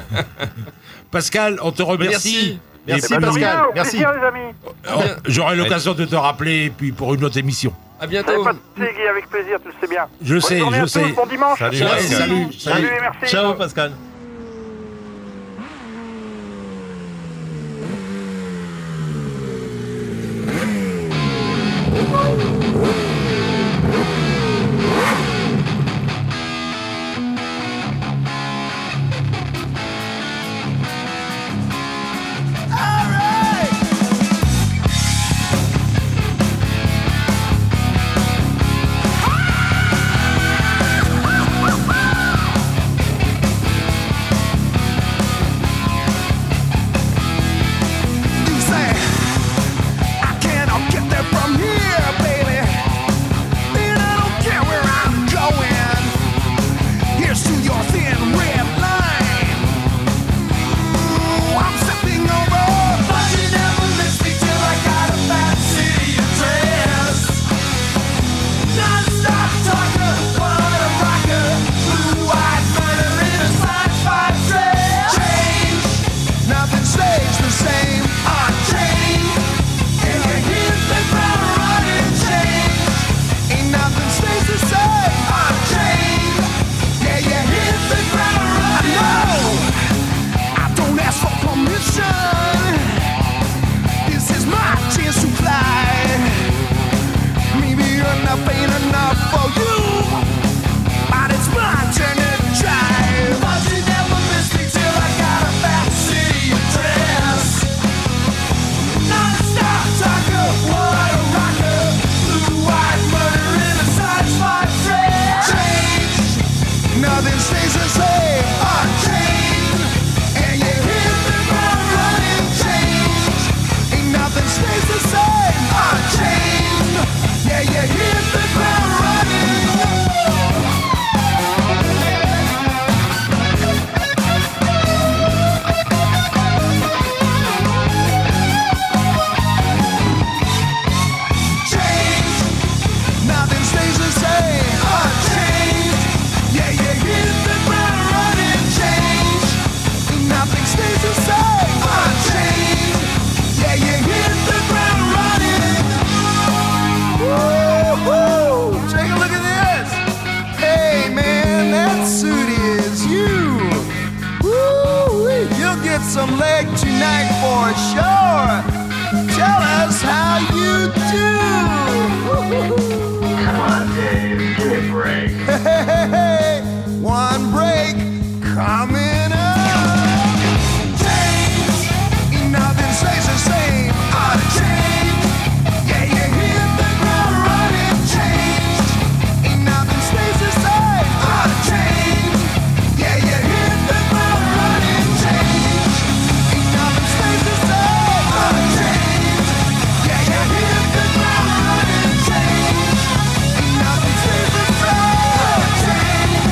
Speaker 2: Pascal, on te remercie.
Speaker 1: Merci.
Speaker 10: Merci,
Speaker 2: Et puis,
Speaker 10: Pascal.
Speaker 9: Bien, au
Speaker 10: Merci.
Speaker 9: plaisir, les amis.
Speaker 2: oh, j'aurai l'occasion de te rappeler puis pour une autre émission.
Speaker 1: À
Speaker 9: Vous
Speaker 1: bientôt.
Speaker 9: avez pas de soucis, Guy, avec plaisir, tu le sais bien.
Speaker 2: Je
Speaker 9: Bonne
Speaker 2: sais,
Speaker 9: journée
Speaker 2: je
Speaker 9: à
Speaker 2: sais.
Speaker 9: tous, bon dimanche.
Speaker 4: Salut,
Speaker 2: Ouais,
Speaker 4: Pascal.
Speaker 2: salut,
Speaker 9: Salut,
Speaker 2: salut.
Speaker 9: merci.
Speaker 10: Ciao, Pascal.
Speaker 6: leg tonight for sure. Tell us how you do. Come on, Dave, give me a break. Hey, hey, hey, one break coming up. Change, ain't nothing stays the same. Out of change, yeah, you hit the ground running. Change, ain't nothing stays the same. Out of change, yeah, you hit the ground running. Change, ain't nothing stays the same. Out of change, yeah, you hit the ground running. Change, ain't nothing stays the same. Out of change.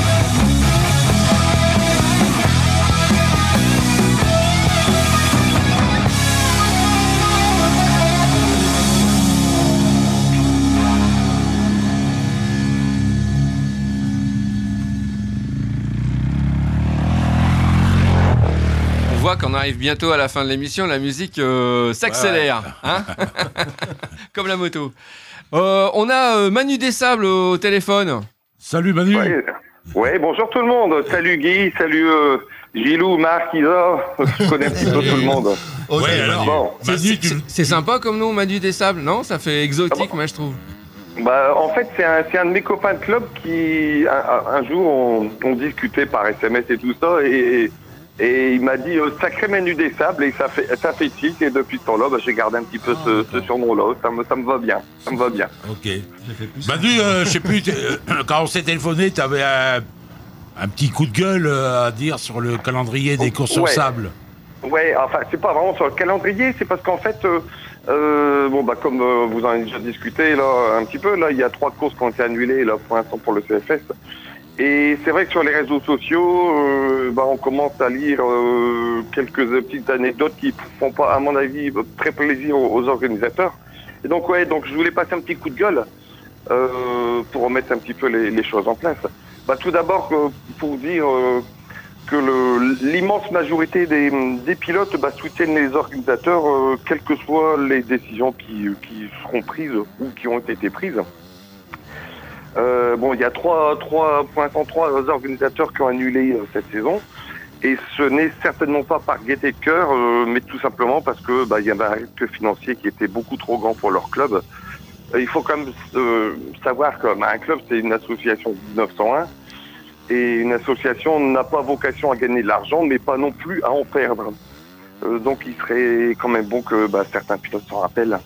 Speaker 1: On voit qu'on arrive bientôt à la fin de l'émission, la musique euh, s'accélère, hein. Comme la moto. Euh, on a euh, Manu Desables au téléphone.
Speaker 2: Salut Manu.
Speaker 11: Ouais. Ouais, bonjour tout le monde. Salut Guy, salut euh, Gilou, Marc, Isa. Je connais un petit peu tout le monde.
Speaker 2: Ouais, alors,
Speaker 11: Bon.
Speaker 1: C'est,
Speaker 2: Manu, tu-
Speaker 1: c'est- c'est sympa comme nom, Manu Desables, non? Ça fait exotique, moi je trouve.
Speaker 11: Bah, en fait, c'est un, c'est un de mes copains de club qui, un, un jour, on, on discutait par S M S et tout ça, et, et il m'a dit euh, sacré Manu Desables, et ça fait, ça fait tilt, et depuis ce temps-là, bah, j'ai gardé un petit peu ce, ce surnom-là. Ça me, ça me va bien, ça me va bien.
Speaker 2: Ok. Manu, euh, je sais plus, t'es- euh, quand on s'est téléphoné, t'avais un, un petit coup de gueule euh, à dire sur le calendrier des courses sur
Speaker 11: Ouais.
Speaker 2: sable.
Speaker 11: Ouais, enfin, c'est pas vraiment sur le calendrier, c'est parce qu'en fait, euh, euh, bon, bah, comme euh, vous en avez déjà discuté, là, un petit peu, là, il y a trois courses qui ont été annulées, là, pour l'instant, pour le C F S. Et c'est vrai que sur les réseaux sociaux, euh, bah, on commence à lire euh, quelques petites anecdotes qui font pas, à mon avis, très plaisir aux, aux organisateurs. Et donc, ouais, donc je voulais passer un petit coup de gueule euh, pour remettre un petit peu les, les choses en place. Bah, tout d'abord, euh, pour dire euh, que le- l'immense majorité des, des pilotes bah, soutiennent les organisateurs, euh, quelles que soient les décisions qui, qui seront prises ou qui ont été prises. Euh, bon, il y a trois, trois, pour l'instant, trois organisateurs qui ont annulé euh, cette saison. Et ce n'est certainement pas par gaieté de cœur, euh, mais tout simplement parce que bah, il y avait un risque financier qui était beaucoup trop grand pour leur club. Euh, il faut quand même euh, savoir qu'un club, c'est une association de mille neuf cent un. Et une association n'a pas vocation à gagner de l'argent, mais pas non plus à en perdre. Euh, donc il serait quand même bon que bah, certains pilotes s'en rappellent.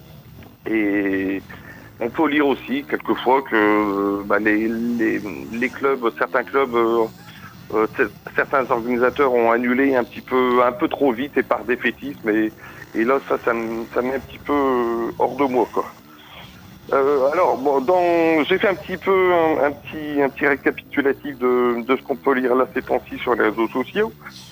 Speaker 11: Et on peut lire aussi quelquefois que euh, bah, les, les, les clubs, certains clubs, euh, euh, c- certains organisateurs ont annulé un petit peu, un peu trop vite et par défaitisme. Et, et là, ça, ça me, ça me met un petit peu euh, hors de moi, quoi. Euh, alors, bon, dans, j'ai fait un petit peu un, un petit, un petit récapitulatif de, de ce qu'on peut lire là ces temps-ci sur les réseaux sociaux.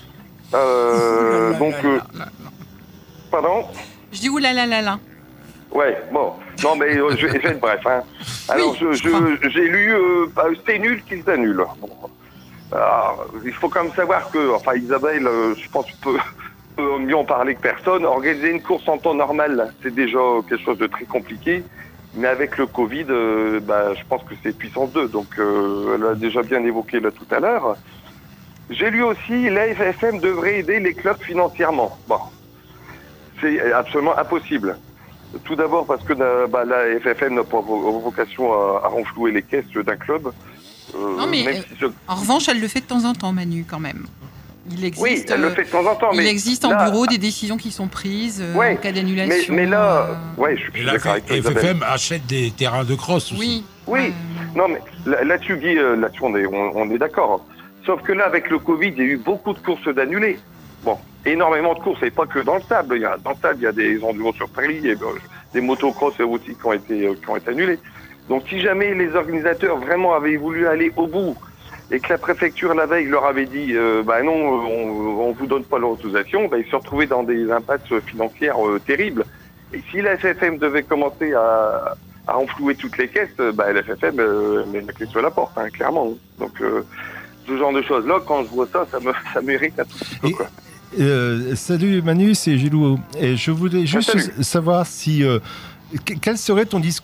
Speaker 11: Euh, donc, euh, pardon.
Speaker 8: Je dis oulala là là.
Speaker 11: Ouais, bon. Non, mais euh, je, je vais être bref. Hein. Alors,
Speaker 8: Oui,
Speaker 11: je,
Speaker 8: je crois.
Speaker 11: je, j'ai lu, euh, bah, c'est nul qu'ils annulent. Bon. Alors, il faut quand même savoir que, enfin, Isabelle, euh, je pense, peut, peut mieux en parler que personne. Organiser une course en temps normal, c'est déjà quelque chose de très compliqué. Mais avec le Covid, euh, bah, je pense que c'est puissance deux. Donc, euh, elle a déjà bien évoqué là tout à l'heure. J'ai lu aussi, la F F M devrait aider les clubs financièrement. Bon, c'est absolument impossible. Tout d'abord parce que euh, bah, la F F M n'a pas vo- vocation à, à renflouer les caisses d'un club. Euh,
Speaker 8: Non, mais,
Speaker 11: même
Speaker 8: euh,
Speaker 11: si ce-
Speaker 8: En revanche, elle le fait de temps en temps, Manu, quand même. Il existe,
Speaker 11: Oui, elle le
Speaker 8: euh,
Speaker 11: fait de temps en temps.
Speaker 8: il
Speaker 11: mais
Speaker 8: existe en
Speaker 11: là-
Speaker 8: bureau des décisions qui sont prises euh,
Speaker 11: Ouais,
Speaker 8: en cas
Speaker 11: Mais,
Speaker 8: d'annulation.
Speaker 11: mais là,
Speaker 8: euh,
Speaker 11: ouais, je, je
Speaker 2: Et
Speaker 11: suis
Speaker 2: la
Speaker 11: d'accord avec toi,
Speaker 2: F F
Speaker 11: Isabelle.
Speaker 2: M achète des terrains de cross aussi.
Speaker 8: Oui.
Speaker 11: Oui,
Speaker 8: Ouais.
Speaker 11: non mais là- là-dessus, Guy, euh, là-dessus on est, on, on est d'accord. Sauf que là, avec le Covid, il y a eu beaucoup de courses d'annulées. Bon, énormément de courses, et pas que dans le sable. Il y a, dans le sable, il y a des enduros sur prairie, et ben, des motocross aussi qui ont été, euh, qui ont été annulés. Donc si jamais les organisateurs vraiment avaient voulu aller au bout, et que la préfecture la veille leur avait dit euh, bah non, on, on vous donne pas l'autorisation, bah, ils se retrouvaient dans des impasses financières euh, terribles. Et si la F F M devait commencer à, à renflouer toutes les caisses, bah, la F F M euh, met la clé sur la porte, hein, clairement. Donc euh, ce genre de choses-là, quand je vois ça, ça me ça mérite un tout petit peu,
Speaker 10: Et-
Speaker 11: quoi.
Speaker 10: Euh, salut Manu, c'est Gilou. Et je voulais juste
Speaker 11: salut.
Speaker 10: savoir si euh, que- quel serait ton discours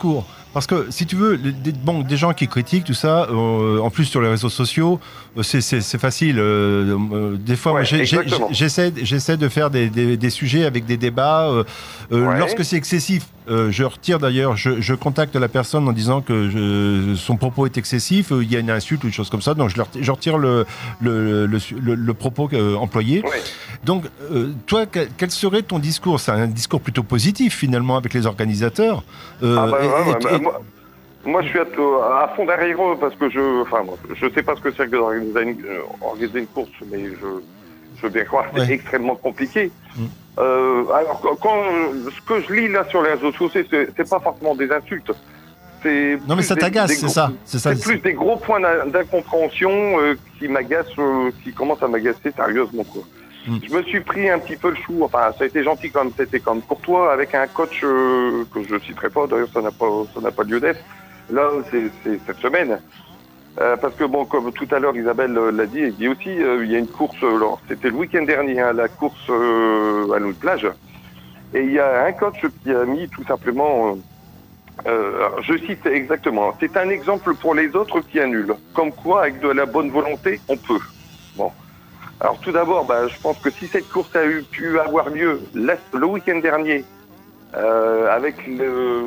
Speaker 10: Parce que si tu veux, les- des, bon, des gens qui critiquent tout ça, euh, en plus sur les réseaux sociaux, euh, c'est, c'est, c'est facile. Euh, euh, des fois,
Speaker 11: Ouais,
Speaker 10: moi, j'ai- j'ai-
Speaker 11: exactement.
Speaker 10: j'essaie, j'essaie de faire des, des, des sujets avec des débats. Euh, euh,
Speaker 11: Ouais.
Speaker 10: Lorsque c'est excessif, euh, je retire d'ailleurs, je, je contacte la personne en disant que je- son propos est excessif, euh, il y a une insulte ou une chose comme ça, donc je, le retire- je retire le, le, le, le- le propos euh, employé.
Speaker 11: Ouais.
Speaker 10: Donc, euh, toi, quel, quel serait ton discours? C'est un discours plutôt positif finalement avec les organisateurs. Euh,
Speaker 11: Ah bah,
Speaker 10: et-
Speaker 11: ouais,
Speaker 10: et-
Speaker 11: ouais, bah,
Speaker 10: et-
Speaker 11: moi, moi, je suis à, à fond derrière eux parce que je, enfin, moi, je sais pas ce que c'est que d'organiser une, euh, organiser une course, mais je, je veux bien croire que c'est
Speaker 10: Ouais.
Speaker 11: extrêmement compliqué.
Speaker 10: Mm.
Speaker 11: Euh, alors, quand, quand, euh, ce que je lis là sur les réseaux sociaux, c'est, c'est pas forcément des insultes. C'est
Speaker 10: Non, mais
Speaker 11: plus
Speaker 10: ça
Speaker 11: des-
Speaker 10: t'agace,
Speaker 11: des
Speaker 10: c'est
Speaker 11: gros-
Speaker 10: ça. C'est ça.
Speaker 11: C'est plus des gros points d'in- d'incompréhension euh, qui m'agacent, euh, qui commencent à m'agacer sérieusement, quoi.
Speaker 10: Mm.
Speaker 11: Je me suis pris un petit peu le chou. Enfin, ça a été gentil comme c'était comme courtois avec un coach euh, que je citerai pas. D'ailleurs, ça n'a pas ça n'a pas lieu d'être. Là, c'est c'est cette semaine. Euh, parce que bon, comme tout à l'heure Isabelle euh, l'a dit, et dit aussi, euh, il y a une course. euh, alors, c'était le week-end dernier, hein, la course euh, à notre plage. Et il y a un coach qui a mis tout simplement. Euh, euh, alors, je cite exactement. C'est un exemple pour les autres qui annulent. Comme quoi, avec de la bonne volonté, on peut. Bon. Alors tout d'abord, bah, je pense que si cette course a eu, pu avoir lieu la- le week-end dernier, euh, avec le,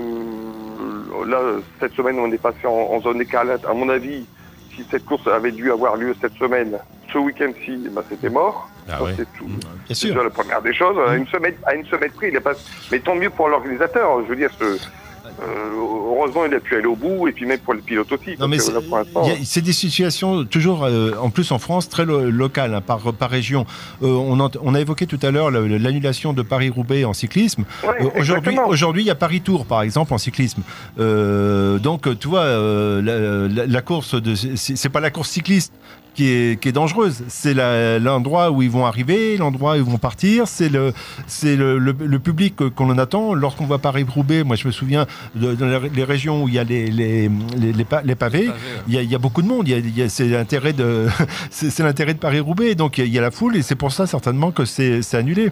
Speaker 11: là cette semaine on est passé en, en zone écarlate, à mon avis, si cette course avait dû avoir lieu cette semaine, ce week-end-ci, bah, c'était mort.
Speaker 4: Ah
Speaker 11: Ça,
Speaker 4: ouais.
Speaker 11: c'est tout.
Speaker 10: Bien
Speaker 11: C'est
Speaker 10: sûr.
Speaker 11: déjà la première des choses. À une semaine, à une semaine près, il est pas. Mais tant mieux pour l'organisateur. Je veux dire, ce, euh, heureusement, il a pu aller au bout, et puis même pour le pilote aussi.
Speaker 10: Non,
Speaker 11: parce
Speaker 10: mais
Speaker 11: que
Speaker 10: c'est,
Speaker 11: là, pour l'instant,
Speaker 10: il y a- c'est des situations toujours, euh, en plus en France, très lo- locales, hein, par, par région. Euh, on, ent- on a évoqué tout à l'heure le- le- l'annulation de Paris-Roubaix en cyclisme.
Speaker 11: ouais,
Speaker 10: Euh, aujourd'hui,
Speaker 11: exactement.
Speaker 10: aujourd'hui, il y a Paris-Tours, par exemple, en cyclisme. Euh, donc, tu vois, euh, la, la- la course, de, c'est, c'est pas la course cycliste qui est, qui est dangereuse. C'est la- l'endroit où ils vont arriver, l'endroit où ils vont partir. C'est le, c'est le, le, le public qu'on en attend. Lorsqu'on voit Paris-Roubaix, moi, je me souviens de, de les régions où il y a les, les, les, les, pa- les pavés. Il y, a, il y a beaucoup de monde. Il y a, il y a- c'est l'intérêt de, c'est, c'est l'intérêt de Paris-Roubaix. Donc, il y, a, il y a la foule et c'est pour ça certainement que c'est, c'est annulé.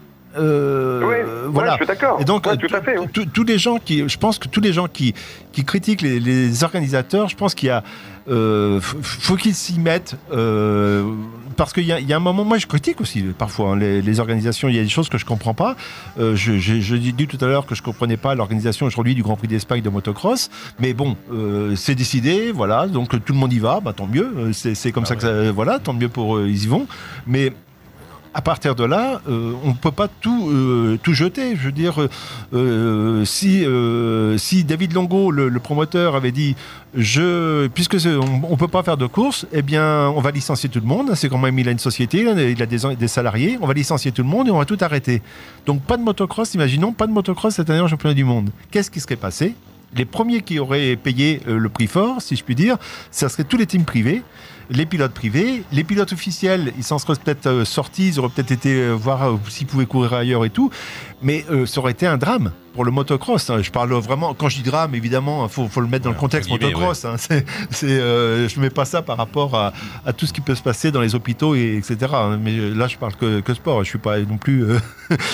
Speaker 10: Euh,
Speaker 11: Oui, ouais,
Speaker 10: voilà.
Speaker 11: je suis d'accord.
Speaker 10: Et donc,
Speaker 11: Ouais, tout à fait. oui.
Speaker 10: tous tous les gens qui, je pense que tous les gens qui, qui critiquent les, les organisateurs, je pense qu'il y a, euh, faut, faut qu'ils s'y mettent, euh, parce qu'il y a, il y a un moment, moi je critique aussi parfois hein, les, les organisations, il y a des choses que je comprends pas. Euh, je, je, je dis dit tout à l'heure que je comprenais pas l'organisation aujourd'hui du Grand Prix d'Espagne de motocross, mais bon, euh, c'est décidé, voilà, donc tout le monde y va, bah tant mieux, euh, c'est c'est comme
Speaker 4: Ah
Speaker 10: ça
Speaker 4: ouais.
Speaker 10: que ça, voilà, tant mieux pour eux, ils y vont, mais à partir de là, euh, on ne peut pas tout, euh, tout jeter. Je veux dire, euh, euh, si, euh, si David Longo, le, le promoteur, avait dit je, puisque c'est- on ne peut pas faire de course, eh bien, on va licencier tout le monde. C'est quand même, il a une société, il a, il a des, des salariés, on va licencier tout le monde et on va tout arrêter. Donc, pas de motocross, imaginons, pas de motocross cette année en championnat du monde. Qu'est-ce qui serait passé ? Les premiers qui auraient payé euh, le prix fort, si je puis dire, ça serait tous les teams privés, les pilotes privés, les pilotes officiels, ils s'en seraient peut-être euh, sortis, ils auraient peut-être été euh, voir euh, s'ils pouvaient courir ailleurs et tout, mais euh, ça aurait été un drame pour le motocross. hein. Je parle vraiment, quand je dis drame, évidemment, il faut, faut le mettre dans
Speaker 4: Ouais,
Speaker 10: le contexte
Speaker 4: entre guillemets,
Speaker 10: motocross. hein. C'est, c'est, euh, je ne mets pas ça par rapport à, à tout ce qui peut se passer dans les hôpitaux, et, etc. hein. Mais euh, là, je parle que, que sport, je ne suis pas non plus... euh,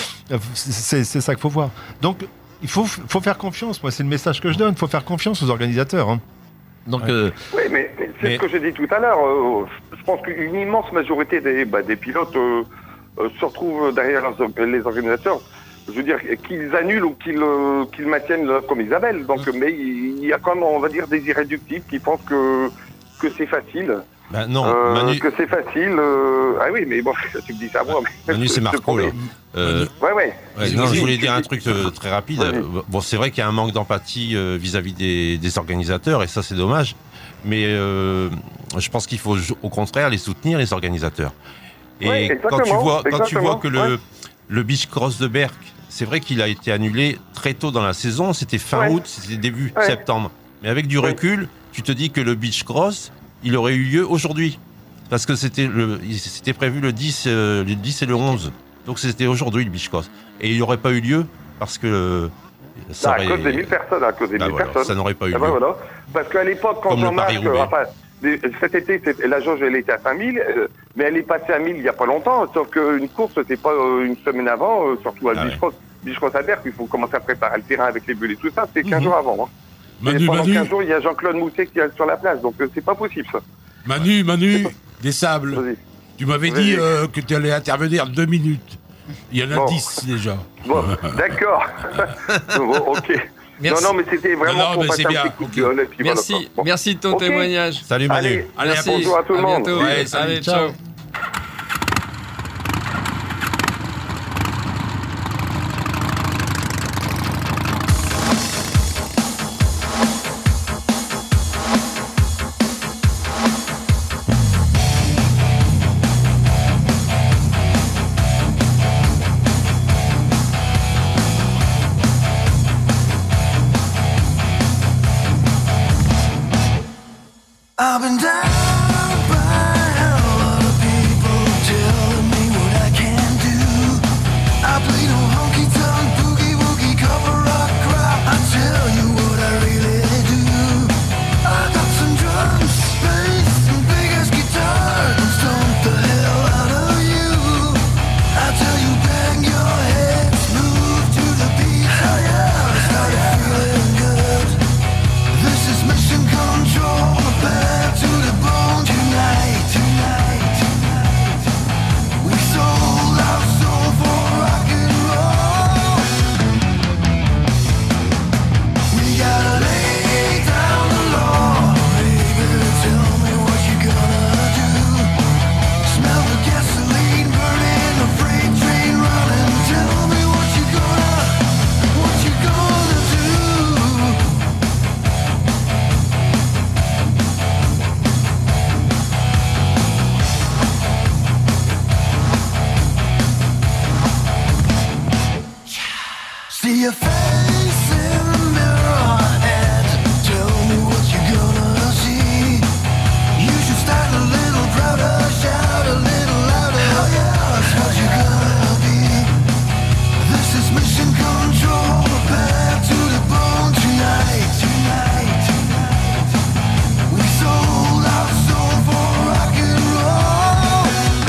Speaker 10: c'est, c'est ça qu'il faut voir. Donc, il faut, faut faire confiance, moi c'est le message que je donne, il faut faire confiance aux organisateurs. hein. Donc,
Speaker 4: Ouais.
Speaker 10: euh,
Speaker 11: Oui, mais mais c'est
Speaker 4: Mais-
Speaker 11: ce que j'ai dit tout à l'heure. euh, je pense qu'une immense majorité des, bah, des pilotes euh, euh, se retrouvent derrière leurs- les organisateurs. Je veux dire, qu'ils annulent ou qu'ils euh, qu'ils maintiennent l'œuvre comme Isabelle. Donc, mais il y a quand même, on va dire, des irréductibles qui pensent que, que c'est facile.
Speaker 4: Bah non,
Speaker 11: Euh,
Speaker 4: Manu,
Speaker 11: que c'est facile. euh, Ah oui, mais bon, tu me dis ça à moi. Mais
Speaker 4: Manu c'est Marco là. Euh,
Speaker 11: Ouais, ouais.
Speaker 4: Ouais, non, je voulais dire un truc euh, très rapide.
Speaker 11: Vas-y.
Speaker 4: Euh, Bon, c'est vrai qu'il y a un manque d'empathie euh, vis-à-vis des, des organisateurs, et ça, c'est dommage. Mais euh, je pense qu'il faut, au contraire, les soutenir, les organisateurs. Et
Speaker 11: Ouais,
Speaker 4: quand tu
Speaker 11: exactement,
Speaker 4: vois, quand tu vois
Speaker 11: exactement,
Speaker 4: que le,
Speaker 11: ouais.
Speaker 4: le Beach Cross de Berck, c'est vrai qu'il a été annulé très tôt dans la saison. C'était fin
Speaker 11: Ouais.
Speaker 4: août, c'était début
Speaker 11: Ouais.
Speaker 4: septembre. Mais avec du
Speaker 11: Ouais.
Speaker 4: recul, tu te dis que le Beach Cross, il aurait eu lieu aujourd'hui. Parce que c'était le, il- c'était prévu le dix, euh, le dix et le onze. Donc c'était aujourd'hui le Beach Cross. Et il n'aurait pas eu lieu parce que euh, ça
Speaker 11: Ah,
Speaker 4: aurait...
Speaker 11: à cause des mille personnes, à cause des
Speaker 4: Bah
Speaker 11: mille
Speaker 4: voilà,
Speaker 11: personnes.
Speaker 4: ça n'aurait pas eu
Speaker 11: Ah
Speaker 4: lieu.
Speaker 11: ben voilà. Parce qu'à l'époque, quand
Speaker 4: Comme le
Speaker 11: Jean-Marc,
Speaker 4: Paris-Roubaix.
Speaker 11: euh, enfin, les- cet été, c'est- la jauge, elle était à cinq mille, euh, mais elle est passée à mille il n'y a pas longtemps. Sauf qu'une course, c'était pas euh, une semaine avant, euh, surtout à
Speaker 4: Ah
Speaker 11: Bichecross. Bichecross à Berck, il faut commencer à préparer le terrain avec les bulles et tout ça, c'est quinze
Speaker 4: Mhm.
Speaker 11: jours avant. hein.
Speaker 2: Manu,
Speaker 11: Et pendant
Speaker 2: Manu.
Speaker 11: quinze jours, il y a Jean-Claude Mousset qui est sur la place, donc euh, c'est pas possible ça.
Speaker 2: Manu, Manu, des sables.
Speaker 11: Vas-y.
Speaker 2: Tu m'avais
Speaker 11: Vas-y.
Speaker 2: dit euh, que tu allais intervenir deux minutes. Il y en a
Speaker 11: Bon.
Speaker 2: dix déjà.
Speaker 11: Bon, d'accord. Bon, ok.
Speaker 1: Merci.
Speaker 11: Non, non, mais c'était vraiment
Speaker 2: Non, non,
Speaker 11: pour
Speaker 2: mais
Speaker 11: passer
Speaker 2: c'est
Speaker 11: un
Speaker 2: bien,
Speaker 11: petit coup de
Speaker 2: ok.
Speaker 11: gueule, et puis voilà,
Speaker 1: Merci,
Speaker 11: quoi. Bon.
Speaker 1: merci de ton
Speaker 11: Ok.
Speaker 1: témoignage.
Speaker 4: Salut Manu.
Speaker 11: Allez,
Speaker 2: Allez,
Speaker 1: Merci.
Speaker 11: bonjour à tout le
Speaker 1: À
Speaker 11: monde.
Speaker 1: bientôt.
Speaker 2: Ouais, salut,
Speaker 1: Allez,
Speaker 2: ciao.
Speaker 1: ciao.
Speaker 6: I've been down by a lot of people telling me what I can do. I play no honky tonk boogie woogie cover rock crap. I tell you what I really do. I got some drums, bass, and big ass guitar, and stomp the hell out of you. I tell you bang your heads, move to the beat. Oh yeah, I started feeling good. This is mission control, back to the bone tonight, tonight, tonight. We sold our soul for rock and roll. We gotta lay down the law, baby. Tell me what you gonna do. Smell the gasoline burning, the freight train running. Tell me what you gonna, what you gonna do. See your face in the mirror and tell me what you're gonna see. You should stand a little prouder, shout a little louder. Oh yeah, that's what you're gonna be. This is mission control, back to the bone tonight, tonight, tonight. We sold our soul for rock and roll.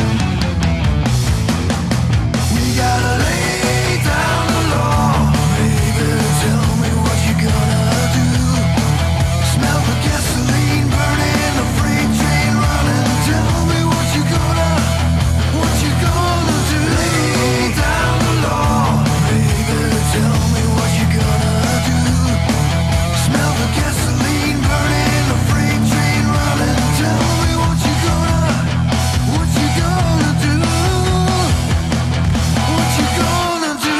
Speaker 6: We gotta lay down the law, baby. Tell me what you gonna do. Smell the gasoline burning, the freight train running. Tell me what you gonna, what you gonna do. Lay down the law, baby. Tell me what you gonna do. Smell the gasoline burning, the freight train running. Tell me what you gonna, what you gonna do. What you gonna do?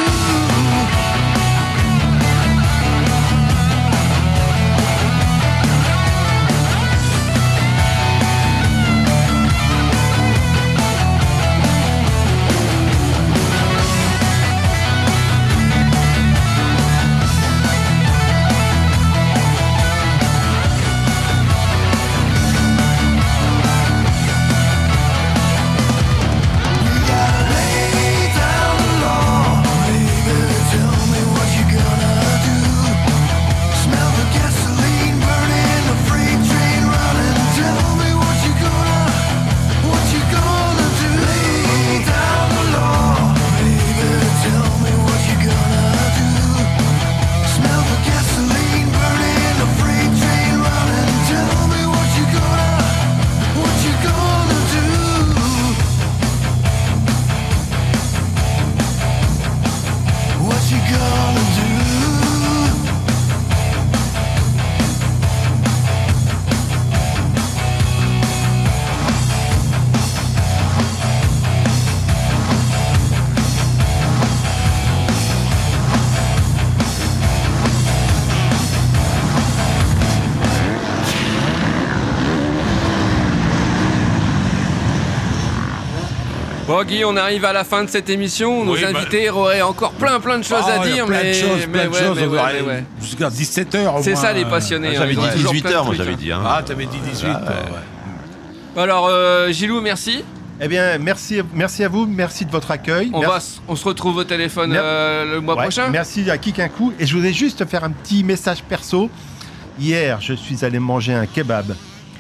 Speaker 6: We gotta lay down the law, baby. Tell me what you gonna do. Smell the gasoline burning, the freight train running. Tell me what you gonna, what you gonna do. Lay down the law, baby. Tell me what you gonna do. Smell the gasoline burning, the freight train running. Tell me what you gonna, what you gonna do. What you gonna do?
Speaker 1: Bon Guy, on arrive à la fin de cette émission. Nos
Speaker 2: Oui, bah-
Speaker 1: invités auraient encore plein plein de choses
Speaker 2: Ah,
Speaker 1: à
Speaker 2: il y a
Speaker 1: dire,
Speaker 2: plein de
Speaker 1: mais
Speaker 2: choses,
Speaker 1: mais
Speaker 2: plein de
Speaker 1: ouais,
Speaker 2: choses,
Speaker 1: mais
Speaker 2: on
Speaker 1: ouais,
Speaker 2: va
Speaker 1: mais
Speaker 2: aller
Speaker 1: ouais.
Speaker 2: jusqu'à dix-sept heures au
Speaker 1: C'est
Speaker 2: moins,
Speaker 1: ça les
Speaker 2: euh,
Speaker 1: passionnés. hein,
Speaker 4: J'avais
Speaker 1: ils ont
Speaker 4: dit
Speaker 1: toujours
Speaker 4: dix-huit
Speaker 1: plein de
Speaker 4: heures, moi
Speaker 1: trucs,
Speaker 4: j'avais
Speaker 1: hein.
Speaker 4: dit. Hein.
Speaker 2: Ah, t'avais dit dix-huit,
Speaker 4: Ah,
Speaker 2: toi,
Speaker 4: ouais.
Speaker 2: ouais.
Speaker 1: Alors euh, Gilou, merci.
Speaker 3: Eh bien, merci, merci à vous, merci de votre accueil.
Speaker 1: On,
Speaker 3: Merci-
Speaker 1: va, s- on se retrouve au téléphone
Speaker 3: Mer-
Speaker 1: euh, le mois
Speaker 3: Ouais,
Speaker 1: prochain.
Speaker 3: Merci à Kikinkou. Et je voudrais juste faire un petit message perso. Hier, je suis allé manger un kebab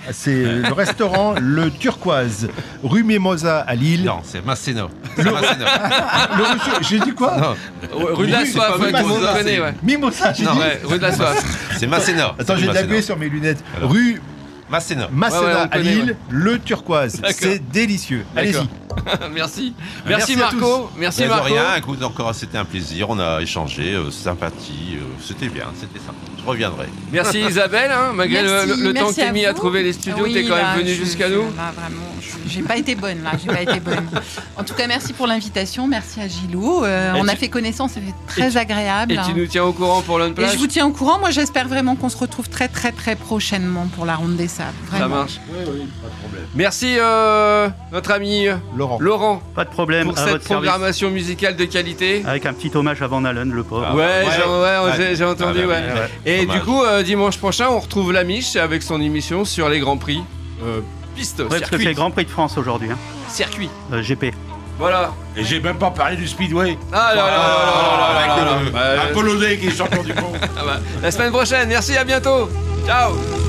Speaker 10: C'est le restaurant Le Turquoise, rue Mimosa à Lille.
Speaker 4: Non, c'est Masséna.
Speaker 10: Le, le rue, j'ai dit quoi?
Speaker 4: Non.
Speaker 1: Rue de la Soif, ouais, tout le monde connaît, ouais.
Speaker 10: Mimosa, j'ai
Speaker 4: Non,
Speaker 10: dit.
Speaker 1: Ouais, rue de la Soif.
Speaker 4: C'est Masséna.
Speaker 10: Attends, j'ai daboué sur mes lunettes.
Speaker 4: Alors.
Speaker 10: Rue
Speaker 4: Masséna.
Speaker 10: Masséna
Speaker 1: Ouais, ouais, on
Speaker 10: à
Speaker 1: connaît,
Speaker 10: Lille,
Speaker 1: ouais.
Speaker 10: Le Turquoise.
Speaker 1: D'accord.
Speaker 10: C'est délicieux. Allez-y.
Speaker 1: D'accord. Merci. Merci,
Speaker 10: Merci à
Speaker 1: Marco. Merci
Speaker 4: Mais de
Speaker 1: Marco.
Speaker 4: rien, écoute, encore, c'était un plaisir. On a échangé, euh, sympathie. euh, c'était bien, c'était sympa. Je reviendrai.
Speaker 1: Merci Isabelle, hein, malgré
Speaker 8: Merci,
Speaker 1: le, le- le temps
Speaker 8: merci
Speaker 1: que tu as
Speaker 8: à
Speaker 1: mis à
Speaker 8: vous.
Speaker 1: trouver les studios,
Speaker 8: Oui,
Speaker 1: tu es quand
Speaker 8: là,
Speaker 1: même venu
Speaker 8: je-
Speaker 1: jusqu'à
Speaker 8: je-
Speaker 1: nous.
Speaker 8: là, vraiment, je- j'ai pas été bonne là, j'ai pas été bonne. En tout cas, merci pour l'invitation, merci à Gilou. Euh,
Speaker 1: Et
Speaker 8: on
Speaker 1: tu-
Speaker 8: a fait connaissance, c'était
Speaker 1: et
Speaker 8: très
Speaker 1: tu-
Speaker 8: agréable.
Speaker 1: Et tu nous tiens au courant pour
Speaker 8: Et
Speaker 1: l'Unplage.
Speaker 8: je vous tiens au courant. Moi, j'espère vraiment qu'on se retrouve très, très, très prochainement pour la Ronde des Sables.
Speaker 1: Ça
Speaker 8: Vraiment.
Speaker 1: marche. Merci euh, notre ami
Speaker 10: Laurent.
Speaker 1: Laurent
Speaker 5: Pas de problème,
Speaker 1: pour
Speaker 5: à
Speaker 1: cette
Speaker 5: votre service.
Speaker 1: programmation musicale de qualité.
Speaker 5: Avec un petit hommage à Van Halen, le pauvre.
Speaker 4: Ah,
Speaker 1: Ouais,
Speaker 4: ouais.
Speaker 1: j'ai ouais,
Speaker 4: Ouais.
Speaker 1: j'ai- j'ai entendu,
Speaker 4: Ah, bah,
Speaker 1: ouais.
Speaker 4: oui, ouais.
Speaker 1: Et
Speaker 4: Dommage.
Speaker 1: du coup, euh, dimanche prochain, on retrouve la Miche avec son émission sur les Grands Prix. Euh, piste,
Speaker 5: Ouais, parce que
Speaker 1: circuit.
Speaker 5: c'est le Grand Prix de France aujourd'hui, hein.
Speaker 1: Circuit.
Speaker 5: Euh, G P.
Speaker 1: Voilà.
Speaker 2: Et j'ai même pas parlé du Speedway.
Speaker 1: Ah là là là là là là
Speaker 2: Avec
Speaker 1: là là.
Speaker 2: le-
Speaker 1: Bah,
Speaker 2: un Polonais qui est champion du monde.
Speaker 1: ah bah, la semaine prochaine, merci, à bientôt. Ciao.